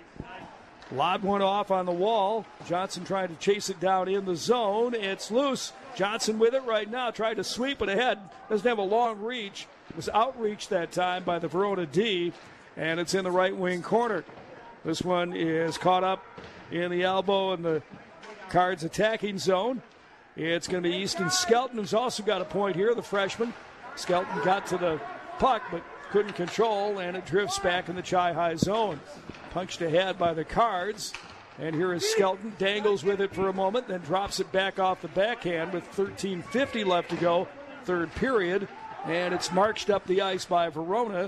Lob went off on the wall. Johnson trying to chase it down in the zone. It's loose. Johnson with it right now. Tried to sweep it ahead. Doesn't have a long reach. Was outreached that time by the Verona D, and it's in the right wing corner. This one is caught up in the elbow in the Cards attacking zone. It's going to be Easton Skelton, who's also got a point here, the freshman. Skelton got to the puck, but couldn't control, and it drifts back in the Chi High zone. Punched ahead by the Cards, and here is Skelton. Dangles with it for a moment, then drops it back off the backhand with thirteen fifty left to go, third period. And it's marched up the ice by Verona.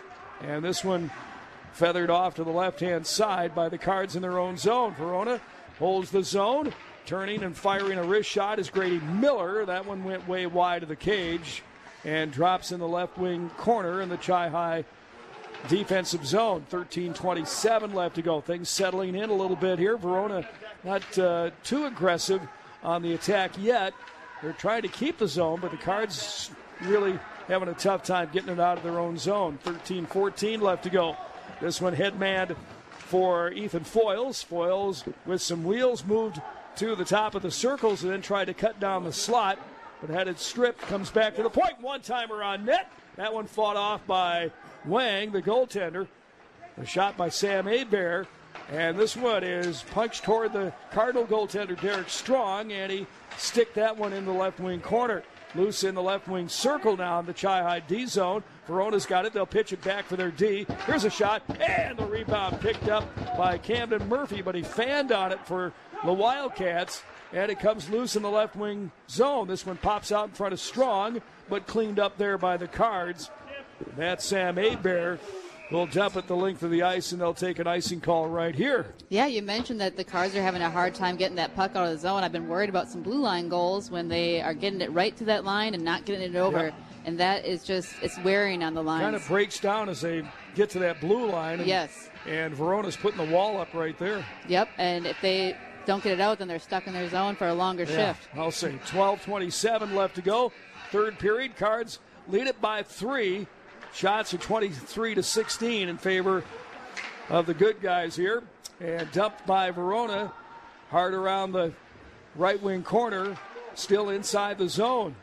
And this one feathered off to the left-hand side by the Cards in their own zone. Verona holds the zone. Turning and firing a wrist shot is Grady Miller. That one went way wide of the cage and drops in the left wing corner in the Chi High defensive zone. thirteen twenty-seven left to go. Things settling in a little bit here. Verona not uh, too aggressive on the attack yet. They're trying to keep the zone, but the Cards really having a tough time getting it out of their own zone. thirteen fourteen left to go. This one headmanned for Ethan Foyles. Foyles with some wheels moved to the top of the circles and then tried to cut down the slot, but had it stripped. Comes back to the point. One-timer on net. That one fought off by Wang, the goaltender. A shot by Sam Abear. And this one is punched toward the Cardinal goaltender, Derek Strong, and he sticked that one in the left wing corner. Loose in the left wing circle now in the Chi High D zone. Verona's got it. They'll pitch it back for their D. Here's a shot, and the rebound picked up by Camden Murphy, but he fanned on it for the Wildcats, and it comes loose in the left wing zone. This one pops out in front of Strong, but cleaned up there by the Cards. That's Sam Abear. Will jump at the length of the ice, and they'll take an icing call right here. Yeah, you mentioned that the Cards are having a hard time getting that puck out of the zone. I've been worried about some blue line goals when they are getting it right to that line and not getting it over. Yep. And that is just, it's wearing on the line. Kind of breaks down as they get to that blue line. And, yes. And Verona's putting the wall up right there. Yep, and if they don't get it out, then they're stuck in their zone for a longer yeah, shift. I'll say twelve twenty-seven left to go. Third period, Cards lead it by three. Shots are twenty-three to sixteen in favor of the good guys here. And dumped by Verona. Hard around the right wing corner. Still inside the zone.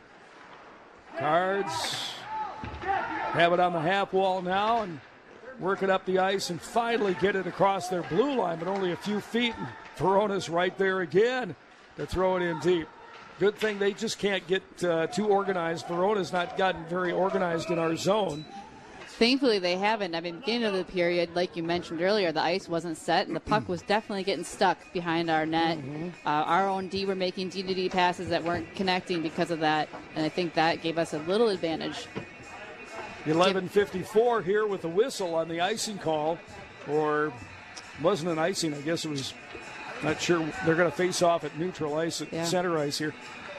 Cards have it on the half wall now and work it up the ice and finally get it across their blue line, but only a few feet. And Verona's right there again to throw it in deep. Good thing they just can't get uh, too organized. Verona's not gotten very organized in our zone. Thankfully, they haven't. I mean, beginning of the period, like you mentioned earlier, the ice wasn't set, and the puck was definitely getting stuck behind our net. Mm-hmm. Uh, our own D were making D to D passes that weren't connecting because of that, and I think that gave us a little advantage. eleven fifty-four here with the whistle on the icing call, or wasn't an icing, I guess it was, not sure. They're going to face off at neutral ice, at yeah. center ice here.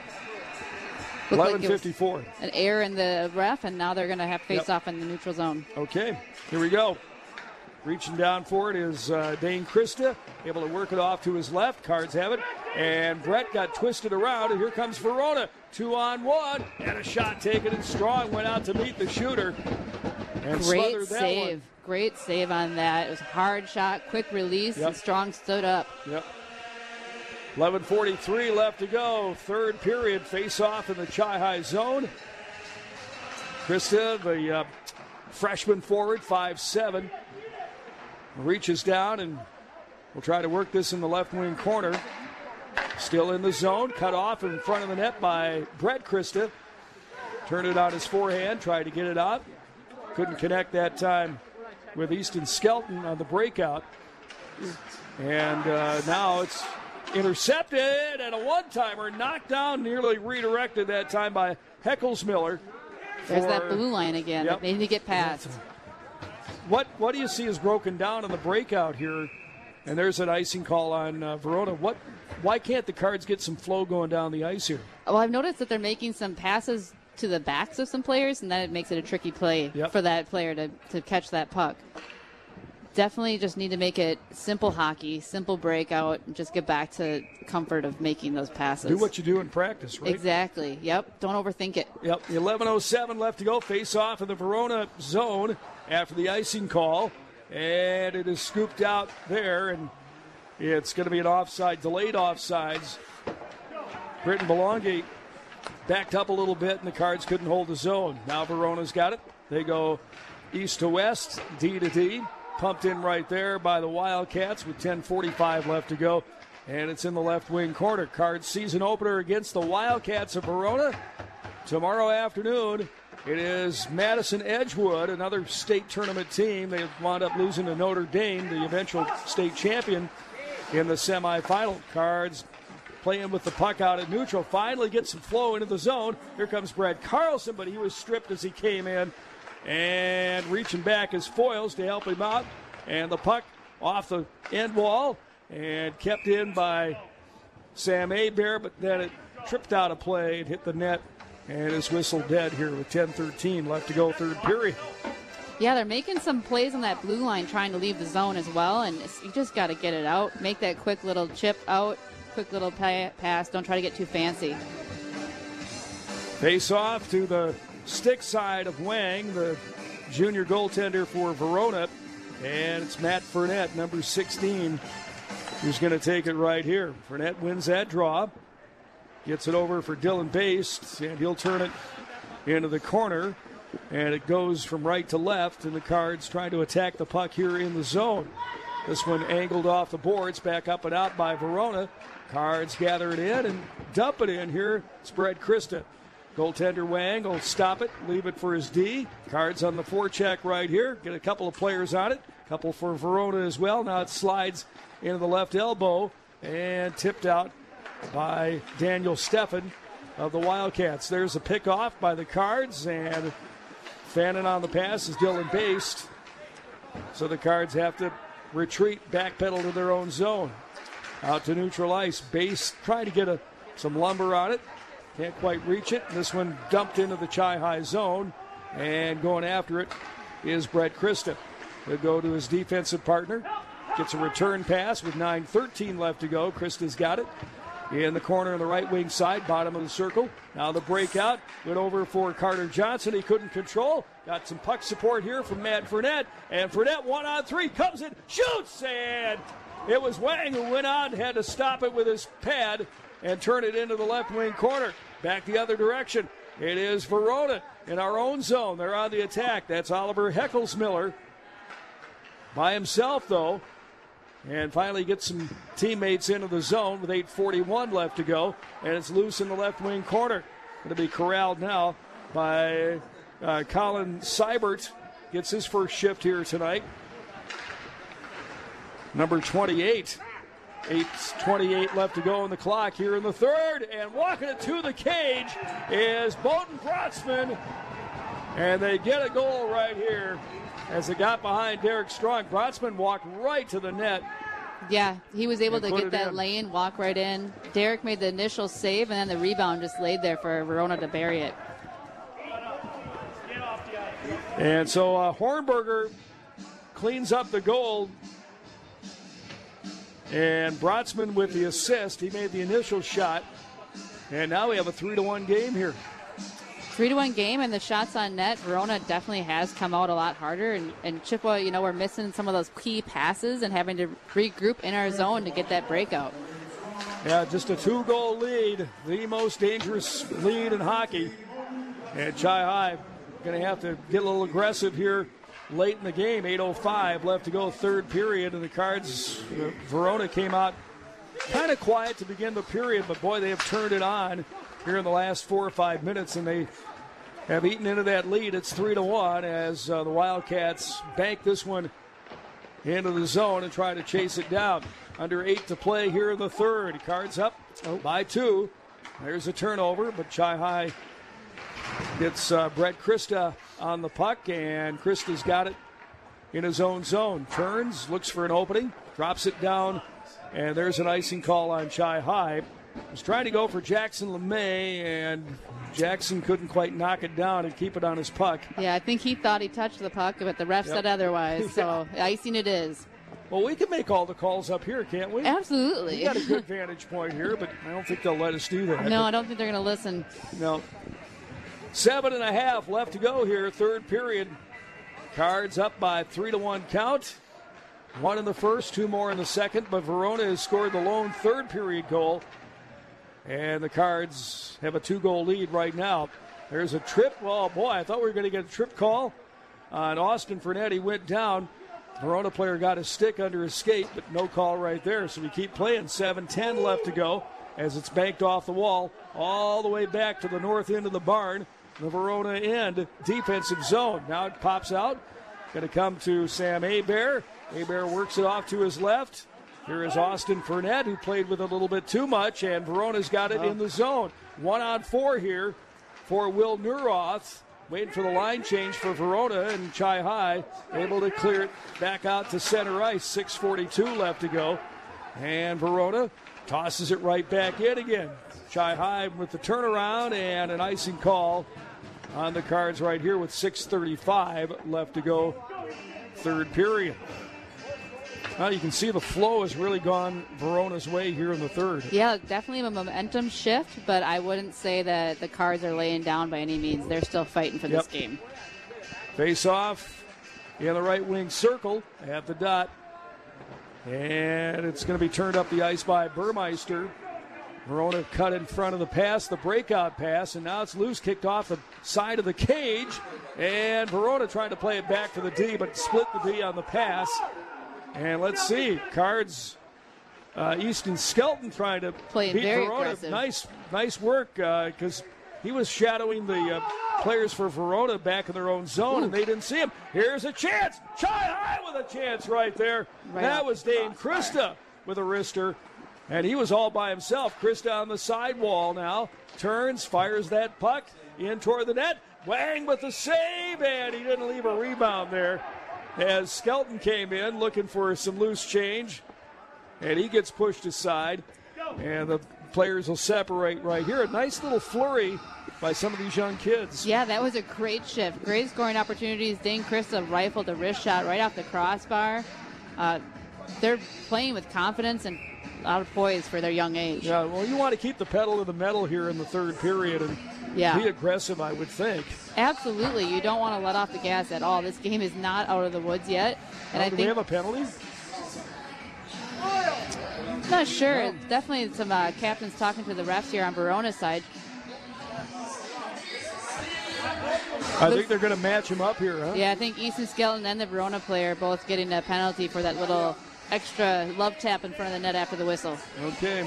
eleven fifty-four. Like an error in the ref, and now they're going to have face yep. off in the neutral zone. Okay, here we go. Reaching down for it is uh, Dane Krista, able to work it off to his left. Cards have it. And Brett got twisted around, and here comes Verona. Two on one, and a shot taken, and Strong went out to meet the shooter. And Great smothered that save. one. Great save on that. It was a hard shot, quick release, Yep. and Strong stood up. Yep. eleven forty-three left to go. Third period, face-off in the Chi-High zone. Krista, the uh, freshman forward, five seven, reaches down and will try to work this in the left wing corner. Still in the zone, cut off in front of the net by Brett Krista. Turned it on his forehand, tried to get it out. Couldn't connect that time with Easton Skelton on the breakout. And uh, now it's intercepted, and a one-timer knocked down, nearly redirected that time by Heckles-Miller. There's for, that blue line again. Yep. They need to get past. What what do you see is broken down in the breakout here? And there's an icing call on uh, Verona. What? Why can't the Cards get some flow going down the ice here? Well, I've noticed that they're making some passes to the backs of some players, and then it makes it a tricky play Yep. for that player to, to catch that puck. Definitely just need to make it simple hockey, simple breakout, and just get back to comfort of making those passes. Do what you do in practice, right? Exactly. Yep. Don't overthink it. Yep. eleven oh seven left to go. Face off in the Verona zone after the icing call. And it is scooped out there, and it's going to be an offside, delayed offsides. Britton Belongi backed up a little bit, and the Cards couldn't hold the zone. Now Verona's got it. They go east to west, D to D. Pumped in right there by the Wildcats with ten forty-five left to go. And it's in the left wing corner. Cards season opener against the Wildcats of Verona. Tomorrow afternoon, it is Madison Edgewood, another state tournament team. They wound up losing to Notre Dame, the eventual state champion, in the semifinal. Cards playing with the puck out at neutral. Finally gets some flow into the zone. Here comes Brad Carlson, but he was stripped as he came in. And reaching back is Foils to help him out. And the puck off the end wall and kept in by Sam Abear, but then it tripped out of play and hit the net and is whistled dead here with ten thirteen left to go, third period. Yeah, they're making some plays on that blue line trying to leave the zone as well, and it's, you just got to get it out. Make that quick little chip out, quick little pa- pass. Don't try to get too fancy. Face off to the stick side of Wang, the junior goaltender for Verona, and it's Matt Fournette, number sixteen, who's going to take it right here. Fournette wins that draw, gets it over for Dylan Baste, and he'll turn it into the corner, and it goes from right to left, and the Cards trying to attack the puck here in the zone. This one angled off the boards, back up and out by Verona. Cards gather it in and dump it in here. Spread Krista. Goaltender Wang will stop it, leave it for his D. Cards on the forecheck right here. Get a couple of players on it. A couple for Verona as well. Now it slides into the left elbow and tipped out by Daniel Steffen of the Wildcats. There's a pick off by the Cards, and fanning on the pass is Dylan Baste. So the Cards have to retreat, backpedal to their own zone. Out to neutral ice. Baste trying to get a, some lumber on it. Can't quite reach it. This one dumped into the Chi-High zone, and going after it is Brett Krista. He'll go to his defensive partner. Gets a return pass with nine thirteen left to go. Krista's got it in the corner on the right wing side, bottom of the circle. Now the breakout went over for Carter Johnson. He couldn't control. Got some puck support here from Matt Fournette, and Fournette one on three comes in, shoots, and it was Wang who went on, had to stop it with his pad and turn it into the left wing corner. Back the other direction. It is Verona in our own zone. They're on the attack. That's Oliver Heckles-Miller by himself, though. And finally gets some teammates into the zone with eight forty-one left to go. And it's loose in the left wing corner. Going to be corralled now by uh, Colin Seibert. Gets his first shift here tonight. Number twenty-eight. eight twenty-eight left to go on the clock here in the third. And walking it to the cage is Bowden Brotzman. And they get a goal right here as it got behind Derek Strong. Brotzman walked right to the net. Yeah, he was able And to put get it that in. lane, walk right in. Derek made the initial save, and then the rebound just laid there for Verona to bury it. And so uh, Hornberger cleans up the goal. And Brotzman with the assist. He made the initial shot. And now we have a three to one game here. Three to one game, and the shots on net, Verona definitely has come out a lot harder. And, and Chippewa, you know, we're missing some of those key passes and having to regroup in our zone to get that breakout. Yeah, just a two-goal lead, the most dangerous lead in hockey. And Chi High going to have to get a little aggressive here late in the game. eight oh five left to go, third period, and the Cards, uh, Verona came out kind of quiet to begin the period, but boy, they have turned it on here in the last four or five minutes, and they have eaten into that lead. It's three to one as uh, the Wildcats bank this one into the zone and try to chase it down. Under eight to play here in the third. Cards up by two. There's a turnover, but Chi High gets uh, Brett Christa on the puck, and Christa's got it in his own zone. Turns, looks for an opening, drops it down, and there's an icing call on Chi High. Was trying to go for Jackson LeMay, and Jackson couldn't quite knock it down and keep it on his puck. Yeah, I think he thought he touched the puck, but the ref yep. said otherwise, so icing it is. Well, we can make all the calls up here, can't we? Absolutely. We got a good vantage point here, but I don't think they'll let us do that. No, I don't think they're going to listen. No. Seven and a half left to go here, third period. Cards up by three to one count. One in the first, two more in the second, but Verona has scored the lone third period goal. And the Cards have a two-goal lead right now. There's a trip. Oh, boy, I thought we were going to get a trip call on Austin Fernetti. Went down. Verona player got his stick under his skate, but no call right there. So we keep playing. seven ten left to go as it's banked off the wall all the way back to the north end of the barn. The Verona end defensive zone. Now it pops out. Going to come to Sam Hebert. Hebert works it off to his left. Here is Austin Fernet, who played with a little bit too much, and Verona's got it in the zone. One on four here for Will Neuroth. Waiting for the line change for Verona, and Chi High able to clear it back out to center ice. six forty-two left to go. And Verona tosses it right back in again. Chi High with the turnaround and an icing call on the Cards right here with six thirty-five left to go, third period. Now you can see the flow has really gone Verona's way here in the third. Yeah, definitely a momentum shift, but I wouldn't say that the Cards are laying down by any means. They're still fighting for yep. this game. Face off in the right wing circle at the dot. And it's going to be turned up the ice by Burmeister. Verona cut in front of the pass, the breakout pass, and now it's loose, kicked off the side of the cage. And Verona trying to play it back to the D, but split the D on the pass. And let's see, Cards, uh, Easton Skelton trying to Playing beat very Verona. aggressive. Nice, nice work because uh, he was shadowing the uh, players for Verona back in their own zone, Ooh. and they didn't see him. Here's a chance. Chi High with a chance right there. Right that off. was Dane Christa with a wrister, and he was all by himself. Christa on the sidewall now. Turns, fires that puck in toward the net. Wang with the save, and he didn't leave a rebound there. As Skelton came in looking for some loose change, and he gets pushed aside, and the players will separate right here. A nice little flurry by some of these young kids. Yeah, that was a great shift. Great scoring opportunities. Dane Christa rifled a wrist shot right off the crossbar. Uh, they're playing with confidence and out of poise for their young age. Yeah, well, you want to keep the pedal to the metal here in the third period and yeah. be aggressive, I would think. Absolutely. You don't want to let off the gas at all. This game is not out of the woods yet. And oh, I do think we have a penalty? I'm not sure. No. Definitely some uh, captains talking to the refs here on Verona's side. I think they're going to match him up here, huh? Yeah, I think Easton Skelton and the Verona player both getting a penalty for that little extra love tap in front of the net after the whistle. Okay.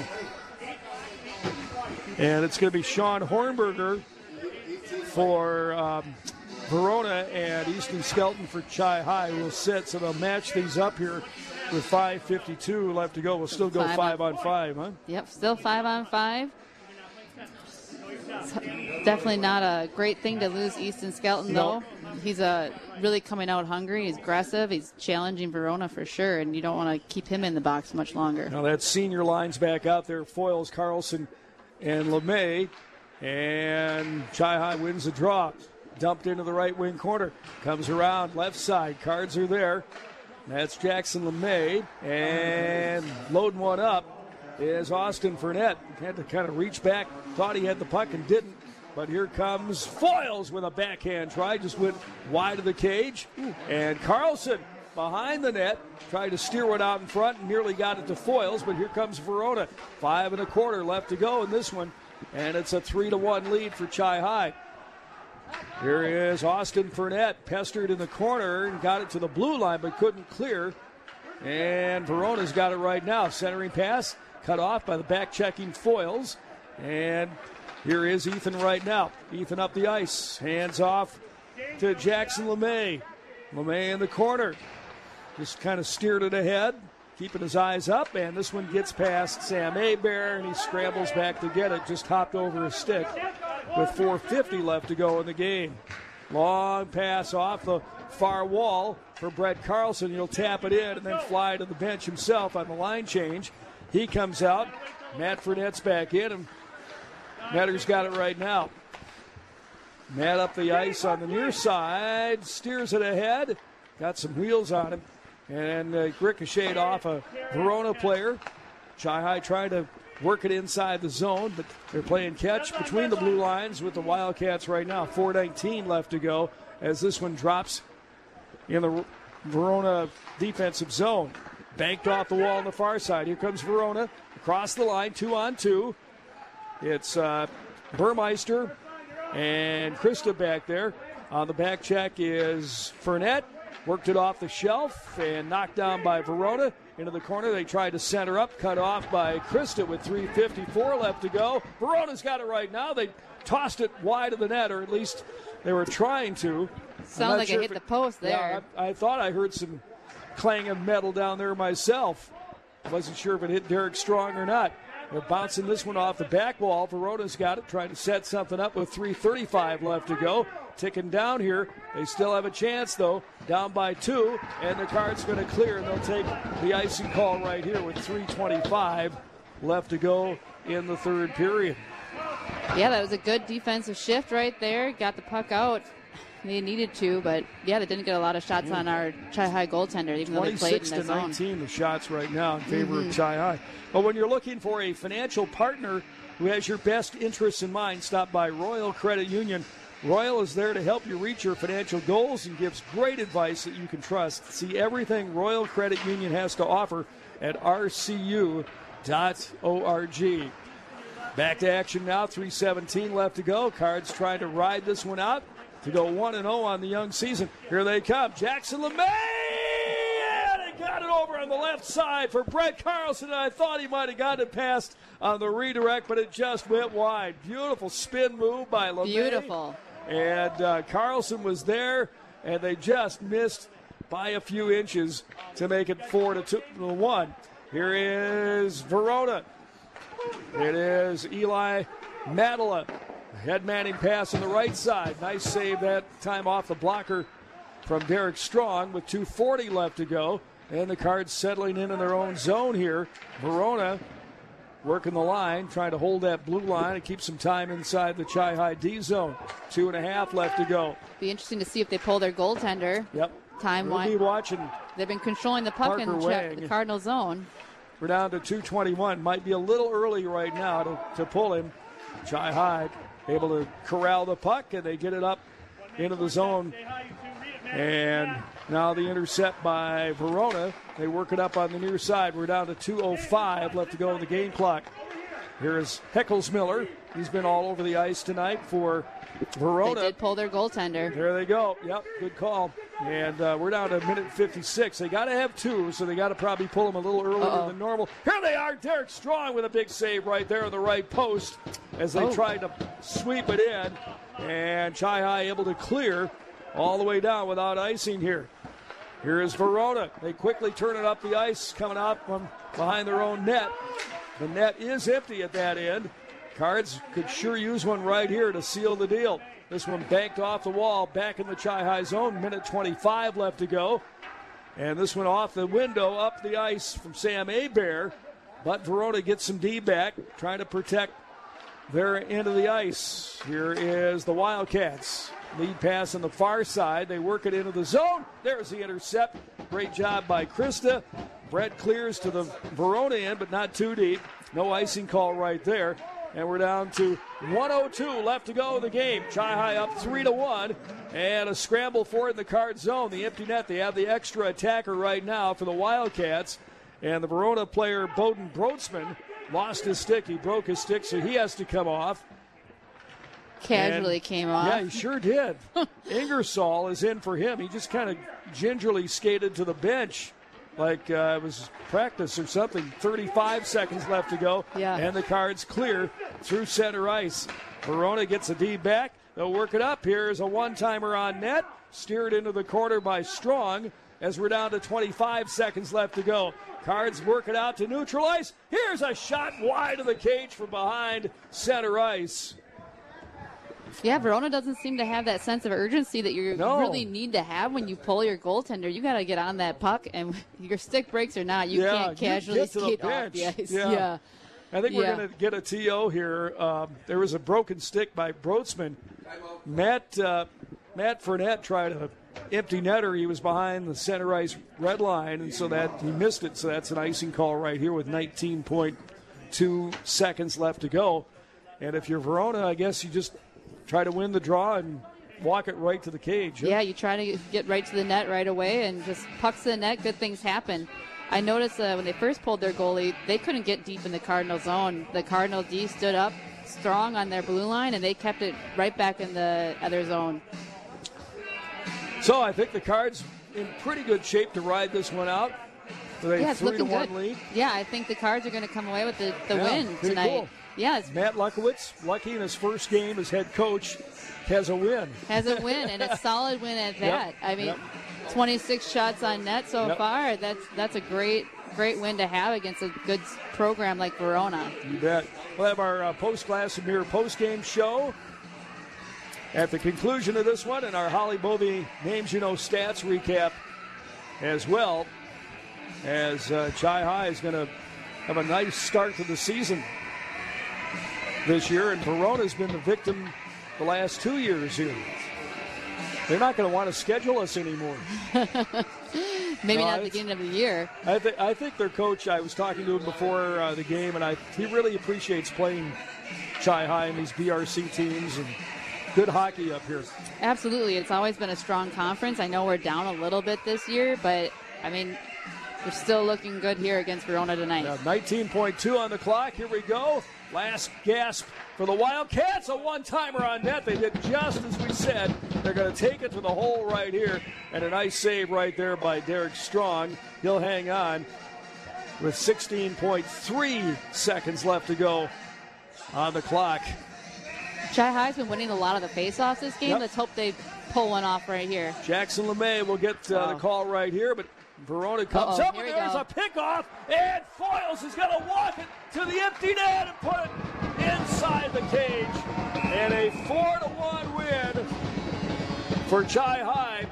And it's going to be Sean Hornberger for um, Verona and Easton Skelton for Chi High will sit. So they'll match these up here with five fifty-two left to go. We'll still go five, five on, on five, huh? Yep, still five on five. It's definitely not a great thing to lose Easton Skelton, though. No. He's uh, really coming out hungry. He's aggressive. He's challenging Verona for sure, and you don't want to keep him in the box much longer. Now that senior line's back out there. Foils, Carlson, and LeMay. And Chi High wins the draw. Dumped into the right wing corner. Comes around left side. Cards are there. That's Jackson LeMay. And loading one up is Austin Fournette. Had to kind of reach back, thought he had the puck and didn't. But here comes Foyles with a backhand try. Just went wide of the cage. And Carlson behind the net tried to steer one out in front and nearly got it to Foyles. But here comes Verona. Five and a quarter left to go in this one. And it's a three to one lead for Chi High. Here is Austin Fournette, pestered in the corner and got it to the blue line but couldn't clear. And Verona's got it right now. Centering pass cut off by the back-checking Foyles. And here is Ethan right now. Ethan up the ice. Hands off to Jackson LeMay. LeMay in the corner. Just kind of steered it ahead, keeping his eyes up. And this one gets past Sam Hebert, and he scrambles back to get it. Just hopped over his stick with four fifty left to go in the game. Long pass off the far wall for Brett Carlson. He'll tap it in and then fly to the bench himself on the line change. He comes out. Matt Fournette's back in, and Matter's got it right now. Matt up the ice on the near side, steers it ahead, got some wheels on him, and uh, ricocheted off a Verona player. Chi High trying to work it inside the zone, but they're playing catch between the blue lines with the Wildcats right now. four nineteen left to go as this one drops in the Verona defensive zone. Banked off the wall on the far side. Here comes Verona across the line, two on two. It's uh, Burmeister and Krista back there. On the back check is Fournette. Worked it off the shelf and knocked down by Verona. Into the corner, they tried to center up, cut off by Krista with three fifty-four left to go. Verona's got it right now. They tossed it wide of the net, or at least they were trying to. Sounded like sure it hit it, the post there. Yeah, I, I thought I heard some clang of metal down there myself. I wasn't sure if it hit Derek Strong or not. They're bouncing this one off the back wall. Verona's got it, trying to set something up with three thirty-five left to go. Ticking down here. They still have a chance, though. Down by two, and the card's going to clear, and they'll take the icing call right here with three twenty-five left to go in the third period. Yeah, that was a good defensive shift right there. Got the puck out. They needed to, but yeah, they didn't get a lot of shots on our Chi High goaltender, even though they played in the zone. twenty-six to nineteen, the shots right now in favor mm-hmm. of Chi High. But when you're looking for a financial partner who has your best interests in mind, stop by Royal Credit Union. Royal is there to help you reach your financial goals and gives great advice that you can trust. See everything Royal Credit Union has to offer at r c u dot org. Back to action now, three seventeen left to go. Cards trying to ride this one out to go one and oh on the young season. Here they come. Jackson LeMay! And he got it over on the left side for Brett Carlson. And I thought he might have gotten it past on the redirect, but it just went wide. Beautiful spin move by LeMay. Beautiful. And uh, Carlson was there, and they just missed by a few inches to make it four to two to one. Here is Verona. It is Eli Madela. Head manning pass on the right side. Nice save that time off the blocker from Derek Strong with two forty left to go. And the Cards settling in in their own zone here. Verona working the line, trying to hold that blue line and keep some time inside the Chi High D zone. Two and a half left to go. Be interesting to see if they pull their goaltender. Yep. Time we'll wise. be watching. They've been controlling the puck in check, the Cardinal zone. We're down to two twenty-one. Might be a little early right now to, to pull him. Chi High able to corral the puck, and they get it up into the zone. And now the intercept by Verona. They work it up on the near side. We're down to two oh five left to go in the game clock. Here is Heckles-Miller. He's been all over the ice tonight for Verona. They did pull their goaltender. There they go. Yep, good call. And uh, we're down to a minute fifty-six. They got to have two, so they got to probably pull them a little earlier Uh-oh. than normal. Here they are. Derek Strong with a big save right there on the right post as they oh. tried to sweep it in. And Chi High able to clear all the way down without icing here. Here is Verona. They quickly turn it up the ice, coming out from behind their own net. The net is empty at that end. Cards could sure use one right here to seal the deal. This one banked off the wall, back in the Chi High zone. Minute twenty-five left to go. And this one off the window, up the ice from Sam Hebert. But Verona gets some D back, trying to protect their end of the ice. Here is the Wildcats. Lead pass on the far side. They work it into the zone. There's the intercept Great job by Krista. Brett clears to the Verona end, but not too deep. No icing call right there. And we're down to one oh two left to go in the game. Chi-High up three to one. And a scramble for it in the card zone. The empty net. They have the extra attacker right now for the Wildcats. And the Verona player, Bowden Broadsman, lost his stick. He broke his stick, so he has to come off. Casually And, came off. Yeah, he sure did. Ingersoll is in for him. He just kind of gingerly skated to the bench like uh, it was practice or something. thirty-five seconds left to go. Yeah. And the Cards clear through center ice. Verona gets a D back. They'll work it up. Here's a one-timer on net. Steered into the corner by Strong as we're down to twenty-five seconds left to go. Cards work it out to neutral ice. Here's a shot wide of the cage from behind center ice. Yeah, Verona doesn't seem to have that sense of urgency that you No. really need to have when you pull your goaltender. You got to get on that puck, and your stick breaks or not, you yeah, can't casually you get to the skate off bench. the ice. Yeah. yeah. I think we're Yeah. going to get a T O here. Um, there was a broken stick by Broadsman. Matt uh, Matt Fournette tried a empty netter. He was behind the center ice red line, and so that he missed it. So that's an icing call right here with nineteen point two seconds left to go. And if you're Verona, I guess you just try to win the draw and walk it right to the cage. huh? Yeah, you try to get right to the net right away and just pucks to the net, good things happen. I noticed uh, when they first pulled their goalie, they couldn't get deep in the Cardinal zone. The Cardinal D stood up strong on their blue line, and they kept it right back in the other zone. So I think the Cards in pretty good shape to ride this one out. With a Yeah, it's three to looking one good. lead. Yeah, I think the Cards are going to come away with the, the Yeah, win pretty tonight. cool. Yeah, it's Matt Lukowitz, lucky in his first game as head coach, has a win. has a win, and a solid win at that. Yep, I mean, yep. twenty-six shots on net so Yep. far. That's that's a great great win to have against a good program like Verona. You bet. We'll have our uh, post-glass and mirror post-game show at the conclusion of this one, and our Holly Bovey Names You Know Stats recap as well, as uh, Chi-High is going to have a nice start to the season this year, and Verona's been the victim the last two years here. They're not going to want to schedule us anymore. Maybe No, not at the it's- beginning of the year. I, th- I think their coach, I was talking to him before uh, the game, and I he really appreciates playing Chi-High and these B R C teams and good hockey up here. Absolutely. It's always been a strong conference. I know we're down a little bit this year, but, I mean, we're still looking good here against Verona tonight. Now, nineteen point two on the clock. Here we go. Last gasp for the Wildcats. A one-timer on net. They did just as we said. They're going to take it to the hole right here. And a nice save right there by Derek Strong. He'll hang on with sixteen point three seconds left to go on the clock. Chi-High's been winning a lot of the face-offs this game. Yep. Let's hope they pull one off right here. Jackson LeMay will get uh, Wow. the call right here, but Verona comes Uh-oh, up, here and we there's go. a pickoff, and Foyles is going to walk it to the empty net and put it inside the cage. And a four to one win for Chi-High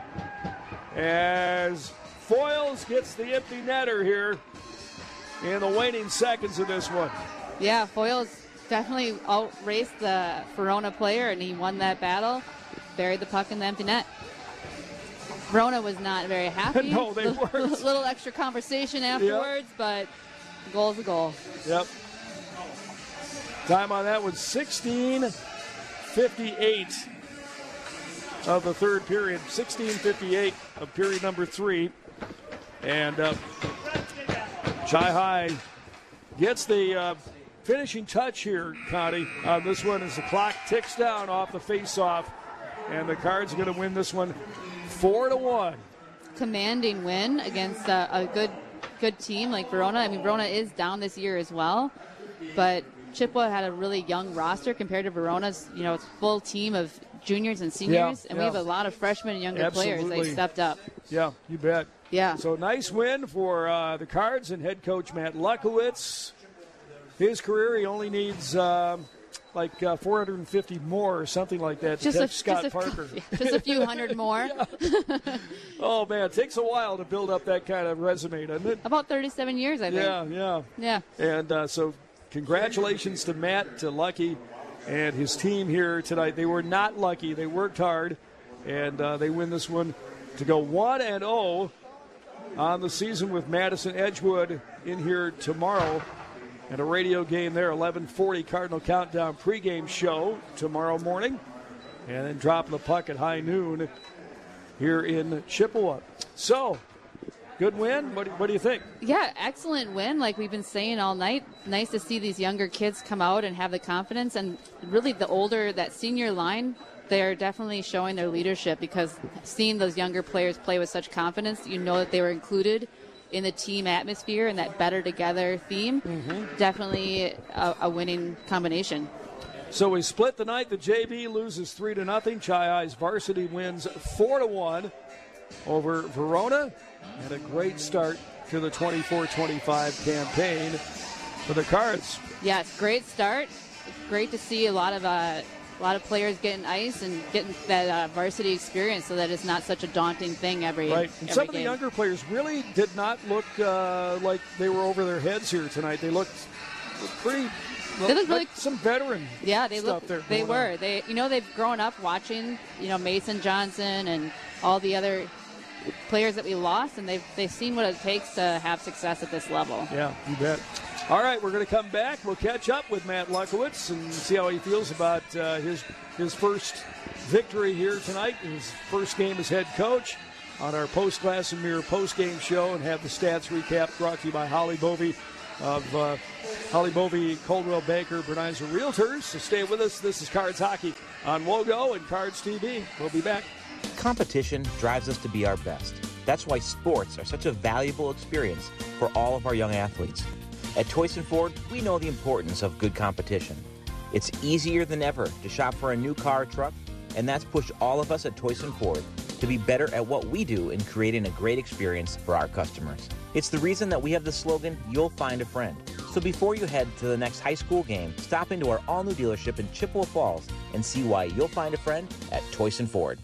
as Foyles gets the empty netter here in the waning seconds of this one. Yeah, Foyles definitely outraced the Verona player, and he won that battle. Buried the puck in the empty net. Verona was not very happy. No, they weren't. Little extra conversation afterwards, but goal's a goal. Yep. Time on that was sixteen fifty-eight of the third period. sixteen fifty-eight of period number three. And uh, Chi-High gets the uh, finishing touch here, Connie, on this one as the clock ticks down off the face-off. And the Cards are going to win this one four to one. Commanding win against a, a good good team like Verona. I mean, Verona is down this year as well, but Chippewa had a really young roster compared to Verona's, you know, full team of juniors and seniors, Yeah, and yeah. we have a lot of freshmen and younger players. Absolutely. They stepped up. Yeah, you bet. Yeah. So nice win for uh, the Cards and head coach Matt Lukowitz. His career, he only needs um, like uh, four hundred fifty more or something like that to Just catch a, Scott just a, Parker. just a few hundred more. Oh, man, it takes a while to build up that kind of resume, doesn't it? About thirty-seven years, I think. Yeah, yeah. Yeah. And uh, so congratulations to Matt, to Lucky, and his team here tonight. They were not lucky. They worked hard, and uh, they win this one to go one and oh on the season with Madison Edgewood in here tomorrow. And a radio game there, eleven forty Cardinal Countdown pregame show tomorrow morning. And then dropping the puck at high noon here in Chippewa. So, good win. What, what do you think? Yeah, excellent win, like we've been saying all night. Nice to see these younger kids come out and have the confidence. And really the older, that senior line, they're definitely showing their leadership, because seeing those younger players play with such confidence, you know that they were included in the team atmosphere and that better together theme. Mm-hmm. Definitely a, a winning combination. So we split the night. The J V loses three to nothing. Chi-I's varsity wins four to one over Verona, and a great start to the twenty-four twenty-five campaign for the Cards. Yes, great start. It's great to see a lot of uh, a lot of players getting ice and getting that uh, varsity experience, so that it's not such a daunting thing every right. And every some of game. the younger players really did not look uh, like they were over their heads here tonight. They looked pretty. They look like really some veteran. Yeah, they stuff look. there They going were. on. They, you know, they've grown up watching, you know, Mason Johnson and all the other players that we lost, and they've they've seen what it takes to have success at this level. Yeah, you bet. All right, we're going to come back. We'll catch up with Matt Lukowitz and see how he feels about uh, his his first victory here tonight, his first game as head coach, on our Post Glass and Mirror post-game show, and have the stats recap brought to you by Holly Bovey of uh, Holly Bovey, Coldwell Banker, Bernizer Realtors. So stay with us. This is Cards Hockey on WOGO and Cards T V. We'll be back. Competition drives us to be our best. That's why sports are such a valuable experience for all of our young athletes. At Toyson Ford, we know the importance of good competition. It's easier than ever to shop for a new car or truck, and that's pushed all of us at Toyson Ford to be better at what we do in creating a great experience for our customers. It's the reason that we have the slogan, "You'll find a friend." So before you head to the next high school game, stop into our all-new dealership in Chippewa Falls and see why you'll find a friend at Toyson Ford.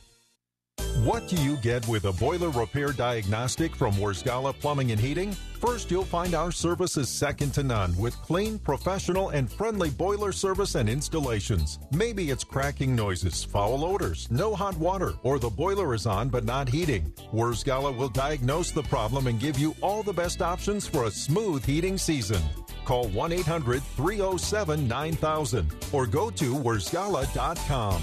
What do you get with a boiler repair diagnostic from Wurzgala Plumbing and Heating? First, you'll find our service is second to none with clean, professional, and friendly boiler service and installations. Maybe it's cracking noises, foul odors, no hot water, or the boiler is on but not heating. Wurzgala will diagnose the problem and give you all the best options for a smooth heating season. Call one eight hundred three oh seven nine thousand or go to wurzgala dot com.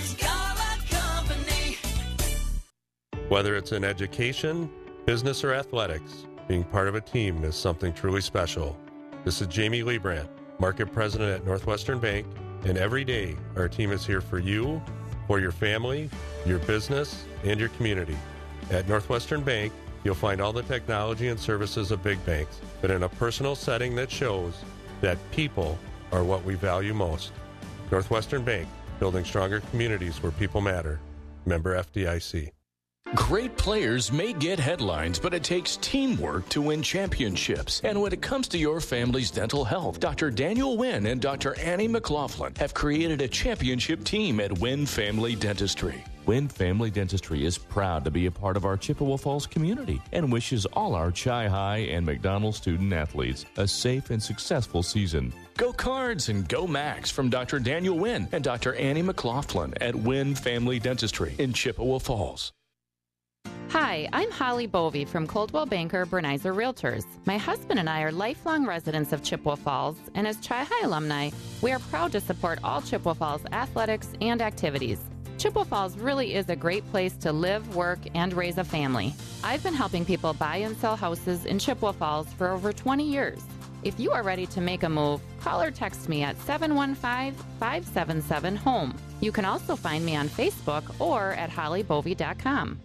Whether it's in education, business, or athletics, being part of a team is something truly special. This is Jamie Liebrandt, Market President at Northwestern Bank, and every day our team is here for you, for your family, your business, and your community. At Northwestern Bank, you'll find all the technology and services of big banks, but in a personal setting that shows that people are what we value most. Northwestern Bank, building stronger communities where people matter. Member F D I C. Great players may get headlines, but it takes teamwork to win championships. And when it comes to your family's dental health, Doctor Daniel Wynn and Doctor Annie McLaughlin have created a championship team at Wynn Family Dentistry. Wynn Family Dentistry is proud to be a part of our Chippewa Falls community and wishes all our Chi-High and McDonald student athletes a safe and successful season. Go Cards and go Max from Doctor Daniel Wynn and Doctor Annie McLaughlin at Wynn Family Dentistry in Chippewa Falls. Hi, I'm Holly Bovey from Coldwell Banker Bernizer Realtors. My husband and I are lifelong residents of Chippewa Falls, and as Chi-High alumni, we are proud to support all Chippewa Falls athletics and activities. Chippewa Falls really is a great place to live, work, and raise a family. I've been helping people buy and sell houses in Chippewa Falls for over twenty years. If you are ready to make a move, call or text me at seven one five, five seven seven, HOME. You can also find me on Facebook or at holly bovey dot com.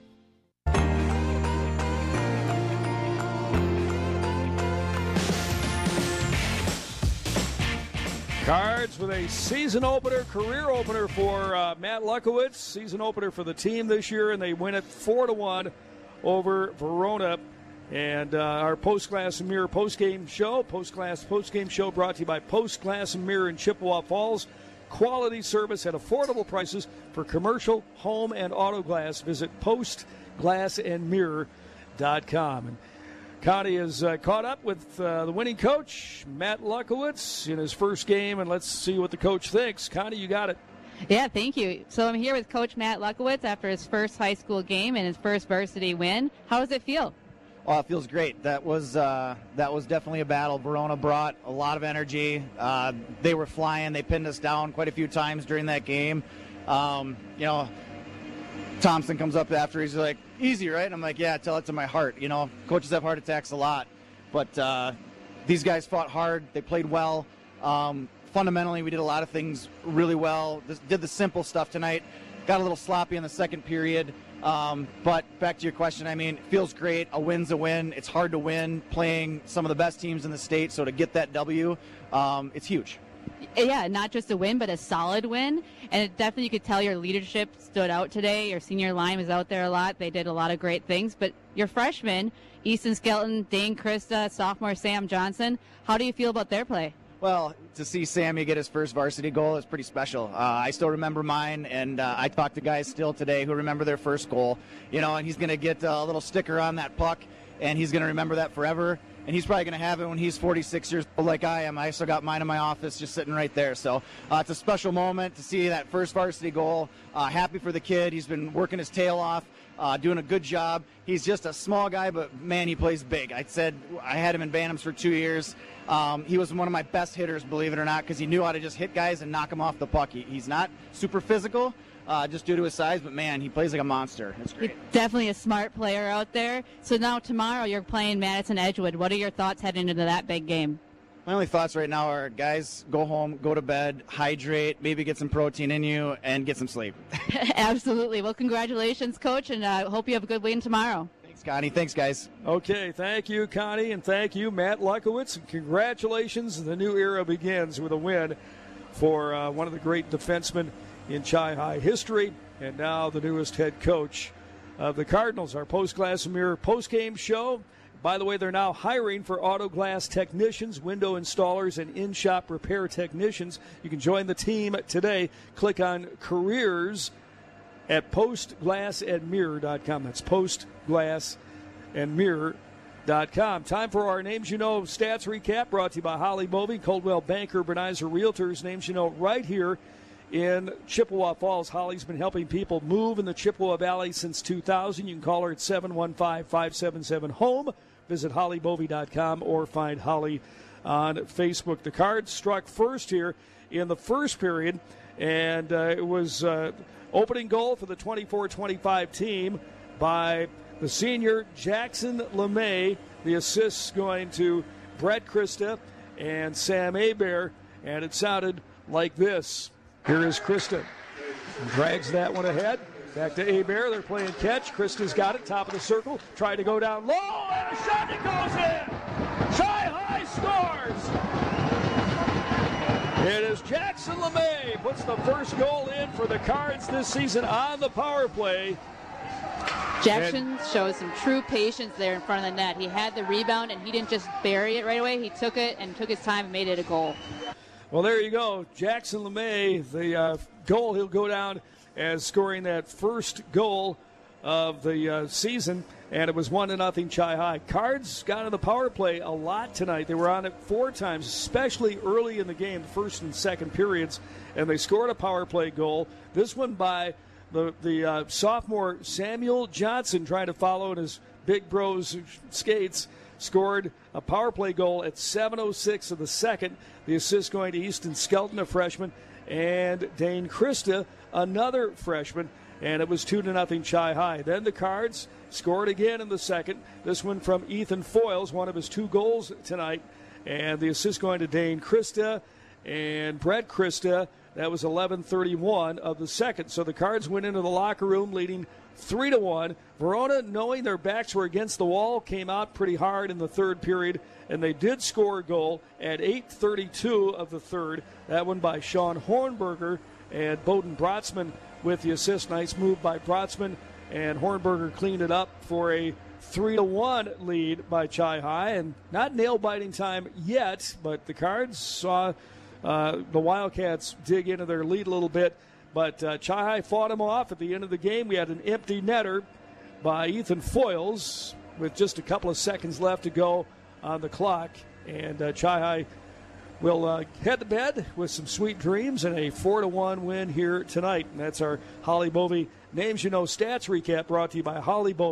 Cards with a season opener, career opener for uh, Matt Lukowitz. Season opener for the team this year, and they win it four to one over Verona. And uh, our Post Glass and Mirror postgame show, Post Glass postgame show brought to you by Post Glass and Mirror in Chippewa Falls. Quality service at affordable prices for commercial, home, and auto glass. Visit post glass and mirror dot com. And Connie is uh, caught up with uh, the winning coach, Matt Lukowitz, in his first game, and let's see what the coach thinks. Connie, you got it. Yeah, thank you. So I'm here with Coach Matt Lukowitz after his first high school game and his first varsity win. How does it feel? Oh, it feels great. That was uh, that was definitely a battle. Verona brought a lot of energy. Uh, they were flying. They pinned us down quite a few times during that game. Um, you know, Thompson comes up after. He's like, easy, right? And I'm like, yeah, tell it to my heart. You know, coaches have heart attacks a lot. But uh, these guys fought hard. They played well. Um, fundamentally, we did a lot of things really well. This, did the simple stuff tonight. Got a little sloppy in the second period. Um, but back to your question, I mean, it feels great. A win's a win. It's hard to win playing some of the best teams in the state. So to get that W, um, it's huge. Yeah, not just a win, but a solid win. And it definitely, you could tell your leadership stood out today. Your senior line was out there a lot. They did a lot of great things. But your freshmen, Easton Skelton, Dane Krista, sophomore Sam Johnson, how do you feel about their play? Well, to see Sammy get his first varsity goal is pretty special. Uh, I still remember mine, and uh, I talk to guys still today who remember their first goal. You know, and he's going to get a little sticker on that puck, and he's going to remember that forever. And he's probably going to have it when he's forty-six years old like I am. I still got mine in my office just sitting right there. So uh, it's a special moment to see that first varsity goal. Uh, happy for the kid. He's been working his tail off, uh, doing a good job. He's just a small guy, but, man, he plays big. I said I had him in Bantams for two years. Um, he was one of my best hitters, believe it or not, because he knew how to just hit guys and knock them off the puck. He, he's not super physical, uh, just due to his size, but, man, he plays like a monster. It's great. He's definitely a smart player out there. So now tomorrow you're playing Madison Edgewood. What are your thoughts heading into that big game? My only thoughts right now are, guys, go home, go to bed, hydrate, maybe get some protein in you, and get some sleep. Absolutely. Well, congratulations, Coach, and I uh, hope you have a good win tomorrow. Thanks, Connie. Thanks, guys. Okay, thank you, Connie, and thank you, Matt Lukowitz. And congratulations. The new era begins with a win for uh, one of the great defensemen in Chi High history, and now the newest head coach of the Cardinals. Our Post-Glass and Mirror post-game show. By the way, they're now hiring for auto glass technicians, window installers, and in-shop repair technicians. You can join the team today. Click on careers at post glass and mirror dot com. That's post glass and mirror dot com. Time for our Names You Know stats recap, brought to you by Holly Bovey, Coldwell Banker, Bernizer Realtors. Names You Know right here in Chippewa Falls. Holly's been helping people move in the Chippewa Valley since two thousand. You can call her at seven one five, five seven seven, home. Visit holly bovey dot com or find Holly on Facebook. The Cards struck first here in the first period, and uh, it was uh, opening goal for the twenty-four twenty-five team by the senior Jackson LeMay. The assists going to Brett Krista and Sam Hebert, and it sounded like this. Here is Krista. Drags that one ahead. Back to Hebert. They're playing catch. Krista's got it. Top of the circle. Tried to go down low. And a shot that goes in. Chi High scores. It is Jackson LeMay puts the first goal in for the Cards this season on the power play. Jackson and shows some true patience there in front of the net. He had the rebound, and he didn't just bury it right away. He took it and took his time and made it a goal. Well, there you go. Jackson LeMay, the uh, goal, he'll go down as scoring that first goal of the uh, season, and it was one to nothing Chi High. Cards got on the power play a lot tonight. They were on it four times, especially early in the game, the first and second periods, and they scored a power play goal. This one by the, the uh, sophomore Samuel Johnson, trying to follow in his big bro's skates, scored a power play goal at seven oh six of the second. The assist going to Easton Skelton, a freshman, and Dane Krista, another freshman, and it was two to nothing Chi High. Then the Cards scored again in the second. This one from Ethan Foyles, one of his two goals tonight, and the assist going to Dane Krista and Brett Krista. That was eleven thirty-one of the second. So the Cards went into the locker room leading three to one. Verona, knowing their backs were against the wall, came out pretty hard in the third period, and they did score a goal at eight thirty-two of the third. That one by Sean Hornberger, and Bowden Brotzman with the assist. Nice move by Brotzman, and Hornberger cleaned it up for a three to one lead by Chi High. And not nail-biting time yet, but the Cards saw uh, the Wildcats dig into their lead a little bit. But uh, Chi High fought them off at the end of the game. We had an empty netter by Ethan Foyles with just a couple of seconds left to go on the clock. And uh, Chi High will uh, head to bed with some sweet dreams and a four to one win here tonight. And that's our Holly Bovey Names You Know stats recap, brought to you by Holly Bovey,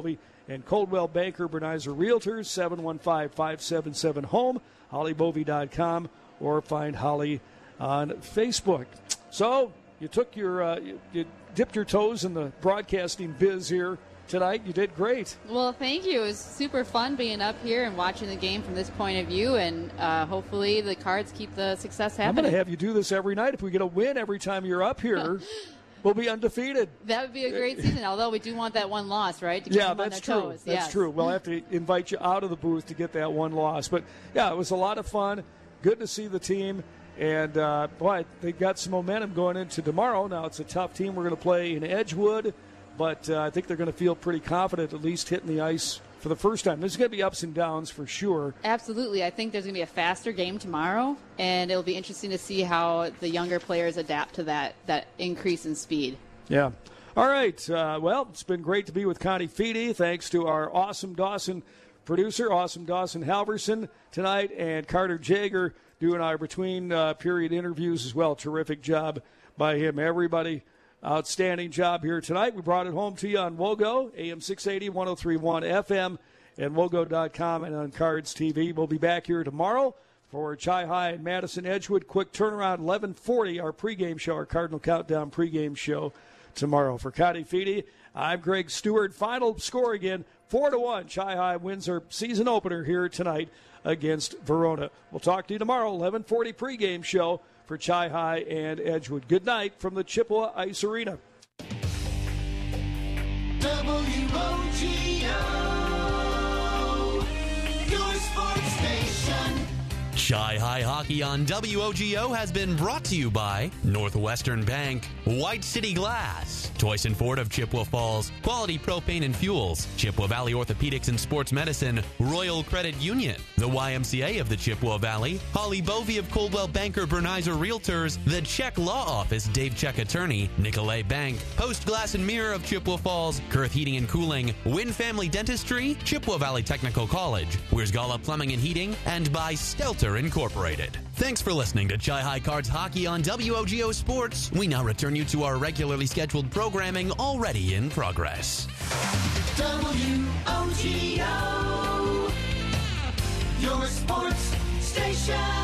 and Coldwell Banker Bernizer Realtors, seven one five, five seven seven, home, holly bovey dot com, or find Holly on Facebook. So you took your, uh, you, you dipped your toes in the broadcasting biz here tonight. You did great. Well, thank you. It was super fun being up here and watching the game from this point of view, and uh, hopefully the Cards keep the success happening. I'm going to have you do this every night. If we get a win every time you're up here, we'll be undefeated. That would be a great season, although we do want that one loss, right? To keep yeah, them that's on their true. toes. That's yes. true. We'll have to invite you out of the booth to get that one loss. But, yeah, it was a lot of fun. Good to see the team. And, uh, boy, they've got some momentum going into tomorrow. Now, it's a tough team. We're going to play in Edgewood. But uh, I think they're going to feel pretty confident at least hitting the ice for the first time. There's going to be ups and downs for sure. Absolutely. I think there's going to be a faster game tomorrow, and it'll be interesting to see how the younger players adapt to that, that increase in speed. Yeah. All right. Uh, well, it's been great to be with Connie Feedy. Thanks to our awesome Dawson producer, awesome Dawson Halverson tonight, and Carter Jager doing our between uh, period interviews as well. Terrific job by him. Everybody, outstanding job here tonight. We brought it home to you on WOGO, A M six eighty, one oh three point one F M, and wogo dot com, and on Cards T V. We'll be back here tomorrow for Chi High and Madison Edgewood. Quick turnaround, eleven forty, our pregame show, our Cardinal Countdown pregame show tomorrow. For Connie Feedy, I'm Greg Stewart. Final score again, four to one. Chi High wins their season opener here tonight against Verona. We'll talk to you tomorrow, eleven forty pregame show for Chi High and Edgewood. Good night from the Chippewa Ice Arena. W O G O, your sports station. Chi High Hockey on W O G O has been brought to you by Northwestern Bank, White City Glass, Toyson Ford of Chippewa Falls, Quality Propane and Fuels, Chippewa Valley Orthopedics and Sports Medicine, Royal Credit Union, the Y M C A of the Chippewa Valley, Holly Bovey of Coldwell Banker Bernizer Realtors, the Czech Law Office Dave Czech Attorney, Nicolay Bank, Post Glass and Mirror of Chippewa Falls, Kurth Heating and Cooling, Win Family Dentistry, Chippewa Valley Technical College, Wiersgala Plumbing and Heating, and by Stelter Incorporated. Thanks for listening to Chi High Cards Hockey on W O G O Sports. We now return you to our regularly scheduled programming already in progress. W O G O, your sports station.